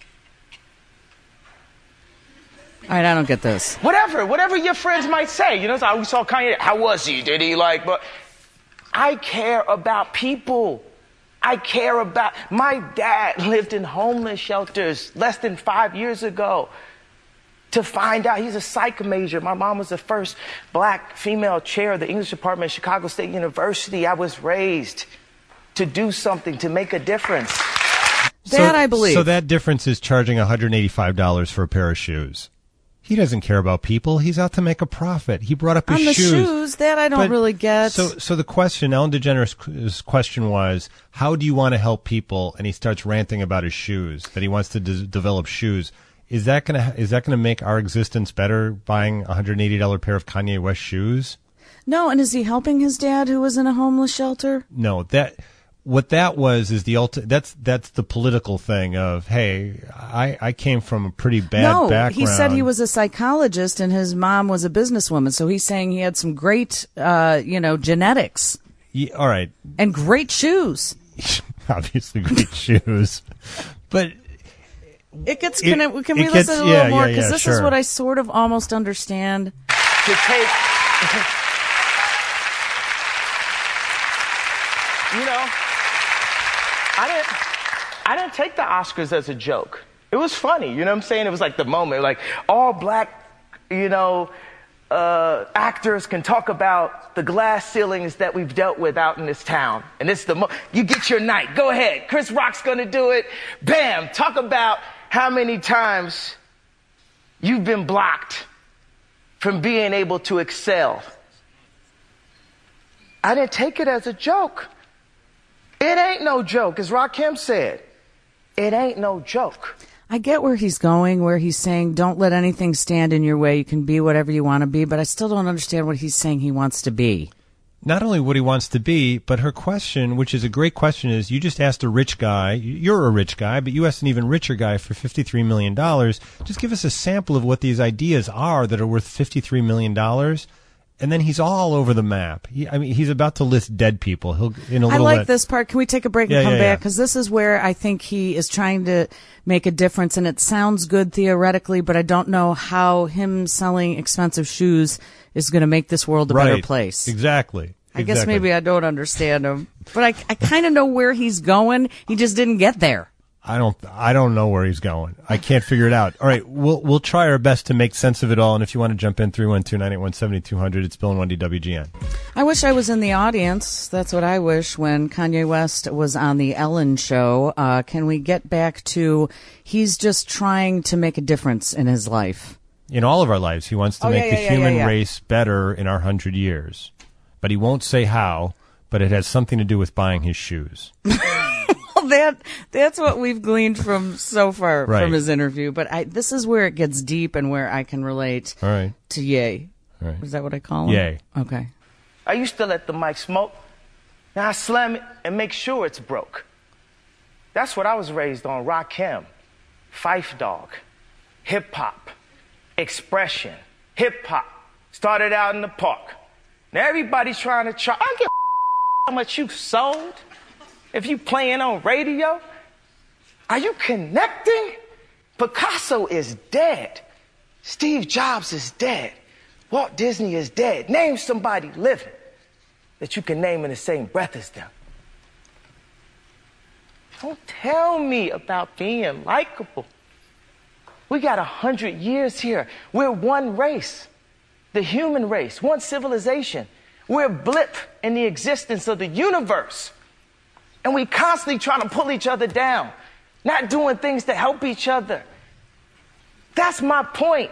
all right, I don't get this. Whatever, whatever your friends might say. You know, so we saw Kanye, how was he? Did he like, but I care about people. I care about, my dad lived in homeless shelters less than five years ago to find out he's a psych major. My mom was the first black female chair of the English department at Chicago State University. I was raised to do something, to make a difference. So, that I believe. So that difference is charging one hundred eighty-five dollars for a pair of shoes. He doesn't care about people. He's out to make a profit. He brought up his On the shoes. shoes, that I don't But- really get. So, so the question, Ellen DeGeneres' question was, how do you want to help people? And he starts ranting about his shoes, that he wants to de- develop shoes. Is that gonna is that gonna make our existence better? Buying a one hundred eighty dollars pair of Kanye West shoes? No, and is he helping his dad who was in a homeless shelter? No, that what that was is the ulti- That's that's the political thing of, hey, I, I came from a pretty bad no, background. he said he was a psychologist and his mom was a businesswoman. So he's saying he had some great, uh, you know, genetics. Yeah, all right, and great shoes. Obviously, great shoes, but it gets. It- Can, it, can it we gets- listen a yeah, little more? yeah, Because yeah, this sure. is what I sort of almost understand. To take, you know, I didn't, I didn't take the Oscars as a joke. It was funny, you know what I'm saying? It was like the moment, like all black, you know, uh, actors can talk about the glass ceilings that we've dealt with out in this town. And it's the mo- you get your night. Go ahead. Chris Rock's gonna do it. Bam. Talk about how many times you've been blocked from being able to excel. I didn't take it as a joke. It ain't no joke, as Rakim said. It ain't no joke. I get where he's going, where he's saying, don't let anything stand in your way. You can be whatever you want to be, but I still don't understand what he's saying he wants to be. Not only what he wants to be, but her question, which is a great question, is you just asked a rich guy, you're a rich guy, but you asked an even richer guy for fifty-three million dollars. Just give us a sample of what these ideas are that are worth fifty-three million dollars. And then he's all over the map. He, I mean, he's about to list dead people. He'll in a I little like bit. this part. Can we take a break and Yeah, come yeah, back? yeah. Because this is where I think he is trying to make a difference, and it sounds good theoretically, but I don't know how him selling expensive shoes is going to make this world a better Right. place. Exactly. I guess Exactly. maybe I don't understand him, but I, I kind of know where he's going. He just didn't get there. I don't. I don't know where he's going. I can't figure it out. All right, we'll we'll try our best to make sense of it all. And if you want to jump in, three one two nine eight one seven two zero zero. It's Bill and Wendy W G N. I wish I was in the audience. That's what I wish when Kanye West was on the Ellen show. Uh, can we get back to he's just trying to make a difference in his life? In all of our lives, he wants to Oh, make yeah, the yeah, yeah, human yeah, yeah. race better in our hundred years, but he won't say how. But it has something to do with buying his shoes. Well, that that's what we've gleaned from so far Right. from his interview. But I, this is where it gets deep and where I can relate All right. to Ye. All right. Is that what I call him? Ye. Okay. I used to let the mic smoke. Now I slam it and make sure it's broke. That's what I was raised on. Rakim, Fife Dog, hip hop, expression, hip hop. Started out in the park. Now everybody's trying to try. I don't give a how much you sold. If you playing on radio, are you connecting? Picasso is dead. Steve Jobs is dead. Walt Disney is dead. Name somebody living that you can name in the same breath as them. Don't tell me about being likable. We got a hundred years here. We're one race, the human race, one civilization. We're a blip in the existence of the universe. And we constantly trying to pull each other down, not doing things to help each other. That's my point.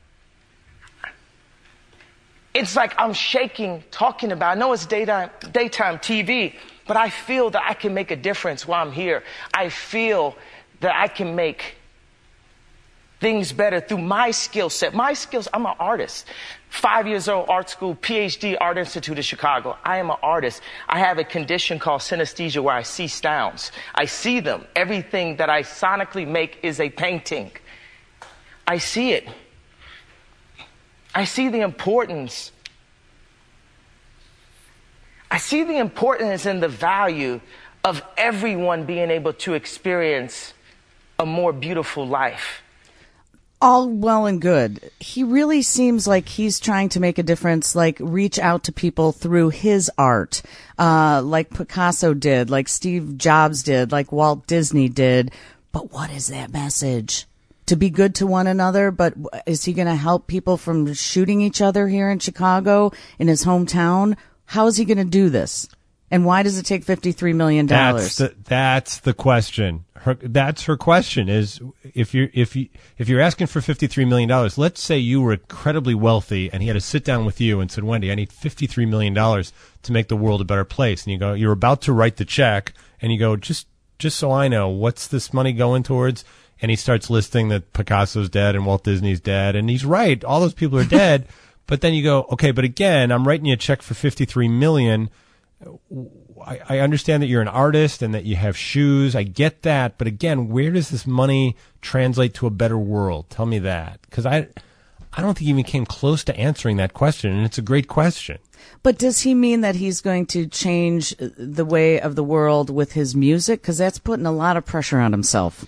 It's like I'm shaking talking about, I know it's daytime, daytime T V, but I feel that I can make a difference while I'm here. I feel that I can make things better through my skill set. My skills, I'm an artist. Five years old, art school, P H D, Art Institute of Chicago. I am an artist. I have a condition called synesthesia where I see sounds. I see them. Everything that I sonically make is a painting. I see it. I see the importance. I see the importance and the value of everyone being able to experience a more beautiful life. All well and good. He really seems like he's trying to make a difference, like reach out to people through his art, uh, like Picasso did, like Steve Jobs did, like Walt Disney did. But what is that message? To be good to one another, but is he going to help people from shooting each other here in Chicago, in his hometown? How is he going to do this? And why does it take fifty-three million dollars? That's the, that's the question. Her, that's her question is, if you're, if you, if you're asking for fifty-three million dollars, let's say you were incredibly wealthy and he had to sit down with you and said, Wendy, I need fifty-three million dollars to make the world a better place. And you go, you're about to write the check and you go, just, just so I know, what's this money going towards? And he starts listing that Picasso's dead and Walt Disney's dead. And he's right. All those people are dead. But then you go, okay, but again, I'm writing you a check for fifty-three million dollars. I, I understand that you're an artist and that you have shoes. I get that. But again, where does this money translate to a better world? Tell me that. Because I, I don't think he even came close to answering that question. And it's a great question. But does he mean that he's going to change the way of the world with his music? Because that's putting a lot of pressure on himself.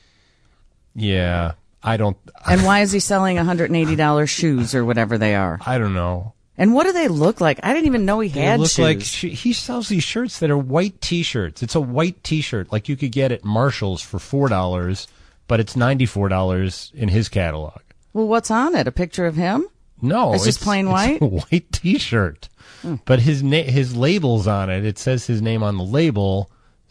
Yeah, I don't. And why is he selling one hundred eighty dollars shoes or whatever they are? I don't know. And what do they look like? I didn't even know he They had look shoes. like sh- he sells these shirts that are white T-shirts. It's a white T-shirt like you could get at Marshall's for four dollars, but it's ninety-four dollars in his catalog. Well, what's on it? A picture of him? No, it's just plain white. It's a white T-shirt, hmm. but his na- his label's on it. It says his name on the label,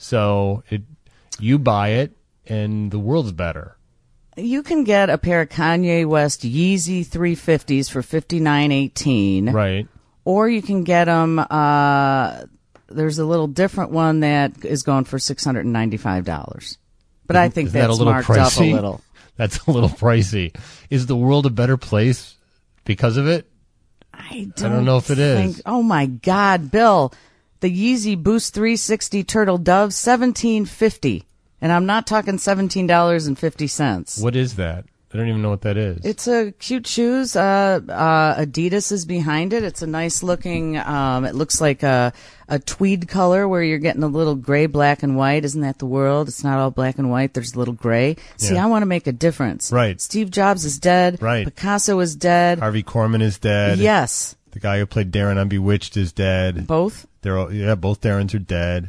so it you buy it and the world's better. You can get a pair of Kanye West Yeezy three fifties for fifty-nine eighteen. Right. Or you can get them, uh, there's a little different one that is going for six hundred ninety-five dollars. But I think Isn't that's that a little marked pricey? up a little. That's a little pricey. Is the world a better place because of it? I don't, I don't know if it think, is. Oh, my God, Bill. The Yeezy Boost three sixty Turtle Dove, seventeen fifty. And I'm not talking seventeen dollars and fifty cents. What is that? I don't even know what that is. It's a cute shoes. Uh, uh, Adidas is behind it. It's a nice looking, um, it looks like a, a tweed color where you're getting a little gray, black, and white. Isn't that the world? It's not all black and white. There's a little gray. See, Yeah. I want to make a difference. Right. Steve Jobs is dead. Right. Picasso is dead. Harvey Korman is dead. Yes. The guy who played Darren on Bewitched is dead. Both? They're all, yeah, both Darrens are dead.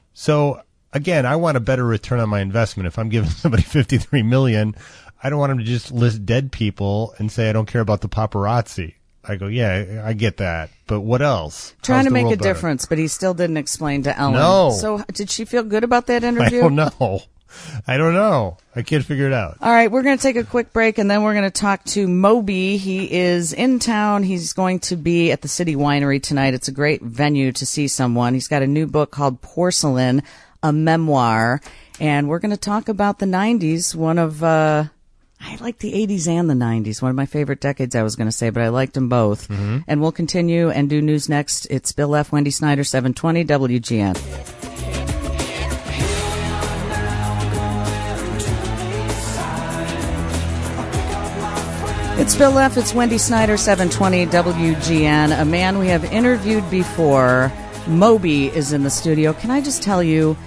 So again, I want a better return on my investment. If I'm giving somebody fifty-three million dollars, I don't want them to just list dead people and say I don't care about the paparazzi. I go, yeah, I get that, but what else? Trying How's to the make a world better? difference, but he still didn't explain to Ellen. No. So did she feel good about that interview? I don't know. I don't know. I can't figure it out. All right, we're going to take a quick break, and then we're going to talk to Moby. He is in town. He's going to be at the City Winery tonight. It's a great venue to see someone. He's got a new book called Porcelain, a memoir, and we're going to talk about the nineties, one of... uh I like the eighties and the nineties, one of my favorite decades, I was going to say, but I liked them both. Mm-hmm. And we'll continue and do news next. It's Bill F. Wendy Snyder, seven twenty W G N. It's Bill F. It's Wendy Snyder, seven twenty W G N. A man we have interviewed before, Moby, is in the studio. Can I just tell you,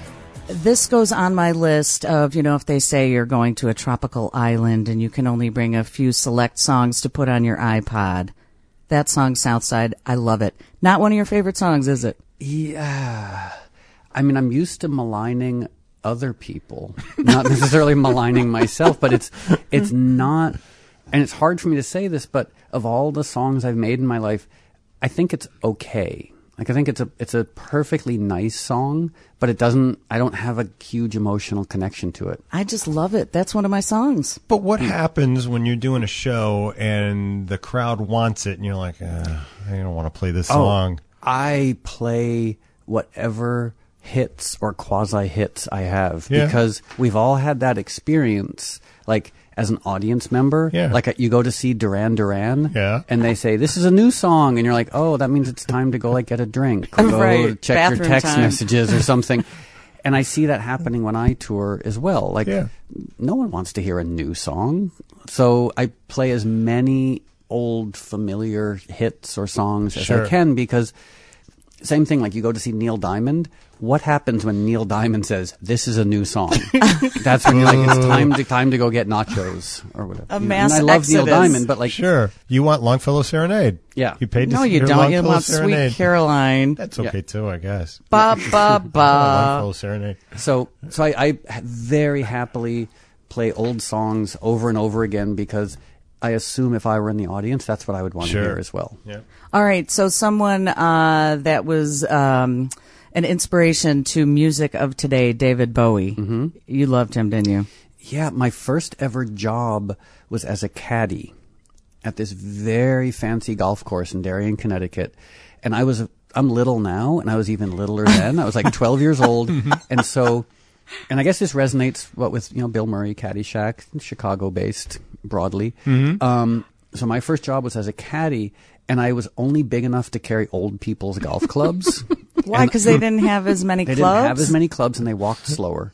This goes on my list of, you know, if they say you're going to a tropical island and you can only bring a few select songs to put on your iPod. That song, Southside, I love it. Not one of your favorite songs, is it? Yeah. I mean, I'm used to maligning other people, not necessarily maligning myself, but it's it's not, and it's hard for me to say this, but of all the songs I've made in my life, I think it's okay. Like, I think it's a it's a perfectly nice song, but it doesn't, I don't have a huge emotional connection to it. I just love it. That's one of my songs. But what happens when you're doing a show and the crowd wants it and you're like, uh, I don't want to play this song? Oh, I play whatever hits or quasi hits I have, Yeah. because we've all had that experience, like as an audience member, Yeah. like you go to see Duran Duran, Yeah. and they say this is a new song, and you're like, oh, that means it's time to go like get a drink, or go Right. check your Bathroom text time. messages or something. And I see that happening when I tour as well. Like, Yeah. no one wants to hear a new song, so I play as many old familiar hits or songs as Sure. I can, because same thing, like you go to see Neil Diamond. What happens when Neil Diamond says, this is a new song? That's when you're like, it's time to time to go get nachos or whatever. A You know, mass and I love Neil exodus. Diamond, but like, Sure. You want Longfellow Serenade. Yeah. You paid to No, see you hear don't. You Longfellow want Sweet Serenade. Caroline. That's okay too, I guess. Ba, ba, ba. Longfellow Serenade. so so I, I very happily play old songs over and over again, because I assume if I were in the audience, that's what I would want Sure. to hear as well. Yeah. All right, so someone uh, that was um, an inspiration to music of today, David Bowie. Mm-hmm. You loved him, didn't you? Yeah, my first ever job was as a caddy at this very fancy golf course in Darien, Connecticut. And I was, I'm little now, and I was even littler then. I was like twelve years old. And so, and I guess this resonates what with, you know, Bill Murray, Caddyshack, Chicago-based broadly. Mm-hmm. Um, so my first job was as a caddy, and I was only big enough to carry old people's golf clubs. Why? Because they didn't have as many They clubs? didn't have as many clubs, and they walked slower.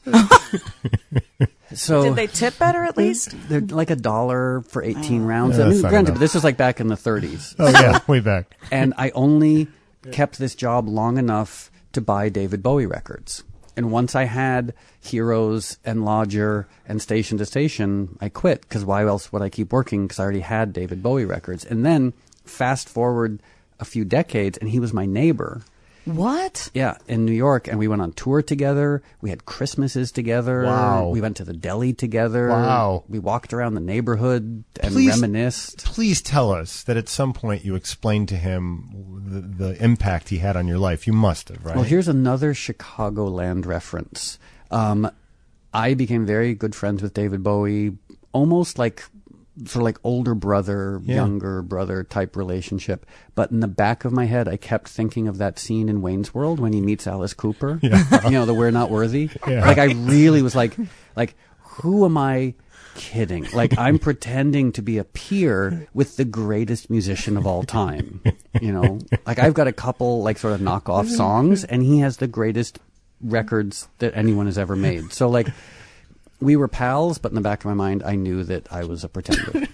So Did they tip better at least? they're like a dollar for eighteen rounds. Yeah, I mean, that's not granted, enough. this was like back in the thirties. Oh, yeah, way back. And I only kept this job long enough to buy David Bowie records. And once I had Heroes and Lodger and Station to Station, I quit, because why else would I keep working? Because I already had David Bowie records. And then fast forward a few decades, and he was my neighbor. What? Yeah, in New York, and we went on tour together. We had Christmases together. Wow. We went to the deli together. Wow. We walked around the neighborhood and Please- reminisced. Please tell us that at some point you explained to him the, the impact he had on your life. You must have, right? Well, here's another Chicagoland reference. Um, I became very good friends with David Bowie, almost like sort of like older brother, Yeah. younger brother type relationship. But in the back of my head, I kept thinking of that scene in Wayne's World when he meets Alice Cooper. Yeah. You know, the We're Not Worthy. Yeah. Like, I really was like, like, who am I kidding? Like, I'm pretending to be a peer with the greatest musician of all time. You know, like, I've got a couple like sort of knockoff songs, and he has the greatest records that anyone has ever made. So like, we were pals, but in the back of my mind, I knew that I was a pretender.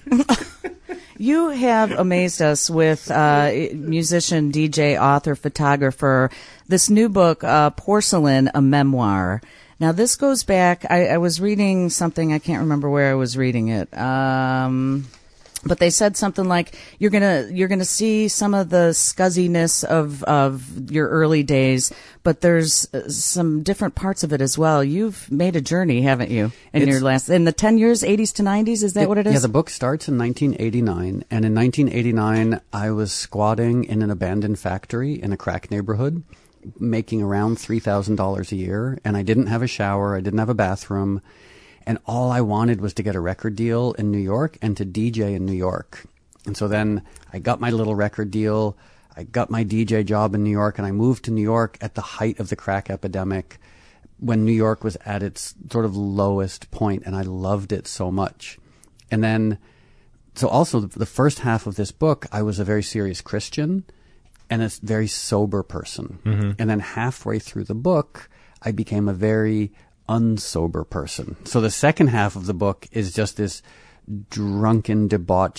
You have amazed us with uh, musician, D J, author, photographer. This new book, uh, Porcelain, a Memoir. Now, this goes back. I, I was reading something. I can't remember where I was reading it. Um, but they said something like you're gonna you're gonna see some of the scuzziness of of your early days, but there's uh, some different parts of it as well. You've made a journey, haven't you? In It's- your last in the ten years, eighties to nineties. Is that what it is? Yeah, the book starts in nineteen eighty-nine, and in nineteen eighty-nine, I was squatting in an abandoned factory in a crack neighborhood, making around three thousand dollars a year, and I didn't have a shower, I didn't have a bathroom, and all I wanted was to get a record deal in New York and to D J in New York. And so then I got my little record deal, I got my D J job in New York, and I moved to New York at the height of the crack epidemic, when New York was at its sort of lowest point, and I loved it so much. And then, so also the first half of this book, I was a very serious Christian and a very sober person. Mhm. And then halfway through the book, I became a very unsober person. So the second half of the book is just this drunken, debauched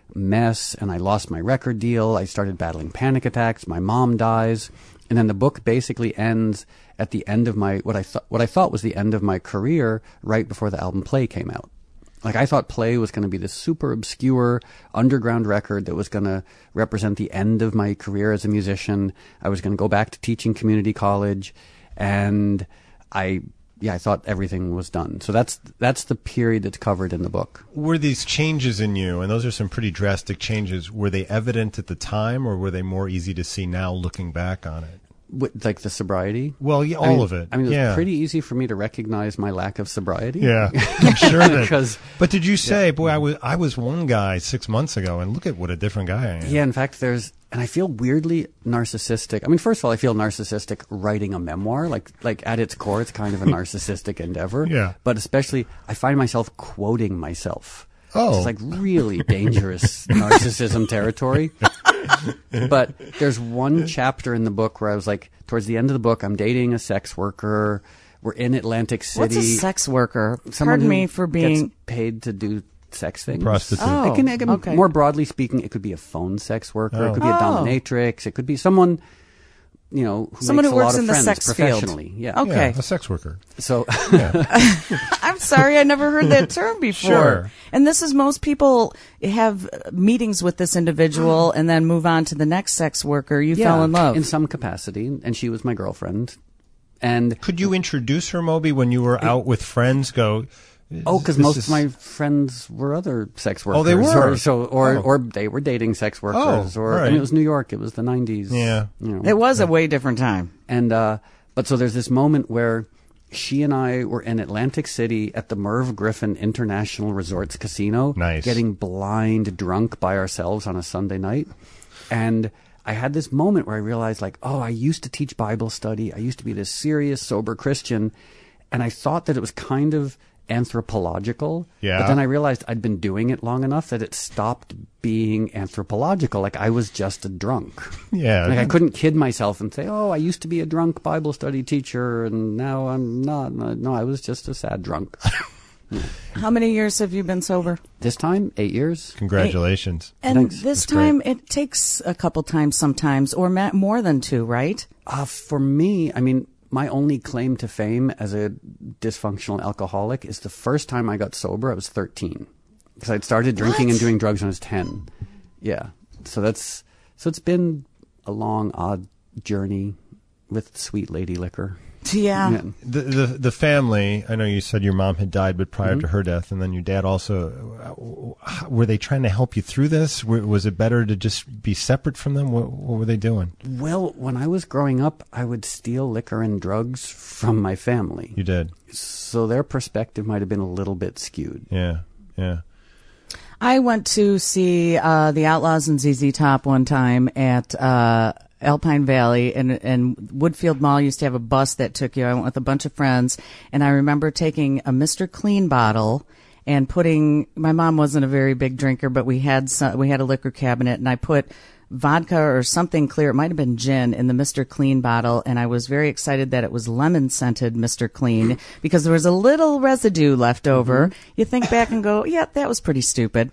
mess, and I lost my record deal. I started battling panic attacks. My mom dies. And then the book basically ends at the end of my, what I thought, what I thought was the end of my career right before the album Play came out. Like, I thought Play was going to be this super obscure underground record that was going to represent the end of my career as a musician. I was going to go back to teaching community college, and I, yeah, I thought everything was done. So that's that's the period that's covered in the book. Were these changes in you, and those are some pretty drastic changes, were they evident at the time, or were they more easy to see now looking back on it? What, like the sobriety? Well, yeah, all I mean, of it. I mean, it was yeah. pretty easy for me to recognize my lack of sobriety. Yeah, I'm sure that. Because, but did you say, yeah. boy, I was I was one guy six months ago, and look at what a different guy I am. Yeah, in fact, there's, and I feel weirdly narcissistic. I mean, first of all, I feel narcissistic writing a memoir. Like, like at its core, it's kind of a narcissistic endeavor. Yeah. But especially, I find myself quoting myself. Oh. It's like really dangerous narcissism territory. But there's one chapter in the book where I was like, towards the end of the book, I'm dating a sex worker. We're in Atlantic City. What's a sex worker? Someone Pardon who me for being gets paid to do sex things. Prostitute. Oh, it can, it can, okay. More broadly speaking, it could be a phone sex worker. Oh. It could be a Oh. dominatrix. It could be someone, you know, who Someone makes who a works lot of in the friends sex field. professionally. Yeah. Okay. Yeah, a sex worker. So I'm sorry, I never heard that term before. Sure. And this is most people have meetings with this individual and then move on to the next sex worker. You yeah, fell in love. in some capacity, and she was my girlfriend. And Could you introduce her, Moby, when you were out with friends? Go. oh, because this most is- of my friends were other sex workers. Oh, they were? or, so, or Oh. or they were dating sex workers. Oh, or right. I mean, it was New York. It was the nineties. Yeah. you know. It was a way different time. And uh, but so there's this moment where she and I were in Atlantic City at the Merv Griffin International Resorts Casino, Nice. getting blind drunk by ourselves on a Sunday night. And I had this moment where I realized, like, oh, I used to teach Bible study. I used to be this serious, sober Christian. And I thought that it was kind of anthropological. Yeah. But then I realized I'd been doing it long enough that it stopped being anthropological. Like, I was just a drunk. Yeah. Like, I couldn't kid myself and say, oh, I used to be a drunk Bible study teacher, and now I'm not. No, I was just a sad drunk. How many years have you been sober? This time, eight years. Congratulations. And Thanks. this That's great. time it takes a couple times sometimes, or ma- more than two, right? Uh, for me, I mean, my only claim to fame as a dysfunctional alcoholic is the first time I got sober, I was thirteen. Because I'd started drinking What? and doing drugs when I was ten. Yeah. So that's, so it's been a long, odd journey with sweet lady liquor. Yeah. Yeah. The, the the family. I know you said your mom had died, but prior Mm-hmm. to her death, and then your dad also. uh, Were they trying to help you through this? Were- Was it better to just be separate from them? What, what were they doing? Well, when I was growing up, I would steal liquor and drugs from my family. You did. So their perspective might have been a little bit skewed. Yeah. Yeah. I went to see uh, the Outlaws and Z Z Top one time at uh, Alpine Valley, and, and Woodfield Mall used to have a bus that took you. I went with a bunch of friends, and I remember taking a Mister Clean bottle and putting. My mom wasn't a very big drinker, but we had some, we had a liquor cabinet, and I put vodka or something clear. It might have been gin in the Mister Clean bottle, and I was very excited that it was lemon scented Mister Clean because there was a little residue left over. Mm-hmm. You think back and go, yeah, that was pretty stupid.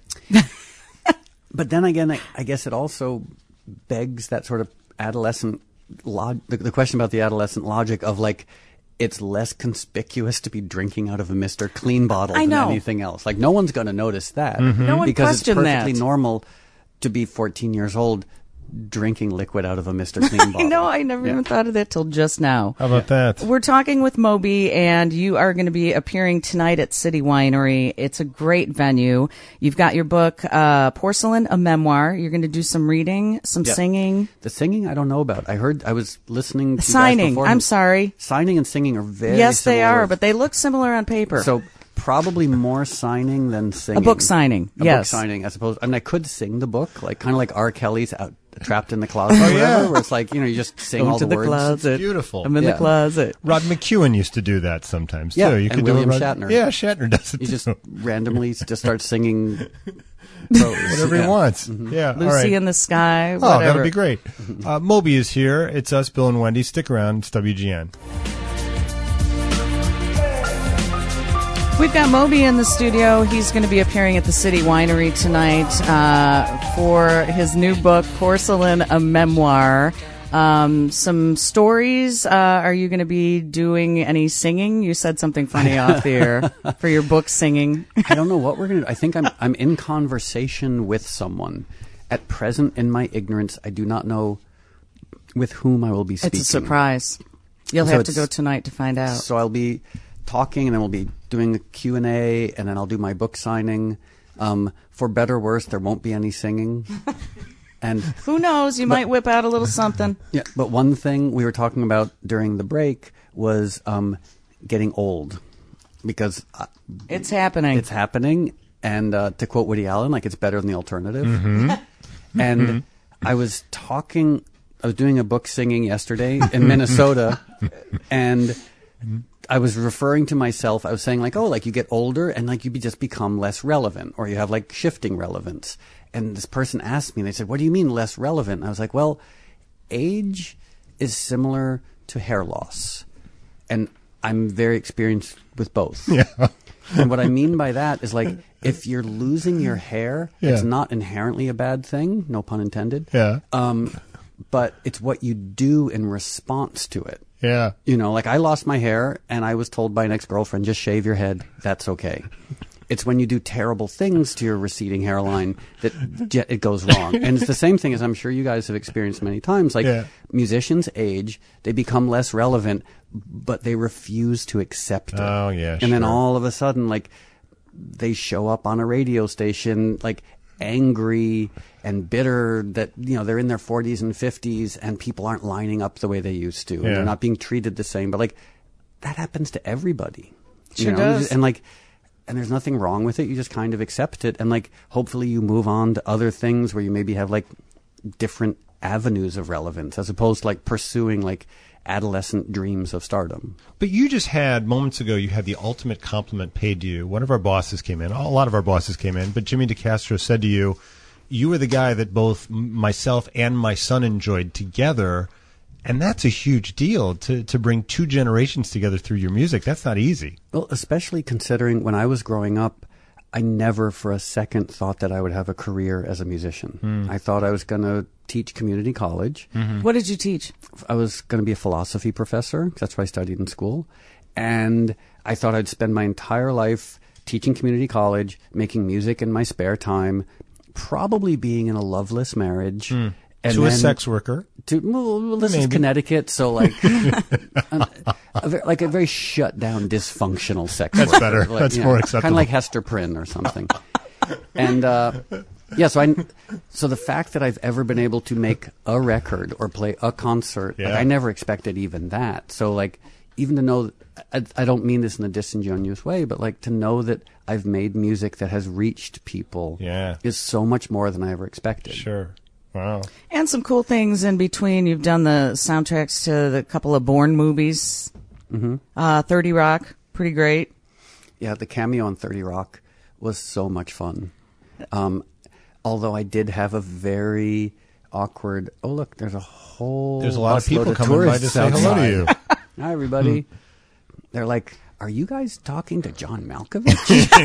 But then again, I, I guess it also begs that sort of adolescent log- the, the question about the adolescent logic of like, it's less conspicuous to be drinking out of a Mister Clean bottle I than know. anything else. Like, no one's going to notice that. Mm-hmm. No one because it's questioned perfectly that. normal to be fourteen years old drinking liquid out of a Mister Clean bottle. I know, I never Yeah. even thought of that till just now. How about that? We're talking with Moby, and you are going to be appearing tonight at City Winery. It's a great venue. You've got your book, uh, Porcelain, a Memoir. You're going to do some reading, some Yeah. singing. The singing, I don't know about. I heard, I was listening to you guys Signing. before. I'm sorry. Signing and singing are very Yes, they similar are, words. but they look similar on paper. So probably more signing than singing. A book signing, A yes. book signing, I suppose. I mean, I could sing the book, like kind of like R. Kelly's out, Trapped in the Closet or Oh, yeah. whatever, where it's like, you know, you just sing Go all to the, the words. closet. Beautiful. I'm in Yeah. the closet. Rod McEwen used to do that sometimes Yeah, too. You and could William do a Rod- Shatner. Yeah, Shatner does it You too. just randomly just start singing prose. Whatever Yeah. he wants. Mhm. Yeah. Lucy all right. in the Sky, Oh, whatever. that'll be great. Uh, Moby is here. It's us, Bill and Wendy. Stick around. It's W G N. We've got Moby in the studio. He's going to be appearing at the City Winery tonight uh, for his new book, Porcelain, a Memoir. Um, some stories. Uh, are you going to be doing any singing? You said something funny off the air for your book singing. I don't know what we're going to do. I think I'm, I'm in conversation with someone. At present, in my ignorance, I do not know with whom I will be speaking. It's a surprise. You'll So have to it's- go tonight to find out. So I'll be talking, and then we'll be doing a Q and A, and then I'll do my book signing. Um, for better or worse, there won't be any singing. And who knows? You but- might whip out a little something. Yeah, but one thing we were talking about during the break was um, getting old, because uh, It's happening. It's happening, and uh, to quote Woody Allen, like it's better than the alternative. Mhm. And Mhm. I was talking, I was doing a book singing yesterday in Minnesota, and I was referring to myself. I was saying like, oh, like you get older and like you be just become less relevant, or you have like shifting relevance. And this person asked me, and they said, what do you mean less relevant? And I was like, well, age is similar to hair loss. And I'm very experienced with both. Yeah. And what I mean by that is like, if you're losing your hair, it's Yeah. not inherently a bad thing, no pun intended. Yeah. Um, but it's what you do in response to it. Yeah. You know, like I lost my hair and I was told by an ex-girlfriend, just shave your head. That's okay. It's when you do terrible things to your receding hairline that j- it goes wrong. And it's the same thing as I'm sure you guys have experienced many times. Like Yeah. musicians age, they become less relevant, but they refuse to accept it. Oh, yeah, And then sure. all of a sudden, like, they show up on a radio station, like, angry and bitter that, you know, they're in their forties and fifties and people aren't lining up the way they used to. And Yeah. they're not being treated the same. But, like, that happens to everybody. you Sure know? does. And, like, and there's nothing wrong with it. You just kind of accept it. And, like, hopefully you move on to other things where you maybe have, like, different avenues of relevance as opposed to, like, pursuing, like, adolescent dreams of stardom. But you just had, moments ago, you had the ultimate compliment paid to you. One of our bosses came in. A lot of our bosses came in. But Jimmy DeCastro said to you, you were the guy that both m- myself and my son enjoyed together. And that's a huge deal to, to bring two generations together through your music. That's not easy. Well, especially considering when I was growing up, I never for a second thought that I would have a career as a musician. Mm. I thought I was going to teach community college. What did you teach? I was going to be a philosophy professor. 'Cause that's what I studied in school. And I thought I'd spend my entire life teaching community college, making music in my spare time, probably being in a loveless marriage. Mm. And To a then- sex worker. To, well, this is Maybe. Connecticut, so like, a, a, ver- like a very shut down, dysfunctional sex. That's worker. better. Like, That's you more know, acceptable. Kind of like Hester Prynne or something. And uh, yeah, so I, so the fact that I've ever been able to make a record or play a concert, like, Yeah. I never expected even that. So like, even to know, I, I don't mean this in a disingenuous way, but like to know that I've made music that has reached people, Yeah. is so much more than I ever expected. Sure. Wow. And some cool things in between. You've done the soundtracks to the couple of Bourne movies. Mm-hmm. Uh, thirty Rock, pretty great. Yeah, the cameo on thirty Rock was so much fun. Um, although I did have a very awkward. Oh, look, there's a whole. There's a lot of busload people coming by to tourists say hello to you. outside. Hi, everybody. They're like, "Are you guys talking to John Malkovich?"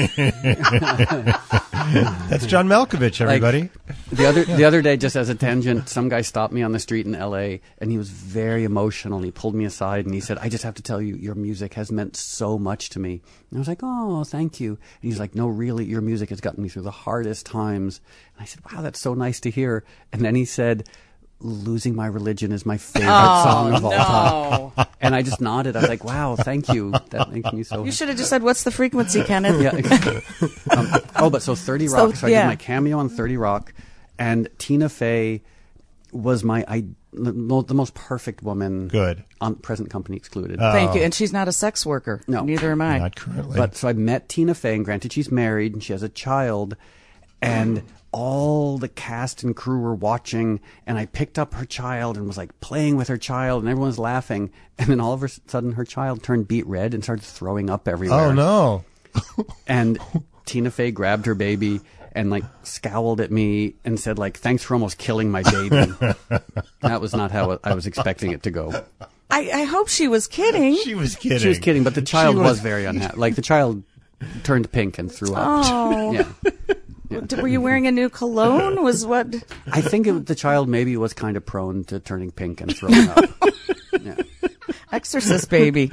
That's John Malkovich, everybody. Like, the other the other day, just as a tangent, some guy stopped me on the street in L A and he was very emotional. He pulled me aside and he said, "I just have to tell you, your music has meant so much to me." And I was like, "Oh, thank you." And he's like, "No, really, your music has gotten me through the hardest times." And I said, "Wow, that's so nice to hear." And then he said, "Losing My Religion is my favorite Oh, song of all no. time." And I just nodded. I was like, "Wow, thank you. That makes me so." You should have just said, "What's the frequency, Kenneth?" Yeah. um, oh, but so thirty Rock. So, So, I yeah. did my cameo on thirty Rock, and Tina Fey was my I, the mo- the most perfect woman. Good. On present company excluded. Thank you. And she's not a sex worker. No. Neither am I. Not currently. But so I met Tina Fey, and granted she's married and she has a child, and all the cast and crew were watching, and I picked up her child and was like playing with her child, and everyone was laughing, and then all of a sudden her child turned beet red and started throwing up everywhere. Oh, no. And Tina Fey grabbed her baby and like scowled at me and said like, "Thanks for almost killing my baby." That was not how I was expecting it to go. I, I hope she was kidding. She was kidding. She was kidding, but the child She was, was- very unhappy. Like the child turned pink and threw up. Oh. Yeah. Yeah. Were you wearing a new cologne? Was what? I think it, the child maybe was kind of prone to turning pink and throwing up. Yeah. Exorcist baby.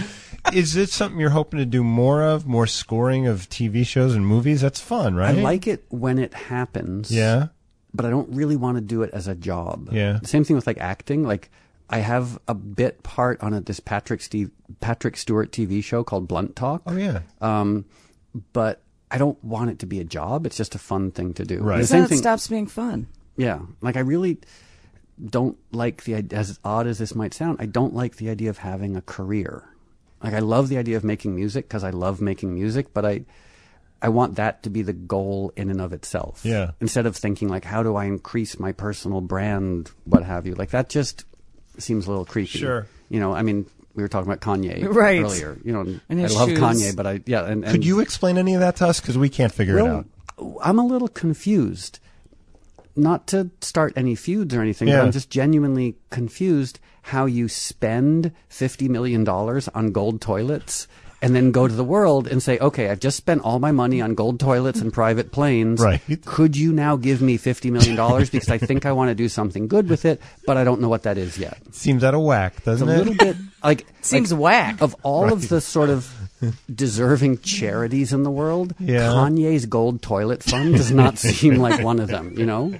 Is it something you're hoping to do more of? More scoring of T V shows and movies? That's fun, right? I like it when it happens. Yeah. But I don't really want to do it as a job. Yeah. Same thing with like acting. Like I have a bit part on a, this Patrick Steve Patrick Stewart T V show called Blunt Talk. Oh yeah. Um, but I don't want it to be a job. It's just a fun thing to do. Right. The Then same it thing. stops being fun. Yeah. Like I really don't like the idea, as odd as this might sound, I don't like the idea of having a career. Like I love the idea of making music because I love making music, but I I want that to be the goal in and of itself. Yeah. Instead of thinking like, how do I increase my personal brand, what have you? Like that just seems a little creepy. Sure. You know, I mean, we were talking about Kanye Right. earlier. You know, And I his love shoes. Kanye, but I yeah. And, and Could you explain any of that to us? Because we can't figure it well, out. I'm a little confused. Not to start any feuds or anything, Yeah. but I'm just genuinely confused how you spend fifty million dollars on gold toilets and then go to the world and say, okay, I've just spent all my money on gold toilets and private planes. Right. Could you now give me fifty million dollars because I think I want to do something good with it, but I don't know what that is yet. Seems out of whack, It's a doesn't it? little bit like Seems like, whack. of all Right. of the sort of deserving charities in the world. Yeah. Kanye's gold toilet fund does not seem like one of them. You know.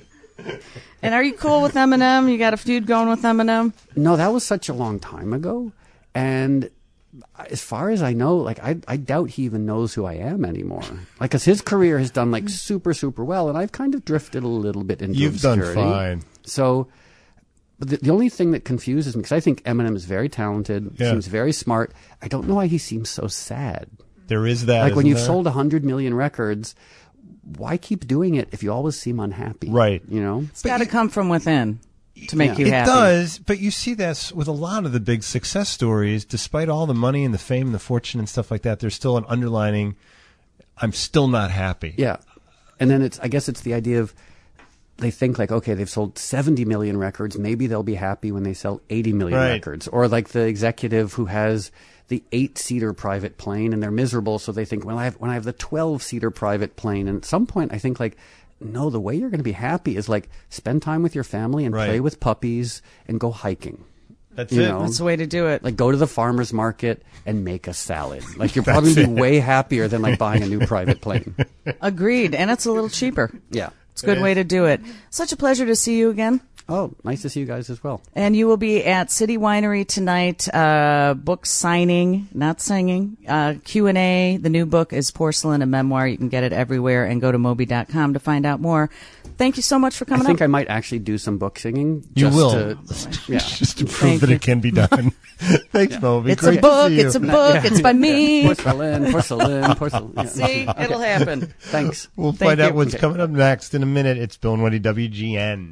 And are you cool with Eminem? You got a feud going with Eminem? No, that was such a long time ago, and as far as I know, like I, I doubt he even knows who I am anymore. Like, because his career has done like super, super well, and I've kind of drifted a little bit into You've done obscurity. fine. So, but the, the only thing that confuses me, because I think Eminem is very talented, Yeah. seems very smart. I don't know why he seems so sad. There is that. Like when isn't you've there? sold a hundred million records, why keep doing it if you always seem unhappy? Right. You know. It's got to come from within to make Yeah. you It happy. does, but you see this with a lot of the big success stories. Despite all the money and the fame and the fortune and stuff like that, there's still an underlining, I'm still not happy. Yeah. And then it's, I guess it's the idea of, they think like, okay, they've sold seventy million records. Maybe they'll be happy when they sell eighty million Right. records. Or like the executive who has the eight-seater private plane and they're miserable. So they think, well, I have, when I have the twelve-seater private plane. And at some point I think like, no, the way you're going to be happy is like spend time with your family and Right. play with puppies and go hiking. That's You it. know? That's the way to do it. Like go to the farmer's market and make a salad. Like you're probably going to be way happier than like buying a new private plane. Agreed. And it's a little cheaper. Yeah. It's a good way to do it. Such a pleasure to see you again. Oh, nice to see you guys as well. And you will be at City Winery tonight, uh, book signing, not singing, uh, Q and A. The new book is Porcelain, a Memoir. You can get it everywhere, and go to Moby dot com to find out more. Thank you so much for coming I think up. I might actually do some book singing. You just will. To, yeah. Just to prove Thank that you. it can be done. Thanks, Moby. It's Great a book. to see you. It's a book. It's by me. Porcelain, porcelain, porcelain. Yeah. See, Okay. it'll happen. Thanks. We'll Thank find out you. what's Okay. coming up next in a minute. It's Bill and Wendy, W G N.